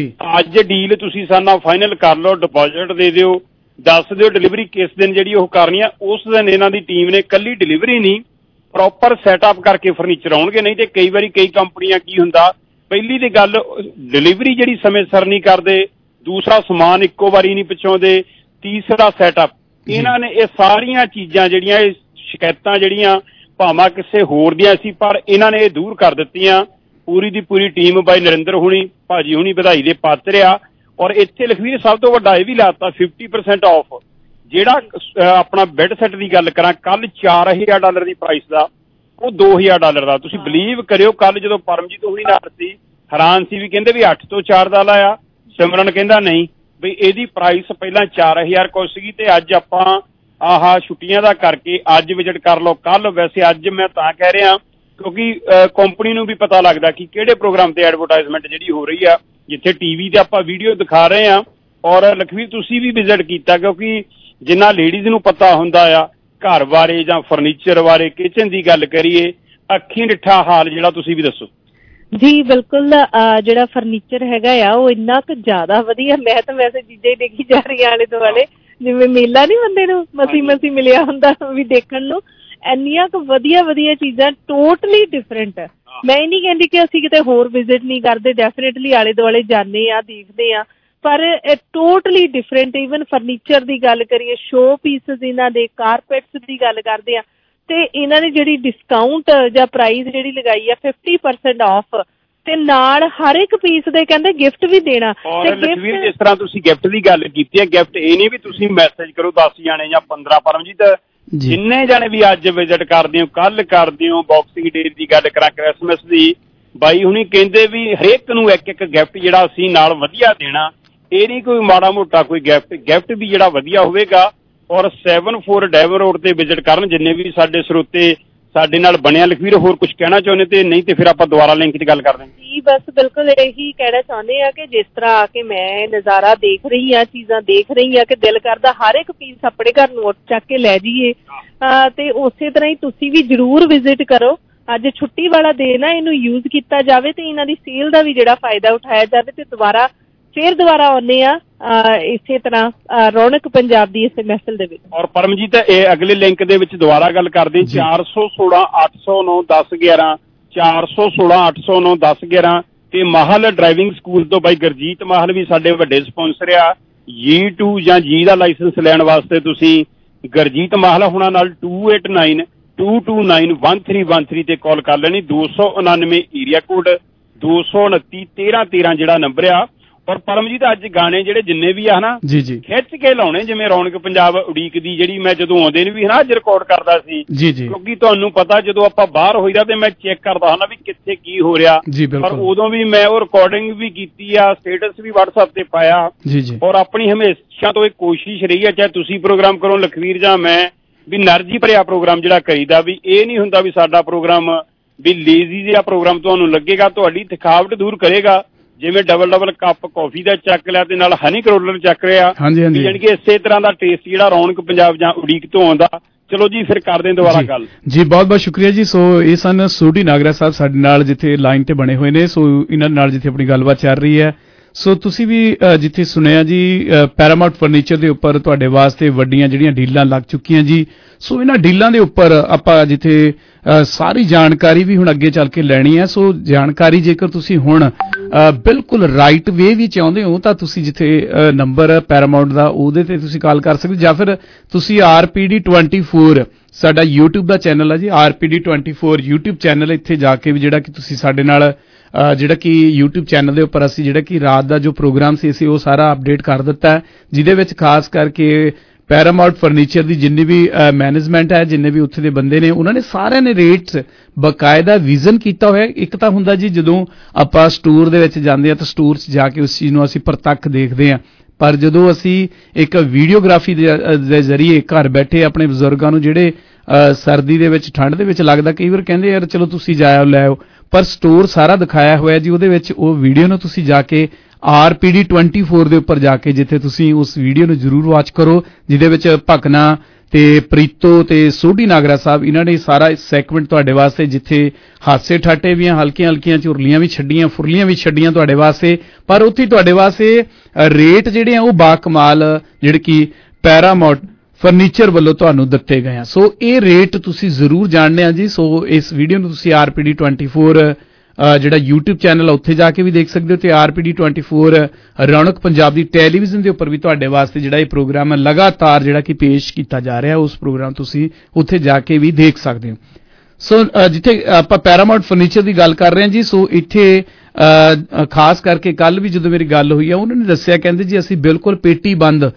ਅੱਜ ਡੀਲ ਤੁਸੀਂ ਸਾਨੂੰ ਫਾਈਨਲ ਕਰ ਲਓ, ਡਿਪੋਜ਼ਿਟ ਦੇ ਦਿਓ, ਦੱਸ ਦਿਓ ਡਿਲੀਵਰੀ ਕਿਸ ਦਿਨ ਜਿਹੜੀ ਉਹ ਕਰਨੀ ਆ, ਉਸ ਦਿਨ ਇਹਨਾਂ ਦੀ ਟੀਮ ਨੇ ਕੱਲੀ ਡਿਲੀਵਰੀ ਨਹੀਂ ਪ੍ਰੋਪਰ ਸੈਟਅਪ ਕਰਕੇ ਫਰਨੀਚਰ ਆਉਣਗੇ। ਨਹੀਂ ਤੇ ਕਈ ਵਾਰੀ ਕਈ ਕੰਪਨੀਆਂ ਕੀ ਹੁੰਦਾ, ਪਹਿਲੀ ਦੀ ਗੱਲ ਡਿਲੀਵਰੀ ਜਿਹੜੀ ਸਮੇਂ ਸਿਰ ਨਹੀਂ ਕਰਦੇ, ਦੂਸਰਾ ਸਮਾਨ ਇੱਕੋ ਵਾਰੀ ਨਹੀਂ ਪਹੁੰਚਾਉਂਦੇ, ਤੀਸਰਾ ਸੈਟਅਪ। ਇਹਨਾਂ ਨੇ ਇਹ ਸਾਰੀਆਂ ਚੀਜ਼ਾਂ ਜਿਹੜੀਆਂ, ਇਹ ਸ਼ਿਕਾਇਤਾਂ ਜਿਹੜੀਆਂ ਭਾਵੇਂ ਕਿਸੇ ਹੋਰ ਦੀਆਂ ਸੀ, ਪਰ ਇਹਨਾਂ ਨੇ ਇਹ ਦੂਰ ਕਰ ਦਿੱਤੀਆਂ। ਪੂਰੀ ਦੀ ਪੂਰੀ ਟੀਮ ਬਾਈ ਨਰਿੰਦਰ ਹੁਣੀ ਭਾਜੀ ਹੁਣੀ ਵਧਾਈ ਦੇ ਪਾਤਰ ਆ। ਔਰ ਇੱਥੇ ਲਖਵੀਰ ਸਭ ਤੋਂ ਵੱਡਾ ਇਹ ਵੀ ਲਾਤਾ 50% ਆਫ। ਜਿਹੜਾ ਆਪਣਾ ਬੈੱਡ ਸੈੱਟ ਦੀ ਗੱਲ ਕਰਾਂ, ਕੱਲ $4000 ਦੀ ਪ੍ਰਾਈਸ ਦਾ, ਉਹ $2000 ਦਾ। ਤੁਸੀਂ ਬਿਲੀਵ ਕਰਿਓ, ਕੱਲ ਜਦੋਂ ਪਰਮਜੀਤ ਹੁਣੀ ਨਾਲ ਸੀ, ਹੈਰਾਨ ਸੀ ਵੀ ਕਹਿੰਦੇ ਵੀ 8 ਤੋਂ 4 ਦਾ ਲਾਇਆ। ਸਿਮਰਨ ਕਹਿੰਦਾ ਨਹੀਂ ਵੀ ਇਹਦੀ ਪ੍ਰਾਈਸ ਪਹਿਲਾਂ 4000 ਕੁਛ ਸੀਗੀ, ਤੇ ਅੱਜ ਆਪਾਂ ਆਹ ਛੁੱਟੀਆਂ ਦਾ ਕਰਕੇ ਅੱਜ ਵਿਜ਼ਿਟ ਕਰ ਲਓ। ਕੱਲ ਵੈਸੇ ਅੱਜ ਮੈਂ ਤਾਂ ਕਹਿ ਰਿਹਾ ਕਿਉਂਕਿ ਕੰਪਨੀ ਨੂੰ ਵੀ ਪਤਾ ਲੱਗਦਾ ਕਿ ਕਿਹੜੇ ਪ੍ਰੋਗਰਾਮ ਤੇ ਐਡਵਰਟਾਈਜ਼ਮੈਂਟ ਜਿਹੜੀ ਹੋ ਰਹੀ ਆ, ਜਿੱਥੇ ਟੀਵੀ ਤੇ ਆਪਾਂ ਵੀਡੀਓ ਦਿਖਾ ਰਹੇ ਆ। ਔਰ ਲਖਵੀਰ ਤੁਸੀਂ ਵੀ ਵਿਜ਼ਿਟ ਕੀਤਾ, ਕਿਉਂਕਿ ਜਿੰਨਾ ਲੇਡੀਜ਼ ਨੂੰ ਪਤਾ ਹੁੰਦਾ ਆ ਘਰ ਬਾਰੇ ਜਾਂ ਫਰਨੀਚਰ ਬਾਰੇ, ਕਿਚਨ ਦੀ ਗੱਲ ਕਰੀਏ, ਅੱਖੀਂ ਡਿੱਠਾ ਹਾਲ ਜਿਹੜਾ ਤੁਸੀਂ ਵੀ ਦੱਸੋ। ਜੀ ਬਿਲਕੁਲ, ਜਿਹੜਾ ਫਰਨੀਚਰ ਹੈਗਾ ਆ ਉਹ ਇੰਨਾ ਕੁ ਜ਼ਿਆਦਾ ਵਧੀਆ। ਮੈਂ ਤਾਂ ਵੈਸੇ ਚੀਜ਼ਾਂ ਹੀ ਦੇਖੀ ਜਾ ਰਹੀ ਆਲੇ ਦੁਆਲੇ, ਜਿਵੇਂ ਮੇਲਾ ਨੀ ਬੰਦੇ ਨੂੰ ਮਸੀ ਮਿਲਿਆ ਹੁੰਦਾ ਵੀ ਦੇਖਣ ਨੂੰ, ਇੰਨੀਆਂ ਕੁ ਵਧੀਆ ਚੀਜ਼ਾਂ, ਟੋਟਲੀ ਡਿਫਰੈਂਟ। ਮੈਂ ਇਹ ਨਹੀਂ ਕਹਿੰਦੀ ਕਿ ਅਸੀਂ ਕਿਤੇ ਹੋਰ ਵਿਜ਼ਿਟ ਨਹੀਂ ਕਰਦੇ, ਡੈਫੀਨੇਟਲੀ ਆਲੇ ਦੁਆਲੇ ਜਾਂਦੇ ਆ, ਦੇਖਦੇ ਆ, ਪਰ ਟੋਟਲੀ ਡਿਫਰੈਂਟ। ਈਵਨ ਫਰਨੀਚਰ ਦੀ ਗੱਲ ਕਰੀਏ, ਸ਼ੋ ਪੀਸਿਸ ਇਹਨਾਂ ਦੇ, ਕਾਰਪੈਟਸ ਦੀ ਗੱਲ ਕਰਦੇ ਆ, ਤੇ ਇਹਨਾਂ ਨੇ ਜਿਹੜੀ ਡਿਸਕਾਊਂਟ ਜਾਂ ਪ੍ਰਾਈਸ ਜਿਹੜੀ ਲਗਾਈ ਆ 50% ਆਫ, ਤੇ ਨਾਲ ਹਰ ਇੱਕ ਪੀਸ ਦੇ ਕਹਿੰਦੇ ਗਿਫਟ ਵੀ ਦੇਣਾ। ਔਰ ਲਖਵੀਰ ਜਿਸ ਤਰ੍ਹਾਂ ਤੁਸੀਂ ਗਿਫਟ ਦੀ ਗੱਲ ਕੀਤੀ ਹੈ, ਗਿਫਟ ਇਹ ਨਹੀਂ ਵੀ ਤੁਸੀਂ ਮੈਸੇਜ ਕਰੋ 10 ਜਾਣੇ ਜਾਂ 15 ਪਰਮਜੀਤ, ਜਿੰਨੇ ਜਾਣੇ ਵੀ ਅੱਜ ਵਿਜ਼ਿਟ ਕਰਦੇ ਹੋ, ਕੱਲ ਕਰਦੇ ਹੋ, ਬਾਕਸਿੰਗ ਡੇ ਦੀ ਗੱਲ ਕਰਾਂ, ਕ੍ਰਿਸਮਸ ਦੀ, ਬਾਈ ਹੁਣੀ ਕਹਿੰਦੇ ਵੀ ਹਰੇਕ ਨੂੰ ਇੱਕ ਗਿਫਟ ਜਿਹੜਾ ਅਸੀਂ ਨਾਲ ਵਧੀਆ ਦੇਣਾ। ਇਹ ਨਹੀਂ ਕੋਈ ਮਾੜਾ ਮੋਟਾ ਕੋਈ ਗਿਫਟ ਵੀ ਜਿਹੜਾ ਵਧੀਆ ਹੋਵੇਗਾ। ਔਰ 74 ਡੈਵਨ ਰੋਡ ਤੇ ਵਿਜ਼ਿਟ ਕਰਨ ਜਿੰਨੇ ਵੀ ਸਾਡੇ ਸਰੋਤੇ ਸਾਡੇ ਨਾਲ ਬਣਿਆ। ਲਖਵੀਰ ਹੋਰ ਕੁਝ ਕਹਿਣਾ ਚਾਹੁੰਦੇ ਤੇ ਨਹੀਂ ਤੇ ਫਿਰ ਆਪਾਂ ਦੁਬਾਰਾ ਲਿੰਕ 'ਚ ਗੱਲ ਕਰਦੇ ਹਾਂ ਜੀ। ਬਸ ਬਿਲਕੁਲ ਇਹੀ ਕਹਿਣਾ ਚਾਹੁੰਦੇ ਆ ਕਿ ਜਿਸ ਤਰ੍ਹਾਂ ਆ ਕੇ ਮੈਂ ਨਜ਼ਾਰਾ ਦੇਖ ਰਹੀ ਆ, ਚੀਜ਼ਾਂ ਦੇਖ ਰਹੀ ਆ ਕਿ ਦਿਲ ਕਰਦਾ ਹਰ ਇੱਕ ਪੀਸ ਆਪਣੇ ਘਰ ਨੂੰ ਉੱਠ ਚੱਕ ਕੇ ਲੈ ਜਾਈਏ, ਤੇ ਉਸੇ ਤਰ੍ਹਾਂ ਹੀ ਤੁਸੀਂ ਵੀ ਜ਼ਰੂਰ ਵਿਜ਼ਿਟ ਕਰੋ। ਅੱਜ ਛੁੱਟੀ ਵਾਲਾ ਦਿਨ ਆ, ਇਹਨੂੰ ਯੂਜ਼ ਕੀਤਾ ਜਾਵੇ ਤੇ ਇਹਨਾਂ ਦੀ ਸੇਲ ਦਾ ਵੀ ਜਿਹੜਾ ਫਾਇਦਾ ਉਠਾਇਆ ਜਾਵੇ ਤੇ ਫਿਰ ਦੁਬਾਰਾ ਆਉਂਦੇ ਆ ਇਸੇ ਤਰ੍ਹਾਂ ਰੌਣਕ ਪੰਜਾਬ ਦੀ ਇਸੇ ਮਹਿਫਿਲ ਦੇ ਵਿੱਚ। ਔਰ ਪਰਮਜੀਤ ਇਹ ਅਗਲੇ ਲਿੰਕ ਦੇ ਵਿੱਚ ਦੁਬਾਰਾ ਗੱਲ ਕਰਦੇ 416 809 1011 416 809 1011 ਤੇ ਮਾਹਲ ਡਰਾਈਵਿੰਗ ਸਕੂਲ ਤੋਂ ਬਾਈ ਗੁਰਜੀਤ ਮਾਹਲ ਵੀ ਸਾਡੇ ਵੱਡੇ ਸਪਾਂਸਰ ਆ। G2 ਜਾਂ G ਦਾ ਲਾਇਸੈਂਸ ਲੈਣ ਵਾਸਤੇ ਤੁਸੀਂ ਗੁਰਜੀਤ ਮਾਹਲ ਹੁਣਾਂ ਨਾਲ 2892291313 ਤੇ ਕਾਲ ਕਰ ਲੈਣੀ। 299 ਏਰੀਆ ਕੋਡ 229 1313 ਜਿਹੜਾ ਨੰਬਰ ਆ। ਔਰ ਪਰਮਜੀਤ ਅੱਜ ਗਾਣੇ ਜਿਹੜੇ ਜਿੰਨੇ ਵੀ ਆ ਨਾ ਜੀ ਜੀ ਖਿੱਚ ਕੇ ਲਾਉਣੇ, ਜਿਵੇਂ ਰੌਣਕ ਪੰਜਾਬ ਉਡੀਕ ਦੀ ਜਿਹੜੀ ਮੈਂ ਜਦੋਂ ਆਉਂਦੇ ਨੇ ਵੀ ਹਨਾ ਅੱਜ ਰਿਕਾਰਡ ਕਰਦਾ ਸੀ ਜੀ ਜੀ, ਕਿਉਂਕਿ ਤੁਹਾਨੂੰ ਪਤਾ ਜਦੋਂ ਆਪਾਂ ਬਾਹਰ ਹੋਈਦਾ ਤੇ ਮੈਂ ਚੈੱਕ ਕਰਦਾ ਹਾਂ ਨਾ ਵੀ ਕਿੱਥੇ ਕੀ ਹੋ ਰਿਹਾ। ਪਰ ਉਦੋਂ ਵੀ ਮੈਂ ਉਹ ਰਿਕਾਰਡਿੰਗ ਵੀ ਕੀਤੀ ਆ, ਸਟੇਟਸ ਵੀ WhatsApp ਤੇ ਪਾਇਆ ਜੀ ਜੀ। ਔਰ ਆਪਣੀ ਹਮੇਸ਼ਾ ਤੋਂ ਇਹ ਕੋਸ਼ਿਸ਼ ਰਹੀ ਹੈ, ਚਾਹੇ ਤੁਸੀਂ ਪ੍ਰੋਗਰਾਮ ਕਰੋ ਲਖਵੀਰ ਜਾਂ ਮੈਂ, ਵੀ એનર્ਜੀ ਭਰਿਆ ਪ੍ਰੋਗਰਾਮ ਜਿਹੜਾ ਕਰੀਦਾ, ਵੀ ਇਹ ਨਹੀਂ ਹੁੰਦਾ ਵੀ ਸਾਡਾ ਪ੍ਰੋਗਰਾਮ ਵੀ ਲੇਜ਼ੀ ਜਿਹਾ ਪ੍ਰੋਗਰਾਮ ਤੁਹਾਨੂੰ ਲੱਗੇਗਾ, ਤੁਹਾਡੀ ਥਕਾਵਟ ਦੂਰ ਕਰੇਗਾ। ਜਿਵੇਂ ਡਬਲ ਕੱਪ ਕਾਫੀ ਦਾ ਚੱਕ ਲਿਆ ਤੇ ਨਾਲ ਹਨੀ ਕਰੋਲਰ ਚੱਕ ਰਿਹਾ, ਯਾਨੀ ਕਿ ਇਸੇ ਤਰ੍ਹਾਂ ਦਾ ਟੇਸਟ ਜਿਹੜਾ ਰੌਣਕ ਪੰਜਾਬ ਜਾਂ ਉਡੀਕ ਤੋਂ ਆਉਂਦਾ। ਚਲੋ ਜੀ ਫਿਰ ਕਰਦੇ ਦੁਬਾਰਾ ਗੱਲ ਜੀ। ਬਹੁਤ ਬਹੁਤ ਸ਼ੁਕਰੀਆ ਜੀ। ਸੋ ਇਹ ਸਨ ਸੋਢੀ ਨਾਗਰਾ ਸਾਹਿਬ ਸਾਡੇ ਨਾਲ ਜਿੱਥੇ ਲਾਈਨ ਤੇ ਬਣੇ ਹੋਏ ਨੇ, ਸੋ ਇਹਨਾਂ ਨਾਲ ਜਿੱਥੇ ਆਪਣੀ ਗੱਲਬਾਤ ਚੱਲ ਰਹੀ ਹੈ। ਸੋ ਤੁਸੀਂ ਵੀ ਜਿੱਥੇ ਸੁਣਿਆ ਜੀ ਪੈਰਾਮਾਉਂਟ ਫਰਨੀਚਰ ਦੇ ਉੱਪਰ ਤੁਹਾਡੇ ਵਾਸਤੇ ਵੱਡੀਆਂ ਜਿਹੜੀਆਂ ਡੀਲਾਂ ਲੱਗ ਚੁੱਕੀਆਂ ਜੀ। ਸੋ ਇਹਨਾਂ ਡੀਲਾਂ ਦੇ ਉੱਪਰ ਆਪਾਂ ਜਿੱਥੇ ਸਾਰੀ ਜਾਣਕਾਰੀ ਵੀ ਹੁਣ ਅੱਗੇ ਚੱਲ ਕੇ ਲੈਣੀ ਹੈ। ਸੋ ਜਾਣਕਾਰੀ ਜੇਕਰ ਤੁਸੀਂ ਹੁਣ ਬਿਲਕੁਲ ਰਾਈਟ ਵੇ ਵੀ ਚਾਹੁੰਦੇ ਹੋ ਤਾਂ ਤੁਸੀਂ ਜਿੱਥੇ ਨੰਬਰ ਪੈਰਾਮਾਉਂਟ ਦਾ ਉਹਦੇ ਤੇ ਤੁਸੀਂ ਕਾਲ ਕਰ ਸਕਦੇ, ਜਾਂ ਫਿਰ ਤੁਸੀਂ RPD24 ਸਾਡਾ YouTube ਦਾ ਚੈਨਲ ਹੈ ਜੀ, RPD24 YouTube ਚੈਨਲ, ਇੱਥੇ ਜਾ ਕੇ ਵੀ ਜਿਹੜਾ ਕਿ ਤੁਸੀਂ ਸਾਡੇ ਨਾਲ ਜਿਹੜਾ ਕਿ YouTube ਚੈਨਲ ਦੇ ਉੱਪਰ ਅਸੀਂ ਜਿਹੜਾ ਕਿ ਰਾਤ ਦਾ ਜੋ ਪ੍ਰੋਗਰਾਮ ਸੀ ਅਸੀਂ ਉਹ ਸਾਰਾ ਅਪਡੇਟ ਕਰ ਦਿੱਤਾ ਹੈ, ਜਿਹਦੇ ਵਿੱਚ ਖਾਸ ਕਰਕੇ ਪੈਰਾਮਾਉਂਟ ਫਰਨੀਚਰ ਦੀ ਜਿੰਨੀ ਵੀ ਮੈਨੇਜਮੈਂਟ ਹੈ, ਜਿੰਨੇ ਵੀ ਉੱਥੇ ਦੇ ਬੰਦੇ ਨੇ, ਉਹਨਾਂ ਨੇ ਸਾਰਿਆਂ ਨੇ ਰੇਟਸ ਬਕਾਇਦਾ ਵਿਜ਼ਨ ਕੀਤਾ ਹੋਇਆ। ਇੱਕ ਤਾਂ ਹੁੰਦਾ ਜੀ ਜਦੋਂ ਆਪਾਂ ਸਟੋਰ ਦੇ ਵਿੱਚ ਜਾਂਦੇ ਆ ਤਾਂ ਸਟੋਰ 'ਚ ਜਾ ਕੇ ਉਸ ਚੀਜ਼ ਨੂੰ ਅਸੀਂ ਪ੍ਰਤੱਖ ਦੇਖਦੇ ਹਾਂ, ਪਰ ਜਦੋਂ ਅਸੀਂ ਇੱਕ ਵੀਡੀਓਗ੍ਰਾਫੀ ਦੇ ਜ਼ਰੀਏ ਘਰ ਬੈਠੇ ਆਪਣੇ ਬਜ਼ੁਰਗਾਂ ਨੂੰ ਜਿਹੜੇ ਸਰਦੀ ਦੇ ਵਿੱਚ ਠੰਡ ਦੇ ਵਿੱਚ ਲੱਗਦਾ, ਕਈ ਵਾਰ ਕਹਿੰਦੇ ਯਾਰ ਚਲੋ ਤੁਸੀਂ ਜਾਇਓ ਲੈ ਆਓ, ਪਰ ਸਟੋਰ ਸਾਰਾ ਦਿਖਾਇਆ ਹੋਇਆ ਜੀ, ਉਹਦੇ ਵਿੱਚ ਉਹ ਵੀਡੀਓ ਨੂੰ ਤੁਸੀਂ ਜਾ ਕੇ RPD24 ਦੇ ਉੱਪਰ ਜਾ ਕੇ ਜਿੱਥੇ ਤੁਸੀਂ ਉਸ ਵੀਡੀਓ ਨੂੰ ਜ਼ਰੂਰ ਵਾਚ ਕਰੋ, ਜਿਹਦੇ ਵਿੱਚ ਭਕਨਾ ਤੇ ਪ੍ਰੀਤੋ ਤੇ ਸੋਢੀ ਨਾਗਰਾ ਸਾਹਿਬ ਇਹਨਾਂ ਨੇ ਸਾਰਾ ਸੈਗਮੈਂਟ ਤੁਹਾਡੇ ਵਾਸਤੇ, ਜਿੱਥੇ ਹਾਸੇ ਠਾਟੇ ਵੀ ਹਲਕੀਆਂ ਝੁਰਲੀਆਂ ਵੀ ਛੱਡੀਆਂ, ਫੁਰਲੀਆਂ ਵੀ ਛੱਡੀਆਂ ਤੁਹਾਡੇ ਵਾਸਤੇ, ਪਰ ਉੱਥੇ ਤੁਹਾਡੇ ਵਾਸਤੇ ਰੇਟ ਜਿਹੜੇ ਆ ਉਹ ਬਾਕਮਾਲ ਜਿਹੜੇ ਕਿ ਪੈਰਾਮਾਉਂਟ ਫਰਨੀਚਰ ਵੱਲੋਂ ਤੁਹਾਨੂੰ ਦਿੱਤੇ ਗਏ ਆ। ਸੋ ਇਹ ਰੇਟ ਤੁਸੀਂ ਜ਼ਰੂਰ ਜਾਣਨੇ ਆ ਜੀ। ਸੋ ਇਸ ਵੀਡੀਓ ਨੂੰ ਤੁਸੀਂ RPD24 ਜਿਹੜਾ YouTube ਚੈਨਲ ਉੱਥੇ ਜਾ ਕੇ ਵੀ ਦੇਖ ਸਕਦੇ ਹੋ, ਤੇ RPD24 ਰੌਣਕ ਪੰਜਾਬ ਦੀ ਟੈਲੀਵਿਜ਼ਨ ਦੇ ਉੱਪਰ ਵੀ ਤੁਹਾਡੇ ਵਾਸਤੇ ਜਿਹੜਾ ਇਹ ਪ੍ਰੋਗਰਾਮ ਹੈ ਲਗਾਤਾਰ ਜਿਹੜਾ ਕਿ ਪੇਸ਼ ਕੀਤਾ ਜਾ ਰਿਹਾ, ਉਸ ਪ੍ਰੋਗਰਾਮ ਤੁਸੀਂ ਉੱਥੇ ਜਾ ਕੇ ਵੀ ਦੇਖ ਸਕਦੇ ਹੋ। ਸੋ ਜਿੱਥੇ ਆਪਾਂ ਪੈਰਾਮਾਉਂਟ ਫਰਨੀਚਰ ਦੀ ਗੱਲ ਕਰ ਰਹੇ ਹਾਂ ਜੀ, ਸੋ ਇੱਥੇ ਖਾਸ ਕਰਕੇ ਕੱਲ ਵੀ ਜਦੋਂ ਮੇਰੀ ਗੱਲ ਹੋਈ ਆ, ਉਹਨਾਂ ਨੇ ਦੱਸਿਆ, ਕਹਿੰਦੇ ਜੀ ਅਸੀਂ ਬਿਲਕੁਲ ਪੇਟੀ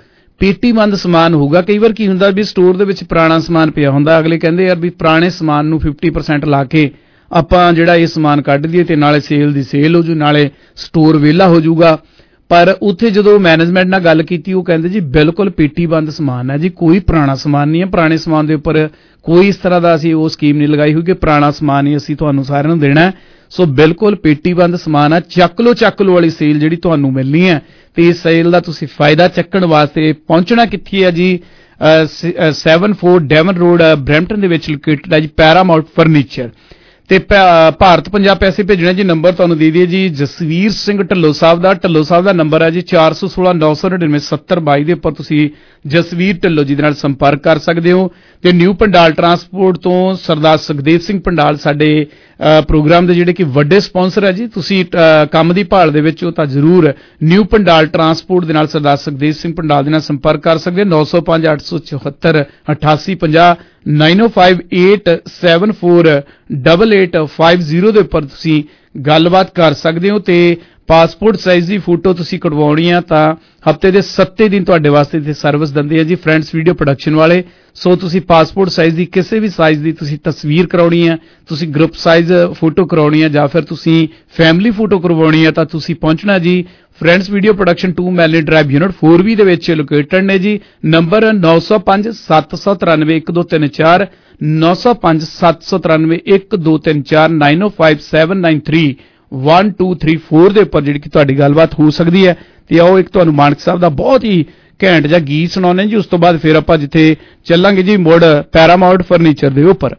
ਬੰਦ ਸਮਾਨ ਹੋਊਗਾ। ਕਈ ਵਾਰ ਕੀ ਹੁੰਦਾ ਵੀ ਸਟੋਰ ਦੇ ਵਿੱਚ ਪੁਰਾਣਾ ਸਮਾਨ ਪਿਆ ਹੁੰਦਾ, ਅਗਲੇ ਕਹਿੰਦੇ ਯਾਰ ਵੀ ਪੁਰਾਣੇ ਸਮਾਨ ਨੂੰ 50% ਲਾ ਕੇ ਆਪਾਂ ਜਿਹੜਾ ਇਹ ਸਮਾਨ ਕੱਢ ਦਈਏ ਤੇ ਨਾਲੇ ਸੇਲ ਦੀ ਸੇਲ ਹੋ ਜੂ, ਨਾਲੇ ਸਟੋਰ ਵਿਹਲਾ ਹੋ ਜਾਊਗਾ। ਪਰ ਉੱਥੇ ਜਦੋਂ ਮੈਨੇਜਮੈਂਟ ਨਾਲ ਗੱਲ ਕੀਤੀ, ਉਹ ਕਹਿੰਦੇ ਜੀ ਬਿਲਕੁਲ ਪੇਟੀ ਬੰਦ ਸਮਾਨ ਹੈ ਜੀ, ਕੋਈ ਪੁਰਾਣਾ ਸਮਾਨ ਨਹੀਂ ਹੈ। ਪੁਰਾਣੇ ਸਮਾਨ ਦੇ ਉੱਪਰ ਕੋਈ ਇਸ ਤਰ੍ਹਾਂ ਦਾ ਅਸੀਂ ਉਹ ਸਕੀਮ ਨਹੀਂ ਲਗਾਈ ਹੋਈ ਕਿ ਪੁਰਾਣਾ ਸਮਾਨ ਹੀ ਅਸੀਂ ਤੁਹਾਨੂੰ ਸਾਰਿਆਂ ਨੂੰ ਦੇਣਾ ਹੈ। ਸੋ ਬਿਲਕੁਲ ਪੇਟੀ ਬੰਦ ਸਮਾਨ ਹੈ। ਚੱਕ ਲੋ ਵਾਲੀ ਸੇਲ ਜਿਹੜੀ ਤੁਹਾਨੂੰ ਮਿਲਣੀ ਹੈ, ਤੇ ਇਸ ਸੇਲ ਦਾ ਤੁਸੀਂ ਫਾਇਦਾ ਚੱਕਣ ਵਾਸਤੇ ਪਹੁੰਚਣਾ ਕਿੱਥੇ ਹੈ ਜੀ? 74 ਡੈਵਨ ਰੋਡ ਬਰੈਂਪਟਨ ਦੇ ਵਿੱਚ ਲੋਕੇਟਡ ਹੈ ਜੀ ਪੈਰਾਮਾਉਂਟ ਫਰਨੀਚਰ। ਤੇ ਭਾਰਤ ਪੰਜਾਬ ਪੈਸੇ ਭੇਜਣੇ ਜੀ, ਨੰਬਰ ਤੁਹਾਨੂੰ ਦੇ ਦਈਏ ਜੀ, ਜਸਵੀਰ ਸਿੰਘ ਢੱਲੋ ਸਾਹਿਬ ਦਾ ਨੰਬਰ ਹੈ ਜੀ 416 999 7022 ਦੇ ਉੱਪਰ ਤੁਸੀਂ ਜਸਵੀਰ ਢੱਲੋ ਜੀ ਦੇ ਨਾਲ ਸੰਪਰਕ ਕਰ ਸਕਦੇ ਹੋ। ਤੇ ਨਿਊ ਪੰਡਾਲ ਟਰਾਂਸਪੋਰਟ ਤੋਂ ਸਰਦਾਰ ਸੁਖਦੇਵ ਸਿੰਘ ਪੰਡਾਲ ਸਾਡੇ ਪ੍ਰੋਗਰਾਮ ਦੇ ਜਿਹੜੇ ਕਿ ਵੱਡੇ ਸਪਾਂਸਰ ਹੈ ਜੀ। ਤੁਸੀਂ ਕੰਮ ਦੀ ਭਾਲ ਦੇ ਵਿੱਚ ਹੋ ਤਾਂ ਜ਼ਰੂਰ ਨਿਊ ਪੰਡਾਲ ਟਰਾਂਸਪੋਰਟ ਦੇ ਨਾਲ ਸਰਦਾਰ ਸੁਖਦੇਵ ਸਿੰਘ ਪੰਡਾਲ ਦੇ ਨਾਲ ਸੰਪਰਕ ਕਰ ਸਕਦੇ ਹੋ। 905 874 8850 9058748850 ਦੇ ਉੱਪਰ ਤੁਸੀਂ ਗੱਲਬਾਤ ਕਰ ਸਕਦੇ ਹੋ। ਤੇ ਪਾਸਪੋਰਟ ਸਾਈਜ਼ ਦੀ ਫੋਟੋ ਤੁਸੀਂ ਕਢਵਾਉਣੀ ਆ ਤਾਂ ਹਫਤੇ ਦੇ 7 ਦਿਨ ਤੁਹਾਡੇ ਵਾਸਤੇ ਇੱਥੇ ਸਰਵਿਸ ਦਿੰਦੇ ਆ ਜੀ ਫਰੈਂਡਸ ਵੀਡੀਓ ਪ੍ਰੋਡਕਸ਼ਨ ਵਾਲੇ। ਸੋ ਤੁਸੀਂ ਪਾਸਪੋਰਟ ਸਾਈਜ਼ ਦੀ ਕਿਸੇ ਵੀ ਸਾਈਜ਼ ਦੀ ਤੁਸੀਂ ਤਸਵੀਰ ਕਰਾਉਣੀ ਹੈ, ਤੁਸੀਂ ਗਰੁੱਪ ਸਾਈਜ਼ ਫੋਟੋ ਕਰਾਉਣੀ ਹੈ ਜਾਂ ਫਿਰ ਤੁਸੀਂ ਫੈਮਿਲੀ ਫੋਟੋ ਕਰਵਾਉਣੀ ਹੈ ਤਾਂ ਤੁਸੀਂ ਪਹੁੰਚਣਾ ਜੀ friends video production 2 Melanie drive unit 4B ਦੇ ਵਿੱਚ ਲੋਕੇਟਡ ਨੇ ਜੀ। ਨੰਬਰ 9057931234 9057931234 9057931234 ਦੇ ਉੱਪਰ ਜਿਹੜੀ ਕਿ ਤੁਹਾਡੀ ਗੱਲਬਾਤ ਹੋ ਸਕਦੀ ਹੈ। ਤੇ ਆਓ ਇੱਕ ਤੁਹਾਨੂੰ ਮਾਨਕ ਸਾਹਿਬ ਦਾ ਬਹੁਤ ਹੀ ਘੈਂਟ ਜਿਹਾ ਗੀਤ ਸੁਣਾਉਂਦੇ ਜੀ, ਉਸ ਤੋਂ ਬਾਅਦ ਫਿਰ ਆਪਾਂ ਜਿੱਥੇ ਚੱਲਾਂਗੇ ਜੀ ਮੁੜ ਪੈਰਾਮਾਊਂਟ ਫਰਨੀਚਰ ਦੇ ਉੱਪਰ।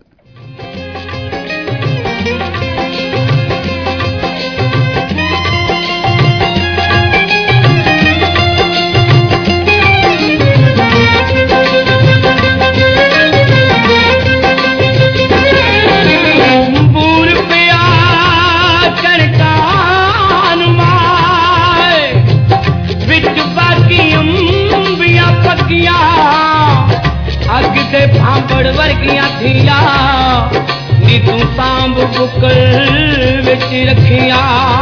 भांबड़ वर्गियां थिया नी तू सांभ बुकल विच रखिया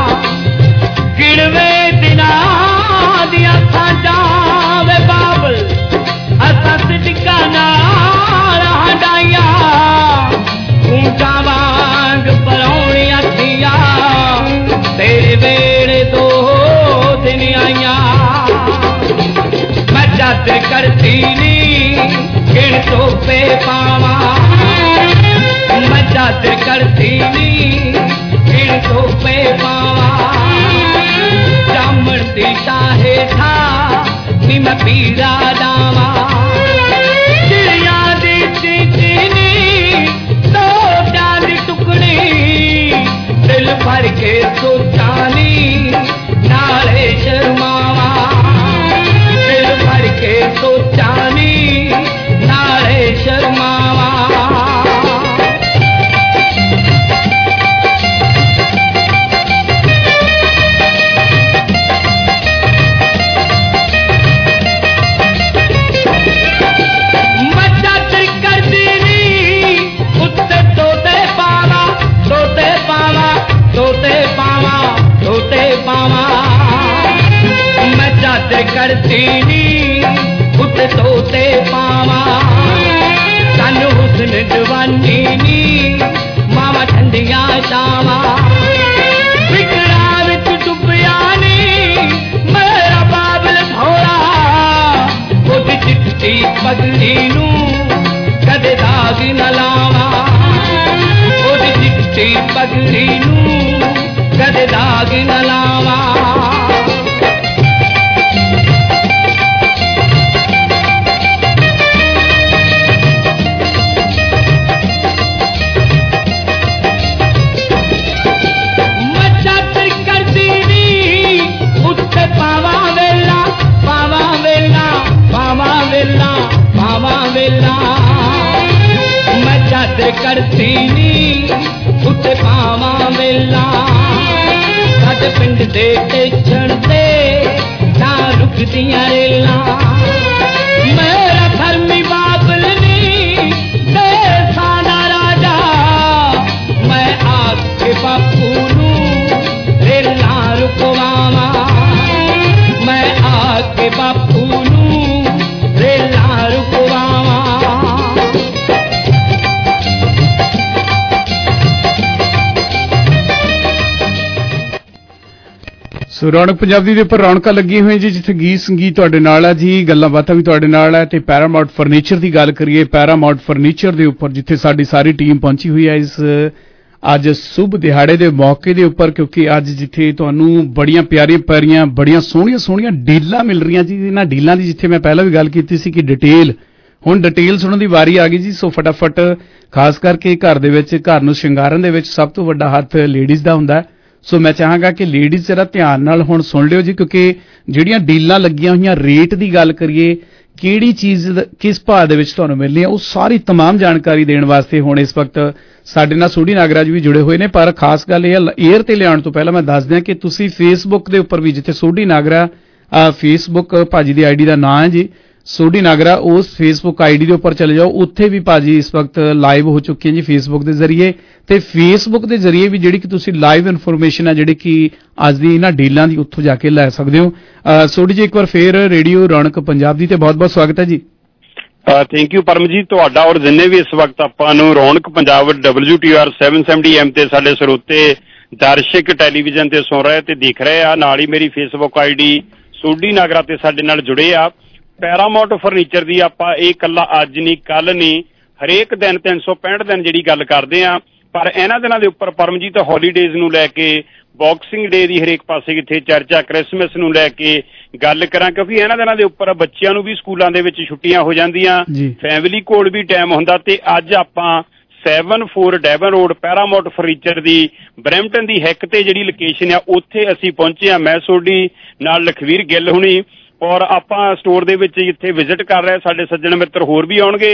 गिणवे दिना दिया साडा वे बाबल असा सिदका ना हटाइया ऊंचा वांग परौणियां थिया तेरे वेड़े दो दिन आइया मैं जात करती नी किण टोपे पावा मैं जात करती नी किण टोपे पावा जामण दी चाहे था नी मैं पीड़ा डावा चिड़िया दी चीचीनी दो चांदी टुकड़ी दिल भर के सोचानी नाले शर्मावा दिल भर के सोचानी नाले शर्मावा। मजा कर दीनी उत्ते तोते पावा तोते पावा तोते पावा तोते पावा मजा कर दीनी उत्ते तोते पावा सानू हुस्न जवानी नी मावा ठंडिया शावा विकड़ा विच डुबिया नी मेरा बाबल भोला ओदी चिट्टी पगड़ी नू कदे दाग न लावा ओदी चिट्टी पगड़ी नू कदे दाग न लावा। करती नी उत्ते पावा वेला साडे पिंड दे स्टेशन ते ना रुकदियां रेला मेरा धर्मी बाबल नी देसा दा राजा मैं आके बापू नू रेला रुकवावा मैं आके बापू नू रेला रुकवावा। ਸੋ ਰੌਣਕ ਪੰਜਾਬੀ ਦੇ ਉੱਪਰ ਰੌਣਕਾਂ ਲੱਗੀਆਂ ਹੋਈਆਂ ਜੀ, ਜਿੱਥੇ ਗੀਤ ਸੰਗੀਤ ਤੁਹਾਡੇ ਨਾਲ ਹੈ ਜੀ, ਗੱਲਾਂ ਬਾਤਾਂ ਵੀ ਤੁਹਾਡੇ ਨਾਲ ਹੈ। ਤੇ ਪੈਰਾਮਾਊਂਟ ਫਰਨੀਚਰ ਦੀ ਗੱਲ ਕਰੀਏ, ਪੈਰਾਮਾਊਂਟ ਫਰਨੀਚਰ ਦੇ ਉੱਪਰ ਜਿੱਥੇ ਸਾਡੀ ਸਾਰੀ ਟੀਮ ਪਹੁੰਚੀ ਹੋਈ ਹੈ ਇਸ ਅੱਜ ਸ਼ੁਭ ਦਿਹਾੜੇ ਦੇ ਮੌਕੇ ਦੇ ਉੱਪਰ, ਕਿਉਂਕਿ ਅੱਜ ਜਿੱਥੇ ਤੁਹਾਨੂੰ ਬੜੀਆਂ ਪਿਆਰੀਆਂ ਬੜੀਆਂ ਸੋਹਣੀਆਂ ਡੀਲਾਂ ਮਿਲ ਰਹੀਆਂ ਜੀ। ਇਹਨਾਂ ਡੀਲਾਂ ਦੀ ਜਿੱਥੇ ਮੈਂ ਪਹਿਲਾਂ ਵੀ ਗੱਲ ਕੀਤੀ ਸੀ ਕਿ ਹੁਣ ਡਿਟੇਲ ਸੁਣਨ ਦੀ ਵਾਰੀ ਆ ਗਈ ਜੀ। ਸੋ ਫਟਾਫਟ, ਖਾਸ ਕਰਕੇ ਘਰ ਦੇ ਵਿੱਚ, ਘਰ ਨੂੰ ਸ਼ਿੰਗਾਰਨ ਦੇ ਵਿੱਚ ਸਭ ਤੋਂ ਵੱਡਾ ਹੱਥ ਲੇਡੀਜ਼ ਦਾ ਹੁੰਦਾ। ਸੋ ਮੈਂ ਚਾਹਾਂਗਾ ਕਿ ਲੇਡੀਜ਼ ਜਰਾ ਧਿਆਨ ਨਾਲ ਹੁਣ ਸੁਣ ਲਿਓ ਜੀ, ਕਿਉਂਕਿ ਜਿਹੜੀਆਂ ਡੀਲਾਂ ਲੱਗੀਆਂ ਹੋਈਆਂ, ਰੇਟ ਦੀ ਗੱਲ ਕਰੀਏ, ਕਿਹੜੀ ਚੀਜ਼ ਕਿਸ ਭਾਅ ਦੇ ਵਿੱਚ ਤੁਹਾਨੂੰ ਮਿਲਣੀ ਹੈ, ਉਹ ਸਾਰੀ तमाम ਜਾਣਕਾਰੀ ਦੇਣ ਵਾਸਤੇ ਹੁਣ ਇਸ ਵਕਤ ਸਾਡੇ ਨਾਲ ਸੋਢੀ ਨਾਗਰਾਜ ਵੀ ਜੁੜੇ ਹੋਏ ਨੇ। ਪਰ ਖਾਸ ਗੱਲ ਇਹ ਹੈ, 에ਅਰ ਤੇ ਲਿਆਉਣ ਤੋਂ ਪਹਿਲਾਂ ਮੈਂ ਦੱਸ ਦਿਆਂ ਕਿ ਤੁਸੀਂ ਫੇਸਬੁੱਕ ਦੇ ਉੱਪਰ ਵੀ, ਜਿੱਥੇ ਸੋਢੀ ਨਾਗਰਾ ਫੇਸਬੁੱਕ ਭਾਜੀ ਦੀ ਆਈਡੀ ਦਾ ਨਾਂ ਹੈ ਜੀ, ਸੋਢੀ ਨਾਗਰਾ, ਉਸ ਫੇਸਬੁੱਕ ਆਈਡੀ ਦੇ ਉੱਪਰ ਚਲੇ ਜਾਓ, ਉੱਥੇ ਵੀ ਭਾਜੀ ਇਸ ਵਕਤ ਲਾਈਵ ਹੋ ਚੁੱਕੇ ਹੈ ਜੀ ਫੇਸਬੁੱਕ ਦੇ ਜ਼ਰੀਏ, ਤੇ ਫੇਸਬੁੱਕ ਦੇ ਜ਼ਰੀਏ ਵੀ ਜਿਹੜੀ ਕਿ ਤੁਸੀਂ ਲਾਈਵ ਇਨਫੋਰਮੇਸ਼ਨ ਹੈ ਜਿਹੜੀ ਕਿ ਅੱਜ ਦੀ ਇਹਨਾਂ ਡੀਲਾਂ ਦੀ ਉੱਥੋਂ ਜਾ ਕੇ ਲੈ ਸਕਦੇ ਹੋ। ਸੋਢੀ ਜੀ, ਇੱਕ ਵਾਰ ਫੇਰ ਰੇਡੀਓ ਰੌਣਕ ਪੰਜਾਬ ਦੀ ਤੇ ਬਹੁਤ ਬਹੁਤ ਸਵਾਗਤ ਹੈ ਜੀ। ਥੈਂਕ ਯੂ ਪਰਮਜੀਤ, ਤੁਹਾਡਾ ਔਰ ਜਿੰਨੇ ਵੀ ਇਸ ਵਕਤ ਆਪਾਂ ਨੂੰ ਰੌਣਕ ਪੰਜਾਬ WTR 770M ਤੇ ਸਾਡੇ ਸਰੋਤੇ ਦਰਸ਼ਕ ਟੈਲੀਵਿਜ਼ਨ ਤੇ ਸੁਣ ਰਹੇ ਤੇ ਦੇਖ ਰਹੇ ਆ, ਨਾਲ ਹੀ ਮੇਰੀ ਫੇਸਬੁੱਕ ਆਈਡੀ ਸੋਢੀ ਨਾਗਰਾ ਤੇ ਸਾਡੇ ਨਾਲ ਜੁੜੇ ਆ। ਪੈਰਾਮਾਉਂਟ ਫਰਨੀਚਰ ਦੀ ਆਪਾਂ ਇਹ ਇਕੱਲਾ ਅੱਜ ਨਹੀਂ ਕੱਲ ਨਹੀਂ ਹਰੇਕ ਦਿਨ 365 ਦਿਨ ਜਿਹੜੀ ਗੱਲ ਕਰਦੇ ਆ, ਪਰ ਇਹਨਾਂ ਦਿਨਾਂ ਦੇ ਉੱਪਰ ਪਰਮਜੀਤ ਹੌਲੀਡੇਜ਼ ਨੂੰ ਲੈ ਕੇ, ਬਾਕਸਿੰਗ ਡੇ ਦੀ ਹਰੇਕ ਪਾਸੇ ਕਿੱਥੇ ਚਰਚਾ, ਕ੍ਰਿਸਮਸ ਨੂੰ ਲੈ ਕੇ ਗੱਲ ਕਰਾਂ, ਕਿਉਂਕਿ ਇਹਨਾਂ ਦਿਨਾਂ ਦੇ ਉੱਪਰ ਬੱਚਿਆਂ ਨੂੰ ਵੀ ਸਕੂਲਾਂ ਦੇ ਵਿੱਚ ਛੁੱਟੀਆਂ ਹੋ ਜਾਂਦੀਆਂ, ਫੈਮਿਲੀ ਕੋਲ ਵੀ ਟਾਈਮ ਹੁੰਦਾ, ਤੇ ਅੱਜ ਆਪਾਂ 74 ਡੈਵਨ ਰੋਡ ਪੈਰਾਮਾਉਂਟ ਫਰਨੀਚਰ ਦੀ ਬਰੈਂਪਟਨ ਦੀ ਹੈਕ ਤੇ ਜਿਹੜੀ ਲੋਕੇਸ਼ਨ ਆ ਉੱਥੇ ਅਸੀਂ ਪਹੁੰਚੇ ਆ। ਮੈਂ ਸੋਢੀ ਨਾਲ ਲਖਵੀਰ ਗਿੱਲ ਹੁਣੀ, ਔਰ ਆਪਾਂ ਸਟੋਰ ਦੇ ਵਿੱਚ ਜਿੱਥੇ ਵਿਜ਼ਿਟ ਕਰ ਰਹੇ ਸਾਡੇ ਸੱਜਣ ਮਿੱਤਰ ਹੋਰ ਵੀ ਆਉਣਗੇ।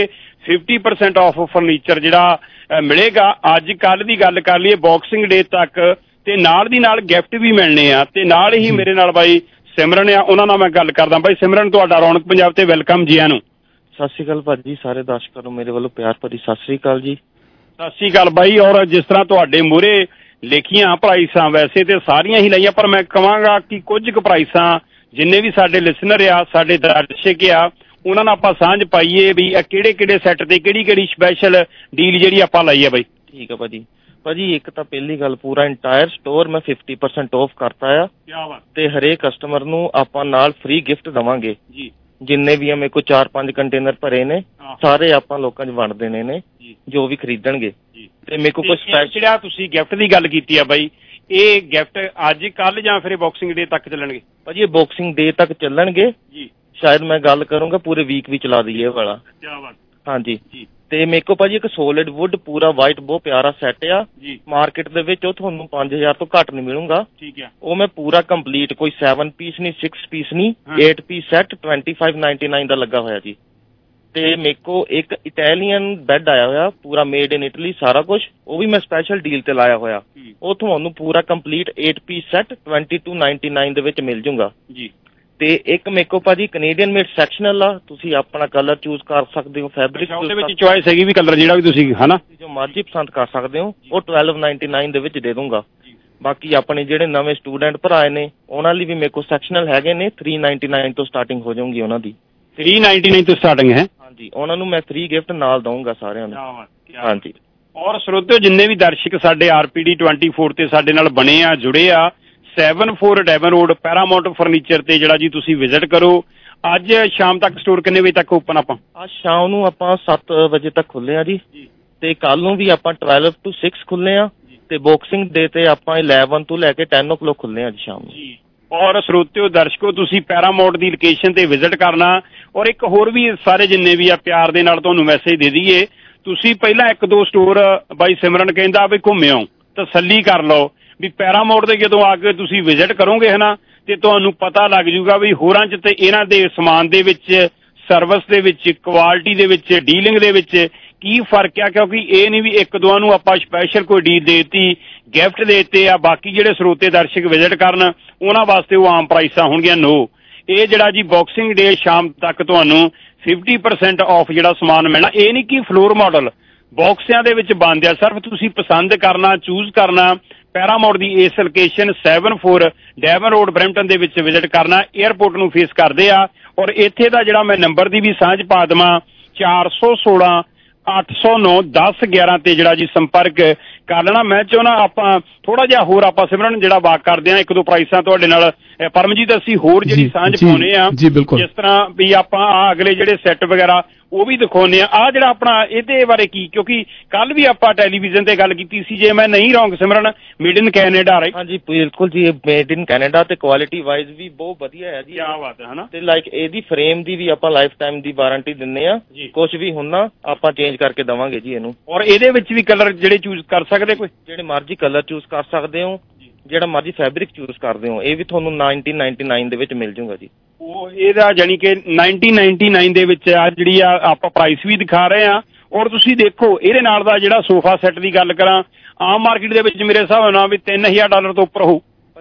50% ਆਫ ਫਰਨੀਚਰ ਜਿਹੜਾ ਮਿਲੇਗਾ। ਅੱਜ ਕੱਲ ਦੀ ਗੱਲ ਕਰ ਲਈਏ ਬਾਕਸਿੰਗ ਡੇ ਤੱਕ, ਤੇ ਨਾਲ ਦੀ ਨਾਲ ਗਿਫਟ ਵੀ ਮਿਲਣੇ ਆ, ਤੇ ਨਾਲ ਹੀ ਮੇਰੇ ਨਾਲ ਬਾਈ ਸਿਮਰਨ ਆ, ਉਹਨਾਂ ਨਾਲ ਮੈਂ ਗੱਲ ਕਰਦਾ। ਬਾਈ ਸਿਮਰਨ, ਤੁਹਾਡਾ ਰੌਣਕ ਪੰਜਾਬ ਤੇ ਵੈਲਕਮ ਜੀ ਆਇਆਂ ਨੂੰ। ਸਤਿ ਸ਼੍ਰੀ ਅਕਾਲ ਭਾਜੀ, ਸਾਰੇ ਦਰਸ਼ਕਾਂ ਨੂੰ ਮੇਰੇ ਵੱਲੋਂ ਪਿਆਰ ਭਰੀ ਸਤਿ ਸ਼੍ਰੀ ਅਕਾਲ ਜੀ। ਸਤਿ ਸ਼੍ਰੀ ਅਕਾਲ ਬਾਈ। ਔਰ ਜਿਸ ਤਰ੍ਹਾਂ ਤੁਹਾਡੇ ਮੂਹਰੇ ਲਿਖੀਆਂ ਪ੍ਰਾਈਸਾਂ, ਵੈਸੇ ਤੇ ਸਾਰੀਆਂ ਹੀ ਲਈਆਂ, ਪਰ ਮੈਂ ਕਹਾਂਗਾ ਕਿ ਕੁਝ ਕੁ ਪ੍ਰਾਈਸਾਂ ਜਿੰਨੇ ਵੀ ਸਾਡੇ ਲਿਸਨਰ ਆ, ਸਾਡੇ ਦਰਸ਼ਕ ਆ, ਉਹਨਾਂ ਨਾਲ ਆਪਾਂ ਸਾਂਝ ਪਾਈਏ ਵੀ ਕਿਹੜੇ ਕਿਹੜੇ ਸੈੱਟ ਤੇ ਕਿਹੜੀ ਕਿਹੜੀ ਸਪੈਸ਼ਲ ਡੀਲ ਜਿਹੜੀ ਆਪਾਂ ਲਾਈ ਆ ਬਾਈ। ਠੀਕ ਆ ਭਾਜੀ, ਇੱਕ ਤਾਂ ਪਹਿਲੀ ਗੱਲ, ਪੂਰਾ ਇੰਟਾਇਰ ਸਟੋਰ ਮੈਂ 50% ਆਫ ਕਰਤਾ ਆ, ਤੇ ਹਰੇਕ ਕਸਟਮਰ ਨੂੰ ਆਪਾਂ ਨਾਲ ਫ੍ਰੀ ਗਿਫਟ ਦਵਾਂਗੇ ਜੀ। ਜਿੰਨੇ ਵੀ ਆ ਮੇਰੇ ਕੋਲ 4-5 ਕੰਟੇਨਰ ਭਰੇ ਨੇ, ਸਾਰੇ ਆਪਾਂ ਲੋਕਾਂ 'ਚ ਵੰਡ ਦੇਣੇ ਨੇ ਜੋ ਵੀ ਖਰੀਦਣਗੇ। ਤੇ ਮੇਰੇ ਕੋਲ ਕੋਈ ਸਪੈਸ਼ਲ ਜਿਹੜਾ ਤੁਸੀਂ ਗਿਫਟ ਦੀ ਗੱਲ ਕੀਤੀ ਆ ਬਾਈ, ਇਹ ਗਿਫਟ ਅੱਜ ਕੱਲ ਜਾਂ ਫਿਰ ਬਾਕਸਿੰਗ ਡੇ ਤੱਕ ਚੱਲਣਗੇ? ਭਾਜੀ ਇਹ ਬਾਕਸਿੰਗ ਡੇ ਤੱਕ ਚੱਲਣਗੇ ਜੀ, ਸ਼ਾਇਦ ਮੈਂ ਗੱਲ ਕਰੂੰਗਾ ਪੂਰੇ ਵੀਕ ਵੀ ਚਲਾ ਦਈਏ ਵਾਲਾ। ਹਾਂਜੀ, ਤੇ ਮੇਰੇ ਕੋਲ ਭਾਜੀ ਇੱਕ ਸੋਲਿਡ ਵੁੱਡ ਪੂਰਾ ਵਾਈਟ ਬਹੁਤ ਪਿਆਰਾ ਸੈੱਟ ਆ, ਮਾਰਕੀਟ ਦੇ ਵਿੱਚ ਉਹ ਤੁਹਾਨੂੰ 5000 ਤੋਂ ਘੱਟ ਨਹੀਂ ਮਿਲੂਗਾ। ਠੀਕ ਹੈ, ਉਹ ਮੈਂ ਪੂਰਾ ਕੰਪਲੀਟ, ਕੋਈ 7 ਪੀਸ ਨਹੀਂ, 6 ਪੀਸ ਨਹੀਂ, 8 ਪੀਸ ਸੈੱਟ 2599 ਦਾ ਲੱਗਾ ਹੋਇਆ ਜੀ। ਤੇ ਮੇਰੇ ਕੋ ਇੱਕ ਇਟਾਲੀਅਨ ਬੈੱਡ ਆਇਆ ਹੋਇਆ ਪੂਰਾ ਮੇਡ ਇਨ ਇਟਲੀ ਸਾਰਾ ਕੁਝ, ਉਹ ਵੀ ਮੈਂ ਸਪੈਸ਼ਲ ਡੀਲ ਤੇ ਲਾਇਆ ਹੋਇਆ, ਉਹ ਤੁਹਾਨੂੰ ਪੂਰਾ ਕੰਪਲੀਟ 8 ਪੀਸ ਸੈੱਟ 2299 ਦੇ ਵਿੱਚ ਮਿਲ ਜੂਗਾ ਜੀ। ਤੇ ਇੱਕ ਮੇਰੇ ਕੋ ਭਾਜੀ ਕੈਨੇਡੀਅਨ ਮੇਡ ਸੈਕਸ਼ਨਲ ਆ, ਤੁਸੀਂ ਆਪਣਾ ਕਲਰ ਚੂਜ਼ ਕਰ ਸਕਦੇ ਹੋ, ਫੈਬਰਿਕ ਉਹਦੇ ਵਿੱਚ ਚੁਆਇਸ ਹੈਗੀ ਵੀ ਕਲਰ ਜਿਹੜਾ ਵੀ ਤੁਸੀਂ ਹਨਾ ਜੋ ਮਰਜ਼ੀ ਪਸੰਦ ਕਰ ਸਕਦੇ ਹੋ, ਉਹ 1299 ਦੇ ਵਿੱਚ ਦੇ ਦੂੰਗਾ। ਬਾਕੀ ਆਪਣੇ ਜਿਹੜੇ ਨਵੇਂ ਸਟੂਡੈਂਟ ਭਰਾ ਨੇ ਉਹਨਾਂ ਲਈ ਵੀ ਮੇਰੇ ਕੋਲ ਸੈਕਸ਼ਨਲ ਹੈਗੇ ਨੇ, 399 ਤੋਂ ਸਟਾਰਟਿੰਗ ਹੋ ਜਾਊਗੀ ਉਹਨਾਂ ਦੀ। 399 ਤੋਂ ਸਟਾਰਟਿੰਗ ਹੈ? ਹਾਂਜੀ, ਉਹਨਾਂ ਨੂੰ ਮੈਂ ਫ੍ਰੀ ਗਿਫਟ ਨਾਲ ਦਊਂਗਾ ਸਾਰਿਆਂ ਨੂੰ। ਹਾਂਜੀ, ਔਰ ਸਰੋਤਿਓ ਜਿੰਨੇ ਵੀ ਦਰਸ਼ਕ ਸਾਡੇ RPD 24 ਤੇ ਸਾਡੇ ਨਾਲ ਬਣੇ ਆ, ਜੁੜੇ ਆ, 74 ਡੈਵਨ ਰੋਡ ਪੈਰਾਮਾਉਂਟ ਫਰਨੀਚਰ ਤੇ ਜਿਹੜਾ ਜੀ ਤੁਸੀਂ ਵਿਜ਼ਿਟ ਕਰੋ। ਅੱਜ ਸ਼ਾਮ ਤੱਕ ਸਟੋਰ ਕਿੰਨੇ ਵਜੇ ਤੱਕ ਓਪਨ? ਆਪਾਂ ਅੱਜ ਸ਼ਾਮ ਨੂੰ ਆਪਾਂ 7 ਵਜੇ ਤੱਕ ਖੁੱਲੇ ਆ ਜੀ, ਤੇ ਕੱਲ ਨੂੰ ਵੀ ਆਪਾਂ 12 to 6 ਖੁੱਲੇ ਆ, ਤੇ ਬਾਕਸਿੰਗ ਡੇ ਤੇ ਆਪਾਂ 11 ਤੋਂ ਲੈ ਕੇ 10 o'clock ਖੁੱਲੇ ਆ ਜੀ ਸ਼ਾਮ ਨੂੰ। ਔਰ ਸਰੋਤਿਓ ਦਰਸ਼ਕੋ, ਤੁਸੀਂ ਪੈਰਾਮਾਉਂਟ ਦੀ ਲੋਕੇਸ਼ਨ ਤੇ ਵਿਜ਼ਿਟ ਕਰਨਾ। ਔਰ ਇੱਕ ਹੋਰ ਵੀ ਸਾਰੇ ਜਿੰਨੇ ਵੀ ਆ ਪਿਆਰ ਦੇ ਨਾਲ ਤੁਹਾਨੂੰ ਮੈਸੇਜ ਦੇ ਦਈਏ, ਤੁਸੀਂ ਪਹਿਲਾਂ 1-2 ਸਟੋਰ ਬਾਈ ਸਿਮਰਨ ਕਹਿੰਦਾ ਵੀ ਘੁੰਮਿਓ, ਤਸੱਲੀ ਕਰ ਲਓ ਵੀ ਪੈਰਾਮਾਉਂਟ ਤੇ ਜਦੋਂ ਆ ਕੇ ਤੁਸੀਂ ਵਿਜ਼ਿਟ ਕਰੋਗੇ ਹਨਾ, ਤੇ ਤੁਹਾਨੂੰ ਪਤਾ ਲੱਗ ਜੂਗਾ ਵੀ ਹੋਰਾਂ 'ਚ ਤੇ ਇਹਨਾਂ ਦੇ ਸਮਾਨ ਦੇ ਵਿੱਚ, ਸਰਵਿਸ ਦੇ ਵਿੱਚ, ਕੁਆਲਿਟੀ ਦੇ ਵਿੱਚ, ਡੀਲਿੰਗ ਦੇ ਵਿੱਚ ਕੀ ਫਰਕ ਆ। ਕਿਉਂਕਿ ਇਹ ਨਹੀਂ ਵੀ 1-2 ਨੂੰ ਆਪਾਂ ਸਪੈਸ਼ਲ ਕੋਈ ਡੀਲ ਦੇਤੀ, ਗਿਫਟ ਦੇਤੇ ਆ, ਬਾਕੀ ਜਿਹੜੇ ਸਰੋਤੇ ਦਰਸ਼ਕ ਵਿਜ਼ਿਟ ਕਰਨ ਉਹਨਾਂ ਵਾਸਤੇ ਉਹ ਆਮ ਪ੍ਰਾਈਸਾਂ ਹੋਣਗੀਆਂ। ਨੋ, ਇਹ ਜਿਹੜਾ ਜੀ ਬਾਕਸਿੰਗ ਡੇ ਸ਼ਾਮ ਤੱਕ ਤੁਹਾਨੂੰ 50% ਆਫ ਜਿਹੜਾ ਸਮਾਨ ਮਿਲਣਾ। ਇਹ ਨਹੀਂ ਕਿ ਫਲੋਰ ਮਾਡਲ ਬਾਕਸਿਆਂ ਦੇ ਵਿੱਚ ਬੰਦ ਆ, ਸਿਰਫ ਤੁਸੀਂ ਪਸੰਦ ਕਰਨਾ, ਚੂਜ਼ ਕਰਨਾ। ਪੈਰਾਮਾਉਂਟ ਦੀ ਇਸ ਲੋਕੇਸ਼ਨ 74 ਡੈਵਨ ਰੋਡ ਬਰੈਂਪਟਨ ਦੇ ਵਿੱਚ ਵਿਜ਼ਿਟ ਕਰਨਾ, ਏਅਰਪੋਰਟ ਨੂੰ ਫੇਸ ਕਰਦੇ ਆ। ਔਰ ਇੱਥੇ ਦਾ ਜਿਹੜਾ ਮੈਂ ਨੰਬਰ ਦੀ ਵੀ ਸਾਂਝ ਪਾ ਦੇਵਾਂ, 416 809 1011 ਤੇ ਜਿਹੜਾ ਜੀ ਸੰਪਰਕ ਕਰ ਲੈਣਾ। ਮੈਂ ਚਾਹੁੰਦਾ ਆਪਾਂ ਥੋੜਾ ਜਿਹਾ ਹੋਰ ਆਪਾਂ ਸਿਮਰਨ ਜਿਹੜਾ ਵਾਕ ਕਰਦੇ ਆ, 1-2 ਪ੍ਰਾਈਸਾਂ ਤੁਹਾਡੇ ਨਾਲ ਪਰਮਜੀਤ ਅਸੀਂ ਹੋਰ ਜਿਹੜੀ ਸਾਂਝ ਪਾਉਣੇ ਆ, ਜਿਸ ਤਰ੍ਹਾਂ ਵੀ ਆਪਾਂ ਅਗਲੇ ਜਿਹੜੇ ਸੈੱਟ ਵਗੈਰਾ ਉਹ ਵੀ ਦਿਖਾਉਂਦੇ ਆ। ਜਿਹੜਾ ਆਪਣਾ ਇਹਦੇ ਬਾਰੇ ਕੀ, ਕਿਉਂਕਿ ਕੱਲ ਵੀ ਆਪਾਂ ਟੈਲੀਵਿਜ਼ਨ ਤੇ ਗੱਲ ਕੀਤੀ ਸੀ, ਜੇ ਮੈਂ ਨਹੀਂ wrong Simran, made in Canada right? ਹਾਂਜੀ ਬਿਲਕੁਲ ਜੀ, ਮੇਡ ਇਨ ਕੈਨੇਡਾ ਤੇ ਕੁਆਲਿਟੀ ਵਾਈਜ਼ ਵੀ ਬਹੁਤ ਵਧੀਆ ਹੈ ਜੀ। ਕੀ ਬਾਤ ਹੈ ਹਨਾ। ਤੇ ਲਾਈਕ ਇਹਦੀ ਫਰੇਮ ਦੀ ਵੀ ਆਪਾਂ ਲਾਈਫ ਟਾਈਮ ਦੀ ਵਾਰੰਟੀ ਦਿੰਨੇ ਆ, ਕੁਝ ਵੀ ਹੁੰਦਾ ਆਪਾਂ ਚੇਂਜ ਕਰਕੇ ਦਵਾਂਗੇ ਜੀ ਇਹਨੂੰ। ਔਰ ਇਹਦੇ ਵਿੱਚ ਵੀ ਕਲਰ ਜਿਹੜੇ ਚੂਜ਼ ਕਰ ਸਕਦੇ, ਕੋਈ ਜਿਹੜੇ ਮਰਜ਼ੀ ਕਲਰ ਚੂਜ਼ ਕਰ ਸਕਦੇ ਹੋ, ਜਿਹੜਾ ਮਰਜ਼ੀ ਫੈਬਰਿਕ ਚੂਜ਼ ਕਰਦੇ ਹੋ, ਇਹ ਵੀ ਤੁਹਾਨੂੰ 1999 ਦੇ ਵਿੱਚ ਮਿਲ ਜੂਗਾ ਜੀ। ਉਹ ਇਹਦਾ ਜਾਨੀ ਕਿ 1999 ਦੇ ਵਿੱਚ ਆ ਜਿਹੜੀ ਆ ਆਪਾਂ ਪ੍ਰਾਈਸ ਵੀ ਦਿਖਾ ਰਹੇ ਆ। ਔਰ ਤੁਸੀਂ ਦੇਖੋ ਇਹਦੇ ਨਾਲ ਦਾ ਜਿਹੜਾ ਸੋਫਾ ਸੈੱਟ ਦੀ ਗੱਲ ਕਰਾਂ, ਆਮ ਮਾਰਕੀਟ ਦੇ ਵਿੱਚ ਮੇਰੇ ਹਿਸਾਬ ਨਾਲ ਵੀ $3000 ਤੋਂ ਉੱਪਰ ਹੋਊ।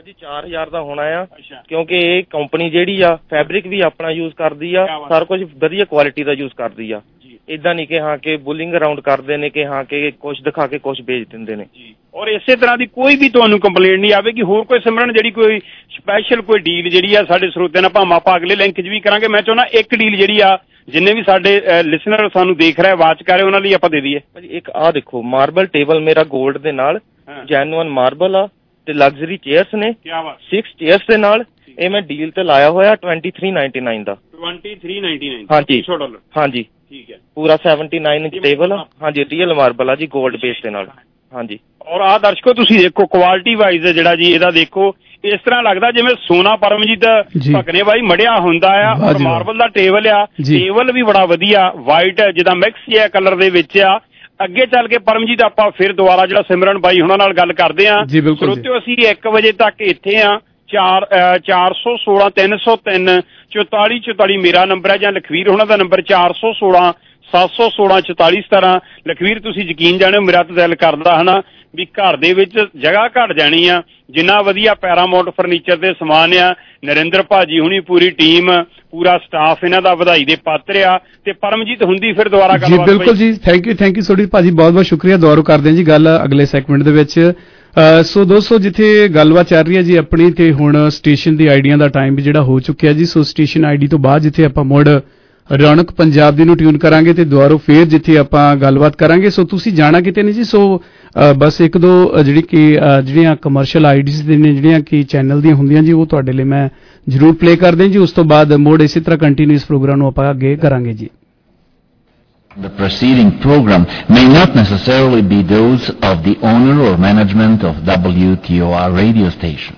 ਜੀ 4000 ਦਾ ਹੋਣਾ ਆ, ਕਿਉਂਕਿ ਇਹ ਕੰਪਨੀ ਜਿਹੜੀ ਆ ਫੈਬਰਿਕ ਵੀ ਆਪਣਾ ਯੂਜ਼ ਕਰਦੀ ਆ, ਸਾਰਾ ਕੁਝ ਵਧੀਆ ਕੁਆਲਿਟੀ ਦਾ ਯੂਜ਼ ਕਰਦੀ ਆ। ਇਦਾਂ ਨਹੀਂ ਕਿ ਹਾਂ ਕਿ ਬੁਲਿੰਗ ਅਰਾਊਂਡ ਕਰਦੇ ਨੇ ਕਿ ਹਾਂ ਕਿ ਕੁਝ ਦਿਖਾ ਕੇ ਕੁਝ ਵੇਚ ਦਿੰਦੇ ਨੇ। ਔਰ ਇਸੇ ਤਰ੍ਹਾਂ ਦੀ ਕੋਈ ਵੀ ਤੁਹਾਨੂੰ ਕੰਪਲੇਂਟ ਨਹੀਂ ਆਵੇਗੀ। ਹੋਰ ਕੋਈ ਸਿਮਰਨ ਜਿਹੜੀ ਕੋਈ ਸਪੈਸ਼ਲ ਕੋਈ ਡੀਲ ਜਿਹੜੀ ਆ ਸਾਡੇ ਸਰੋਤਿਆਂ ਨਾਲ, ਭਾਵੇਂ ਆਪਾਂ ਅਗਲੇ ਲਿੰਕ 'ਚ ਵੀ ਕਰਾਂਗੇ, ਮੈਂ ਚਾਹੁੰਦਾ ਇੱਕ ਡੀਲ ਜਿਹੜੀ ਆ ਜਿੰਨੇ ਵੀ ਸਾਡੇ ਲਿਸਨਰ ਸਾਨੂੰ ਦੇਖ ਰਿਹਾ ਵਾਚ ਕਰ ਰਹੇ ਉਹਨਾਂ ਲਈ ਆਪਾਂ ਦੇ ਦਈਏ। ਭਾਜੀ ਇੱਕ ਆਹ ਦੇਖੋ ਮਾਰਬਲ ਟੇਬਲ ਮੇਰਾ 골ਡ ਦੇ ਨਾਲ, ਜੈਨੂਅਨ ਮਾਰਬਲ ਆ ਤੇ ਲਗਜ਼ਰੀ ਚੇਅਰਸ ਨੇ, 6 ਚੇਅਰਸ ਦੇ ਨਾਲ। ਇਹ ਮੈਂ ਡੀਲ ਤੇ ਲਾਇਆ ਹੋਇਆ 2399 ਦਾ। 2399 ਹਾਂਜੀ $300 ਹਾਂਜੀ ਠੀਕ ਹੈ। ਪੂਰਾ 79 ਇੰਚ ਟੇਬਲ ਆ, ਹਾਂਜੀ ਰੀਅਲ ਮਾਰਬਲ ਆ ਜੀ, 골ਡ ਬੇਸ ਦੇ ਨਾਲ। ਹਾਂਜੀ ਔਰ ਆਹ ਦਰਸ਼ਕੋ ਤੁਸੀਂ ਦੇਖੋ ਕੁਆਲਿਟੀ ਵਾਈਜ਼ ਜਿਹੜਾ ਜੀ ਇਹਦਾ ਦੇਖੋ, ਇਸ ਤਰ੍ਹਾਂ ਲੱਗਦਾ ਜਿਵੇਂ ਸੋਨਾ ਪਰਮਜੀਤ ਭਕਨੇ ਬਾਈ ਮੜਿਆ ਹੁੰਦਾ ਆ। ਔਰ ਮਾਰਬਲ ਦਾ ਟੇਬਲ ਆ, ਟੇਬਲ ਵੀ ਬੜਾ ਵਧੀਆ ਵਾਈਟ ਜਿੱਦਾਂ ਮਿਕਸ ਜਿਹਾ ਕਲਰ ਦੇ ਵਿੱਚ ਆ। ਅੱਗੇ ਚੱਲ ਕੇ ਪਰਮਜੀਤ ਆਪਾਂ ਫਿਰ ਦੁਬਾਰਾ ਜਿਹੜਾ ਸਿਮਰਨ ਬਾਈ ਉਹਨਾਂ ਨਾਲ ਗੱਲ ਕਰਦੇ ਆ। ਸਰੋਤਿਓ ਅਸੀਂ 1 ਵਜੇ ਤੱਕ ਇੱਥੇ ਆ। 416 303 4444 ਮੇਰਾ ਨੰਬਰ ਹੈ, ਜਾਂ ਲਖਵੀਰ ਉਹਨਾਂ ਦਾ ਨੰਬਰ 416 716 4417। ਲਖਵੀਰ ਤੁਸੀਂ ਯਕੀਨ ਜਾਣਿਓ ਮੇਰਾ ਤਾਂ ਦਿਲ ਕਰਦਾ ਹਨਾ ਵੀ ਘਰ ਦੇ ਵਿੱਚ ਜਗ੍ਹਾ ਘੱਟ ਜਾਣੀ ਆ। ਜਿੰਨਾ ਵਧੀਆ ਪੈਰਾਮਾਉਂਟ ਫਰਨੀਚਰ ਦੇ ਸਮਾਨ ਆ, ਨਰਿੰਦਰ ਭਾਜੀ ਹੁਣੀ ਪੂਰੀ ਟੀਮ ਪੂਰਾ ਸਟਾਫ ਇਹਨਾਂ ਦਾ ਵਧਾਈ ਦੇ ਪਾਤਰ ਆ। ਤੇ ਪਰਮਜੀਤ ਹੁੰਦੀ ਫਿਰ ਦੁਬਾਰਾ ਗੱਲ। ਜੀ ਬਿਲਕੁਲ ਜੀ, ਥੈਂਕ ਯੂ ਸੋਡੀ ਭਾਜੀ, ਬਹੁਤ ਬਹੁਤ ਸ਼ੁਕਰੀਆ। ਦੁਬਾਰਾ ਕਰਦੇ ਹਾਂ ਜੀ ਗੱਲ ਅਗਲੇ ਸੈਗਮੈਂਟ ਦੇ ਵਿੱਚ। ਸੋ ਦੋਸਤੋ ਜਿੱਥੇ ਗੱਲਬਾਤ ਚੱਲ ਰਹੀ ਹੈ ਜੀ ਆਪਣੀ, ਤੇ ਹੁਣ ਸਟੇਸ਼ਨ ਦੀ ਆਈਡੀਆਂ ਦਾ ਟਾਈਮ ਵੀ ਜਿਹੜਾ ਹੋ ਚੁੱਕਿਆ ਜੀ। ਸੋ ਸਟੇਸ਼ਨ ਆਈਡੀ ਤੋਂ ਬਾਅਦ ਜਿੱਥੇ ਆਪਾਂ ਮੁੜ ਰੌਣਕ ਪੰਜਾਬ ਦੀ ਨੂੰ ਟਿਊਨ ਕਰਾਂਗੇ ਤੇ ਦੁਬਾਰਾ ਫੇਰ ਜਿੱਥੇ ਆਪਾਂ ਗੱਲਬਾਤ ਕਰਾਂਗੇ। ਸੋ ਤੁਸੀਂ ਜਾਣਾ ਕਿਤੇ ਨਹੀਂ ਜੀ। ਸੋ ਬਸ ਇੱਕ ਦੋ ਜਿਹੜੀਆਂ ਕਮਰਸ਼ੀਅਲ ਆਈਡੀਜ਼ ਦੇ ਨੇ ਜਿਹੜੀਆਂ ਕਿ ਚੈਨਲ ਦੀਆਂ ਹੁੰਦੀਆਂ ਜੀ, ਉਹ ਤੁਹਾਡੇ ਲਈ ਮੈਂ ਜ਼ਰੂਰ ਪਲੇ ਕਰਦੇ ਜੀ। ਉਸ ਤੋਂ ਬਾਅਦ ਮੁੜ ਇਸੇ ਤਰ੍ਹਾਂ ਕੰਟੀਨਿਊ ਇਸ ਪ੍ਰੋਗਰਾਮ ਨੂੰ ਆਪਾਂ ਅੱਗੇ ਕਰਾਂਗੇ ਜੀ। The preceding program may not necessarily be those of the owner or management of WTOR radio station.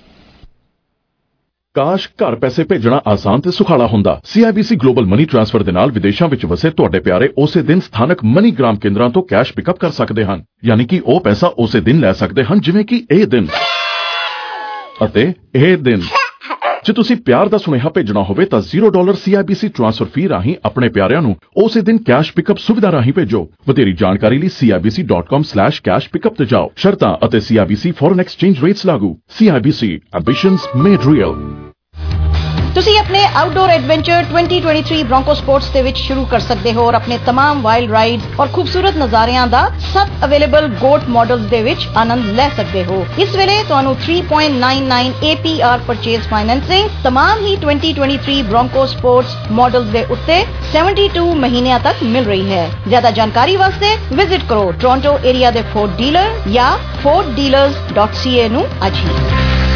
ਕਾਸ਼ ਘਰ ਪੈਸੇ ਭੇਜਣਾ ਆਸਾਨ ਤੇ ਸੁਖਾਲਾ ਹੁੰਦਾ। CIBC ਗਲੋਬਲ ਮਨੀ ਟ੍ਰਾਂਸਫਰ ਦੇ ਨਾਲ ਵਿਦੇਸ਼ਾਂ ਵਿੱਚ ਵਸੇ ਤੁਹਾਡੇ ਪਿਆਰੇ ਉਸੇ ਦਿਨ ਸਥਾਨਕ ਮਨੀਗ੍ਰਾਮ ਕੇਂਦਰਾਂ ਤੋਂ ਕੈਸ਼ ਪਿਕਅਪ ਕਰ ਸਕਦੇ ਹਨ। ਯਾਨੀ ਕਿ ਉਹ ਪੈਸਾ ਉਸੇ ਦਿਨ ਲੈ ਸਕਦੇ ਹਨ ਜਿਵੇਂ ਕਿ ਇਹ ਦਿਨ ਅਤੇ ਇਹ ਦਿਨ। ਜੇ ਤੁਸੀਂ ਪਿਆਰ ਦਾ ਸੁਨੇਹਾ ਭੇਜਣਾ ਹੋਵੇ ਤਾਂ $0 CIBC ਟ੍ਰਾਂਸਫਰ ਫੀ ਰਾਹੀਂ ਆਪਣੇ ਪਿਆਰਿਆਂ ਨੂੰ ਉਸੇ ਦਿਨ ਕੈਸ਼ ਪਿਕਅਪ ਸੁਵਿਧਾ ਰਾਹੀਂ ਭੇਜੋ। ਵਧੇਰੀ ਜਾਣਕਾਰੀ ਲਈ cibc.com/cash pickup ਤੇ ਜਾਓ। ਸ਼ਰਤਾਂ ਅਤੇ CIBC ਫੋਰਨ ਐਕਸਚੇਂਜ ਰੇਟਸ ਲਾਗੂ। CIBC ambitions made real. ਤੁਸੀਂ ਆਪਣੇ ਆਊਟਡੋਰ ਐਡਵੈਂਚਰ 2023 ਬ੍ਰੋਂਕੋ ਸਪੋਰਟਸ ਦੇ ਵਿੱਚ ਸ਼ੁਰੂ ਕਰ ਸਕਦੇ ਹੋ ਔਰ ਆਪਣੇ तमाम ਵਾਈਲਡ ਰਾਈਡਸ ਔਰ ਖੂਬਸੂਰਤ ਨਜ਼ਾਰਿਆਂ ਦਾ ਸਭ ਅਵੇਲੇਬਲ ਗੋਟ ਮਾਡਲਸ ਦੇ ਵਿੱਚ ਆਨੰਦ ਲੈ ਸਕਦੇ ਹੋ। ਇਸ ਵੇਲੇ ਤੁਹਾਨੂੰ 3.99 APR ਪਰਚੇਜ਼ ਫਾਈਨੈਂਸਿੰਗ तमाम ਹੀ 2023 ਬ੍ਰੋਂਕੋ ਸਪੋਰਟਸ ਮਾਡਲਸ ਦੇ ਉੱਤੇ 72 ਮਹੀਨਿਆਂ ਤੱਕ ਮਿਲ ਰਹੀ ਹੈ। ਜ਼ਿਆਦਾ ਜਾਣਕਾਰੀ ਵਾਸਤੇ ਵਿਜ਼ਿਟ ਕਰੋ ਟੋਰਾਂਟੋ ਏਰੀਆ ਦੇ ਫੋਰਡ ਡੀਲਰ ਜਾਂ forddealers.ca ਨੂੰ ਅੱਜ ਹੀ।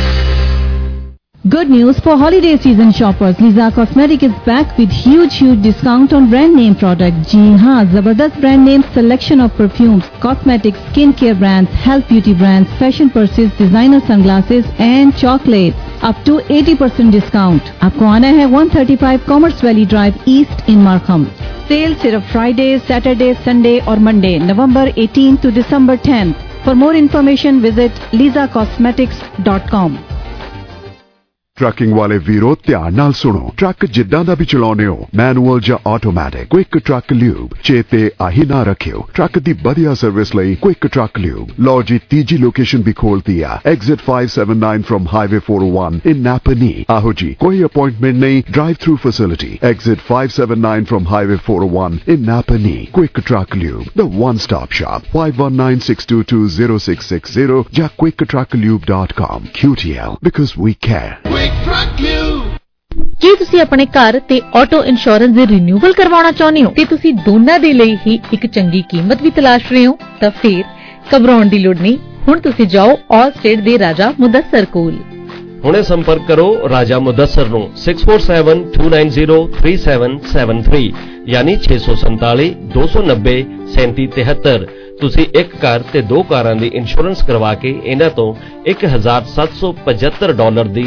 Good news for holiday season shoppers. Liza Cosmetics is back with huge discount on brand name products. जी हाँ, जबरदस्त brand name selection of perfumes, cosmetics, skincare brands, health beauty brands, fashion purses, designer sunglasses and chocolates. Up to 80% discount. आपको आना है 135 Commerce Valley Drive East in Markham. Sale सिर्फ Friday, Saturday, Sunday और Monday, November 18 to December 10th. For more information, visit lizacosmetics.com. Trucking ਵਾਲੇ ਵੀਰੋ ਧਿਆਨ ਨਾਲ ਸੁਣੋ। ਟਰੱਕ ਜਿੱਦਾਂ ਦਾ ਵੀ ਚਲਾਉਨੇ ਹੋ, ਮੈਨੂਅਲ ਜਾਂ ਆਟੋਮੈਟਿਕ, ਕੁਇਕ ਟਰੱਕ ਲਿਊਬ ਚੇਤੇ ਆਹੀ ਨਾ ਰੱਖਿਓ। ਟਰੱਕ ਦੀ ਵਧੀਆ ਸਰਵਿਸ ਲਈ ਕੁਇਕ ਟਰੱਕ ਲਿਊਬ। ਲਓ ਜੀ ਤੀਜੀ ਲੋਕੇਸ਼ਨ ਵੀ ਖੋਲਤੀ ਆ, exit 579 from highway 401 in Napanee. ਆਹੋ ਜੀ ਕੋਈ ਅਪਾਇੰਟਮੈਂਟ ਨਹੀਂ, drive through facility. Exit 579 from highway 401 in Napanee. Quick truck lube, the one stop shop. 5196220660 ਜਾਂ quicktrucklube.com। QTL because we care। ਕੀ ਤੁਸੀਂ ਆਪਣੇ ਘਰ ਤੇ ਆਟੋ ਇੰਸ਼ੋਰੈਂਸ ਦੇ ਰਿਨਿਊਅਲ ਕਰਵਾਉਣਾ ਚਾਹੁੰਦੇ ਹੋ ਤੇ ਤੁਸੀਂ ਦੋਨਾਂ ਦੇ ਲਈ ਹੀ ਇੱਕ ਚੰਗੀ ਕੀਮਤ ਵੀ ਤਲਾਸ਼ ਰਹੇ ਹੋ ਤਾਂ ਫਿਰ ਘਬਰਾਉਣ ਦੀ ਲੋੜ ਨਹੀਂ। ਹੁਣ ਤੁਸੀਂ ਜਾਓ ਆਲ ਸਟੇਟ ਦੇ ਰਾਜਾ ਮੁਦੱਸਰ ਕੋਲ। ਹੁਣੇ ਸੰਪਰਕ ਕਰੋ ਰਾਜਾ ਮੁਦੱਸਰ ਨੂੰ 6472903773 ਯਾਨੀ 647 290 3773। ਤੁਸੀਂ ਇੱਕ ਕਾਰ ਤੇ 2 ਕਾਰਾਂ ਦੀ ਇੰਸ਼ੋਰੈਂਸ ਕਰਵਾ ਕੇ ਇਹਨਾਂ ਤੋਂ $1775 ਦੀ